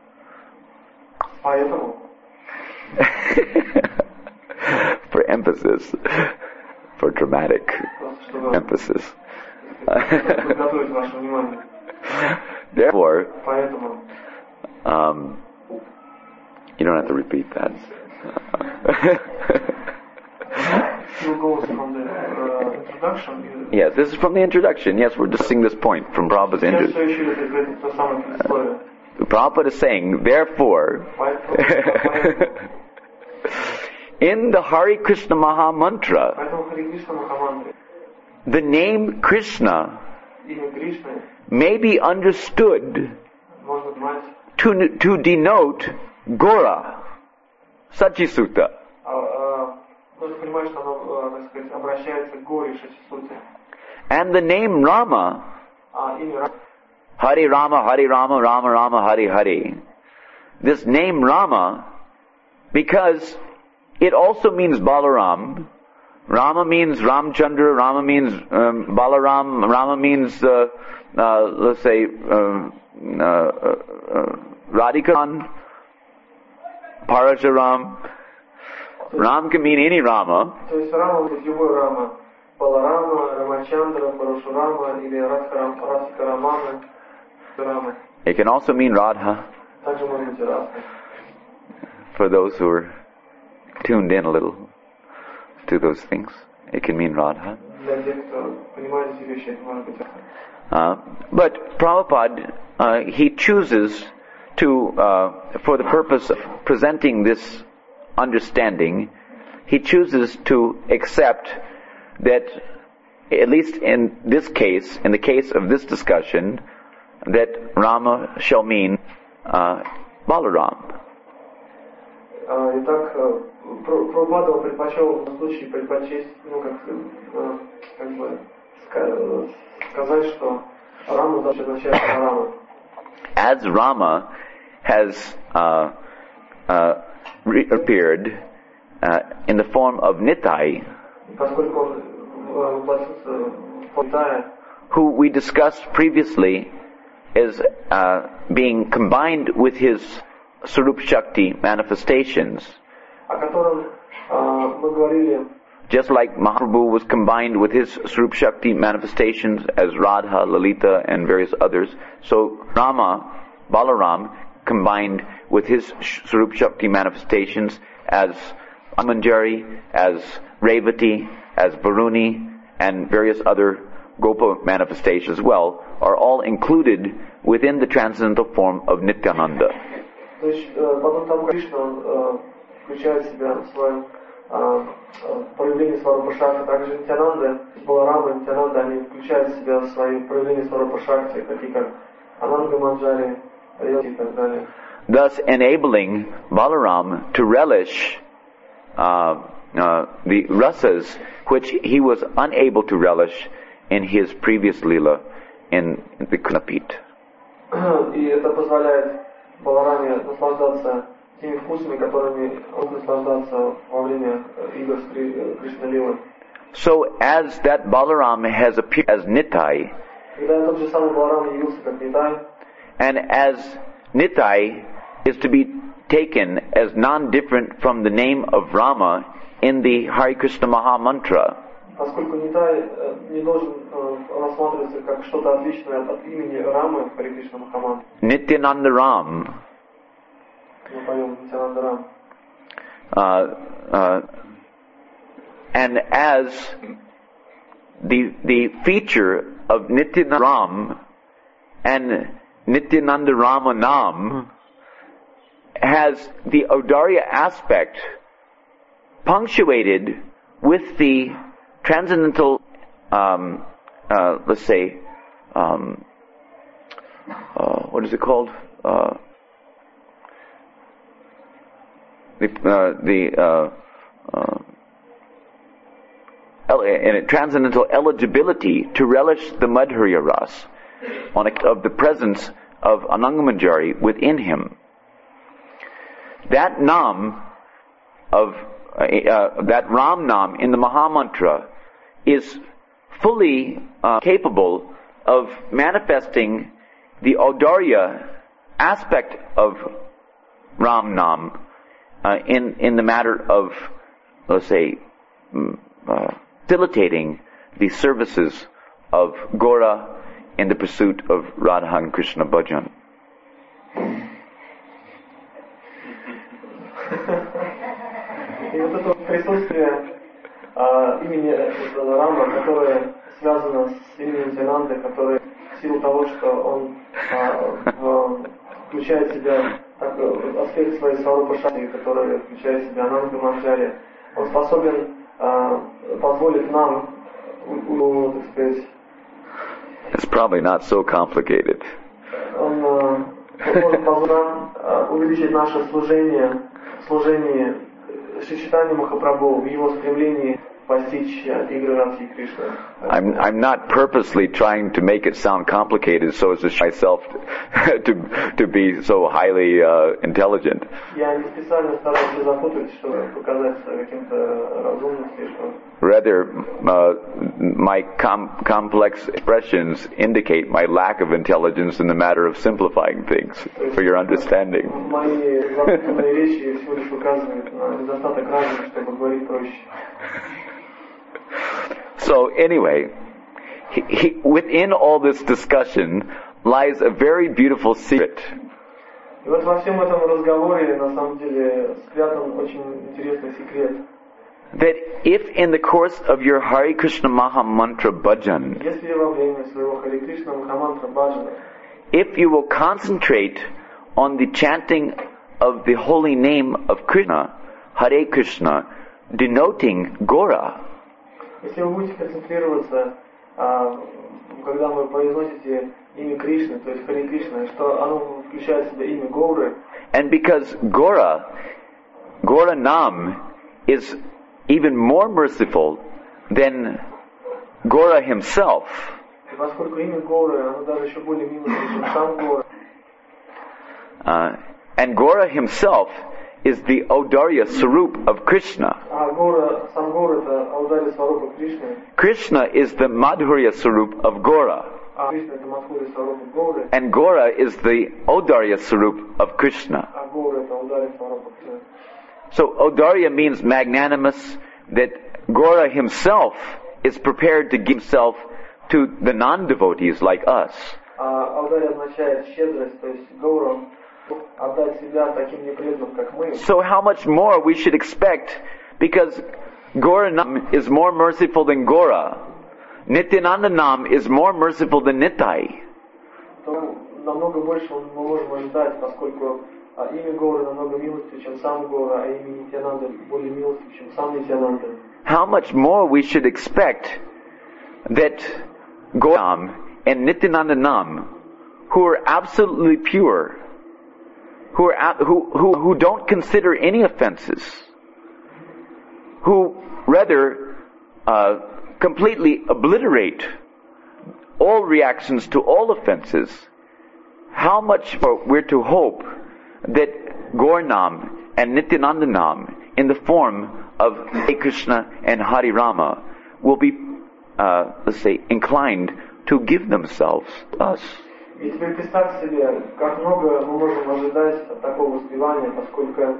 for emphasis, for dramatic emphasis. Therefore, um, you don't have to repeat that. Yes, this is from the introduction. Yes, we're discussing this point from Prabhupada's introduction. Prabhupada is saying, therefore, in the Hare Krishna Mahamantra, the name Krishna may be understood to, to denote Gora, Sachisuta. And the name Rama, Hare Rama, Hare Rama, Rama Rama, Hare Hare. This name Rama, because it also means Balaram. Rama means Ramchandra, Rama means um, Balaram, Rama means, uh, uh, let's say, uh, uh, uh, Radhikaran, Parashuram. Ram can mean any Rama. То есть Рама будет любой Рама. Баларама, Рамачандра, Парашурама или Радхарамана, Рама. It can also mean Radha. Также может быть и Радха. For those who are tuned in a little to those things, it can mean Radha. Для тех, кто понимает эти вещи, это может быть Радха. Uh, but Prabhupada, uh, he chooses to, uh, for the purpose of presenting this understanding, he chooses to accept that, at least in this case, in the case of this discussion, that Rama shall mean uh, Balaram. Итак, Прабхупада предпочел в этом случае предпочесть, ну как, как бы сказать, что Рама означает Рама. As Rama has uh, uh, reappeared uh, in the form of Nitai, поскольку он воплотился в Нитая, who we discussed previously as uh, being combined with his Sarup Shakti manifestations, о котором uh, мы говорили, just like Mahaprabhu was combined with his Sarup Shakti manifestations as Radha, Lalita, and various others, so Rama, Balaram, combined with his Sarup Shakti manifestations as Manjari, as Revati, as Varuni, and various other Gopa manifestations as well, are all included within the transcendental form of Nityananda. То есть, подобно тому, как Кришна, он включает в себя свое проявление Сварупа Шакти, также Нитянанда, Баларама и Нитянанда, они включают в себя свои проявления Сварупа Шакти, такие как Ананга Манджари, Ревати и так далее. Thus enabling Balaram to relish uh, uh, the rasas which he was unable to relish in his previous lila in the Kunapit. И это позволяет Балараме наслаждаться теми вкусами, которыми он наслаждался во время игр с Кришна-лилой. So as that Balaram has appeared as Nitai, когда тот же самый Баларам явился как Нитай, and as Nitai is to be taken as non-different from the name of Rama in the Hare Krishna Maha Mantra, поскольку Нитай не должен рассматриваться как что-то отличное от имени Рамы в Харе Кришна Махамантре. Nityananda Ram, Мы поем Нитянанда Рам. uh, uh, and as the the feature of Nityananda Ram and Nityananda Ramanam has the Audarya aspect punctuated with the transcendental, um, uh, let's say, um, uh, what is it called? Uh, the uh, the uh, uh, el- and a transcendental eligibility to relish the Madhurya Ras on account of the presence of Anangamanjari within him. That nam of uh, uh, that Ram nam in the Mahamantra is fully uh, capable of manifesting the Audarya aspect of Ram nam uh, in in the matter of, let's say, uh, facilitating the services of Gora in the pursuit of Radha and Krishna bhajan. И вот это присутствие э, имени Рама, которое связано с именем Нитянанды, которое в силу того, что он э, в, включает в себя так, аспект своей Сварупа Шакти, который включает в себя Ананга Манджари, он способен э, позволить нам, ну, так сказать, It's probably not so complicated. он э, может позволить нам э, увеличить наше служение, служение Шри-Чайтанья Махапрабху в его стремлении постичь игры Радхи Кришны. I'm I'm not purposely trying to make it sound complicated so as to show myself to to be so highly uh, intelligent. Я не специально стараюсь запутать, чтобы показать каким-то разумным слишком. Rather, uh, my com- complex expressions indicate my lack of intelligence in the matter of simplifying things for your understanding. Мои запутанные речи всего лишь указывают на недостаток разума, чтобы говорить проще. So anyway, he, he, within all this discussion lies a very beautiful secret. И вот во всем этом разговоре, на самом деле, спрятан очень интересный секрет. That if in the course of your Hare Krishna Maha Mantra bhajan, Если во время своего Харе Кришна Махамантра баджана, if you will concentrate on the chanting of the holy name of Krishna, Hare Krishna, denoting Gora, если вы будете концентрироваться, а, когда вы произносите имя Кришны, то есть Харе Кришна, что оно включает в себя имя Гауры, and because Gora, Gora Nam is even more merciful than Gora himself, и поскольку имя Гауры, оно даже еще более милостивее, чем сам Гора, uh, and Gora himself is the Audarya Sarup of Krishna. а Гора, сам Гора это Аударья Сварупа Кришны, Krishna is the Madhurya Sarup of Gora, а Кришна это Мадхурья Сварупа Гауры, and Gora is the Audarya Sarup of Krishna. а Гора это Аударья Сварупа Кришны. So Audarya means magnanimous, that Gora himself is prepared to give himself to the non-devotees like us. А Аударья означает щедрость, то есть Гаура отдать себя таким непреданным, как мы. So how much more we should expect, because Goranam is more merciful than Gora. Nityanandanam is more merciful than Nitai. То намного больше мы можем ожидать, поскольку а, имя Гора намного милостивее, чем сам Гора, а имя Нитянанда более милостивее, чем сам Нитянанда. How much more we should expect that Goram and Nityanandanam, who are absolutely pure, who are who who who don't consider any offenses, who rather uh, completely obliterate all reactions to all offenses, how much more we're to hope that Gaurnam and Nityanandanam, in the form of Hare Krishna and Hare Rama, will be, uh, let's say, inclined to give themselves to us. И теперь представьте себе, как много мы можем ожидать от такого воспевания, поскольку э,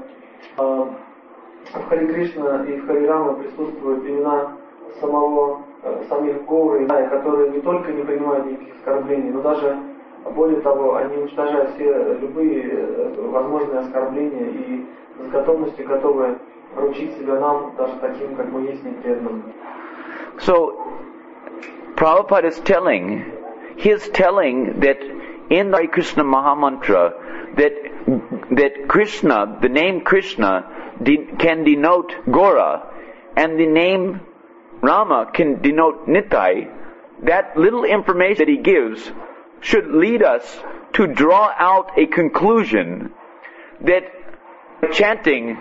в Харе Кришна и в Харе Рама присутствуют имена самого, э, самих Гауры, которые не только не принимают никаких оскорблений, но даже, более того, они уничтожают все любые возможные оскорбления и с готовностью готовы поручить себя нам, даже таким, как мы есть, непреданным. So, Prabhupada is telling, he is telling that in the Hare Krishna Mahamantra, that that Krishna, the name Krishna, de- can denote Gora, and the name Rama can denote Nitai. That little information that he gives should lead us to draw out a conclusion that chanting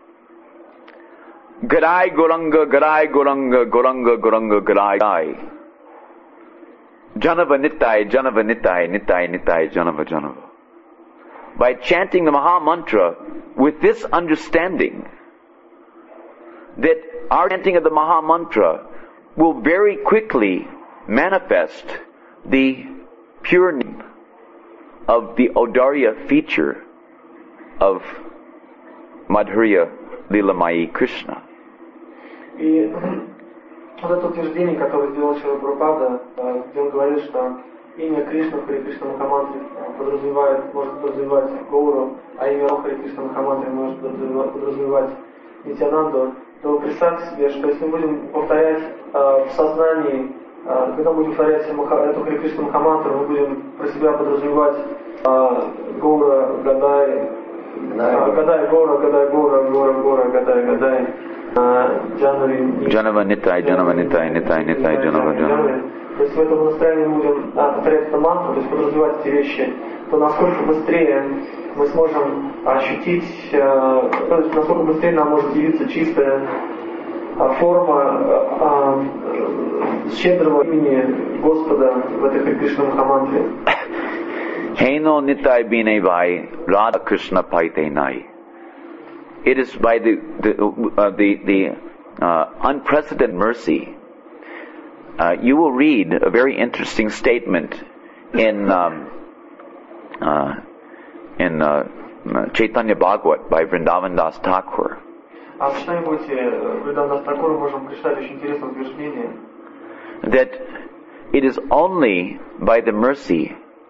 Garai Goranga, Garai Goranga, Goranga, Goranga, Garai, Garai, Janava Nitai, Janava Nitai, Nitai Nitai, Janava Janava. By chanting the Maha Mantra with this understanding that our chanting of the Maha Mantra will very quickly manifest the pure name of the Audarya feature of Madhurya Lilamai Krishna. И вот это утверждение, которое сделал Шрила Прабхупада, где он говорит, что имя Кришны в Харе Кришна Махамантре подразумевает, может подразумевать Гауру, а имя в Харе Кришна Махамантре может подразумевать Нитянанду, то представьте себе, что если мы будем повторять э, в сознании, э, когда мы будем повторять эту Харе Кришна Махамантру, мы будем про себя подразумевать э, Гаура, Гадай, Гадай, Гора, Гадай, Гора, Гора, Гора, Гадай, Гадай, Джанави, Джанава Нитай, Джанава Нитай, Нитай, Нитай, Джанава, Джанава. То есть в этом настроении мы будем а, повторять эту мантру, то есть подразумевать эти вещи, то насколько быстрее мы сможем ощутить, э, то есть насколько быстрее нам может явиться чистая э, форма э, э, щедрого имени Господа в этой Харе Кришна Махамантре. Heno Nitai Bine Vai Radha Krishna Paite Nai. It is by the the uh, the, the uh, unprecedented mercy. Uh, you will read a very interesting statement in um, uh, in uh, Chaitanya Bhagavat by Vrindavan Das Thakur. А в что-нибудь Вриндаван Дас Такур можем прочитать очень интересное утверждение. That it is only by the mercy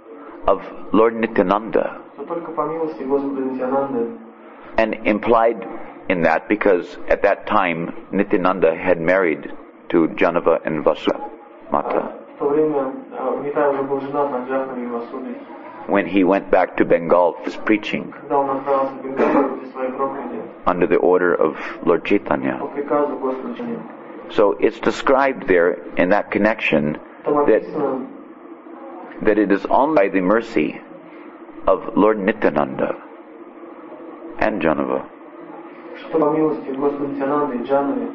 of Lord Nityananda. то только по милости Господа Нитьянанды. And implied in that because at that time Nityananda had married to Janava and Vasumata. В то время Нитай уже был женат на Джахнаве и Васудой. When he went back to Bengal for his preaching Когда он отправился в Бенгалию для своей проповеди under the order of Lord Chaitanya. по приказу Господа Чайтаньи. So it's described there in that connection Там that, описано, that it is only by the mercy of Lord Nityananda and Janava что по милости Господа Нитьянанды и Джахнаве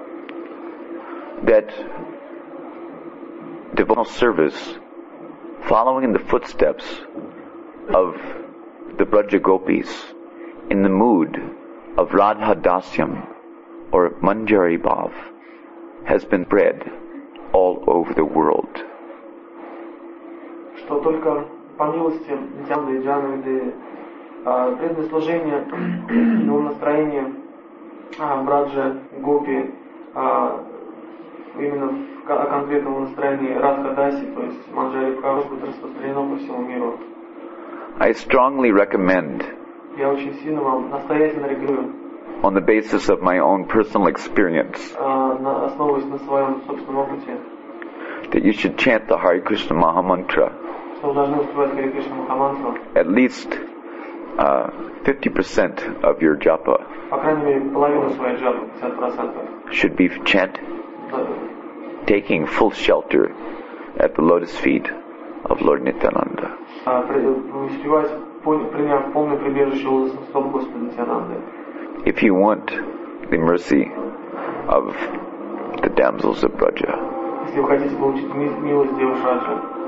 that devotional service, following in the footsteps of the Braja Gopis in the mood of Radha Dasyam or Manjari Bhav, has been spread all over the world. что только по милости Нитьянанды и Джахнавы преданное служение, настроение Браджа Гопи именно в конкретном настроении Радха Даси, то есть Манджари Бхав, будет распространено по всему миру. I strongly recommend, Я очень сильно вам настоятельно рекомендую, on the basis of my own personal experience, основываясь на своем собственном опыте, that you should chant the Hare Krishna Mahamantra что вы должны успевать Харе Кришна Махамантру, at least uh, fifty percent of your japa по крайней мере половину своей джапы, пятьдесят процентов, should be chant taking full shelter at the lotus feet of Lord Nityananda. успевать, приняв полное прибежище у лотосных стоп Господа Нитьянанды. If you want the mercy of the damsels of Braja, Если вы хотите получить милость девушек Раджа,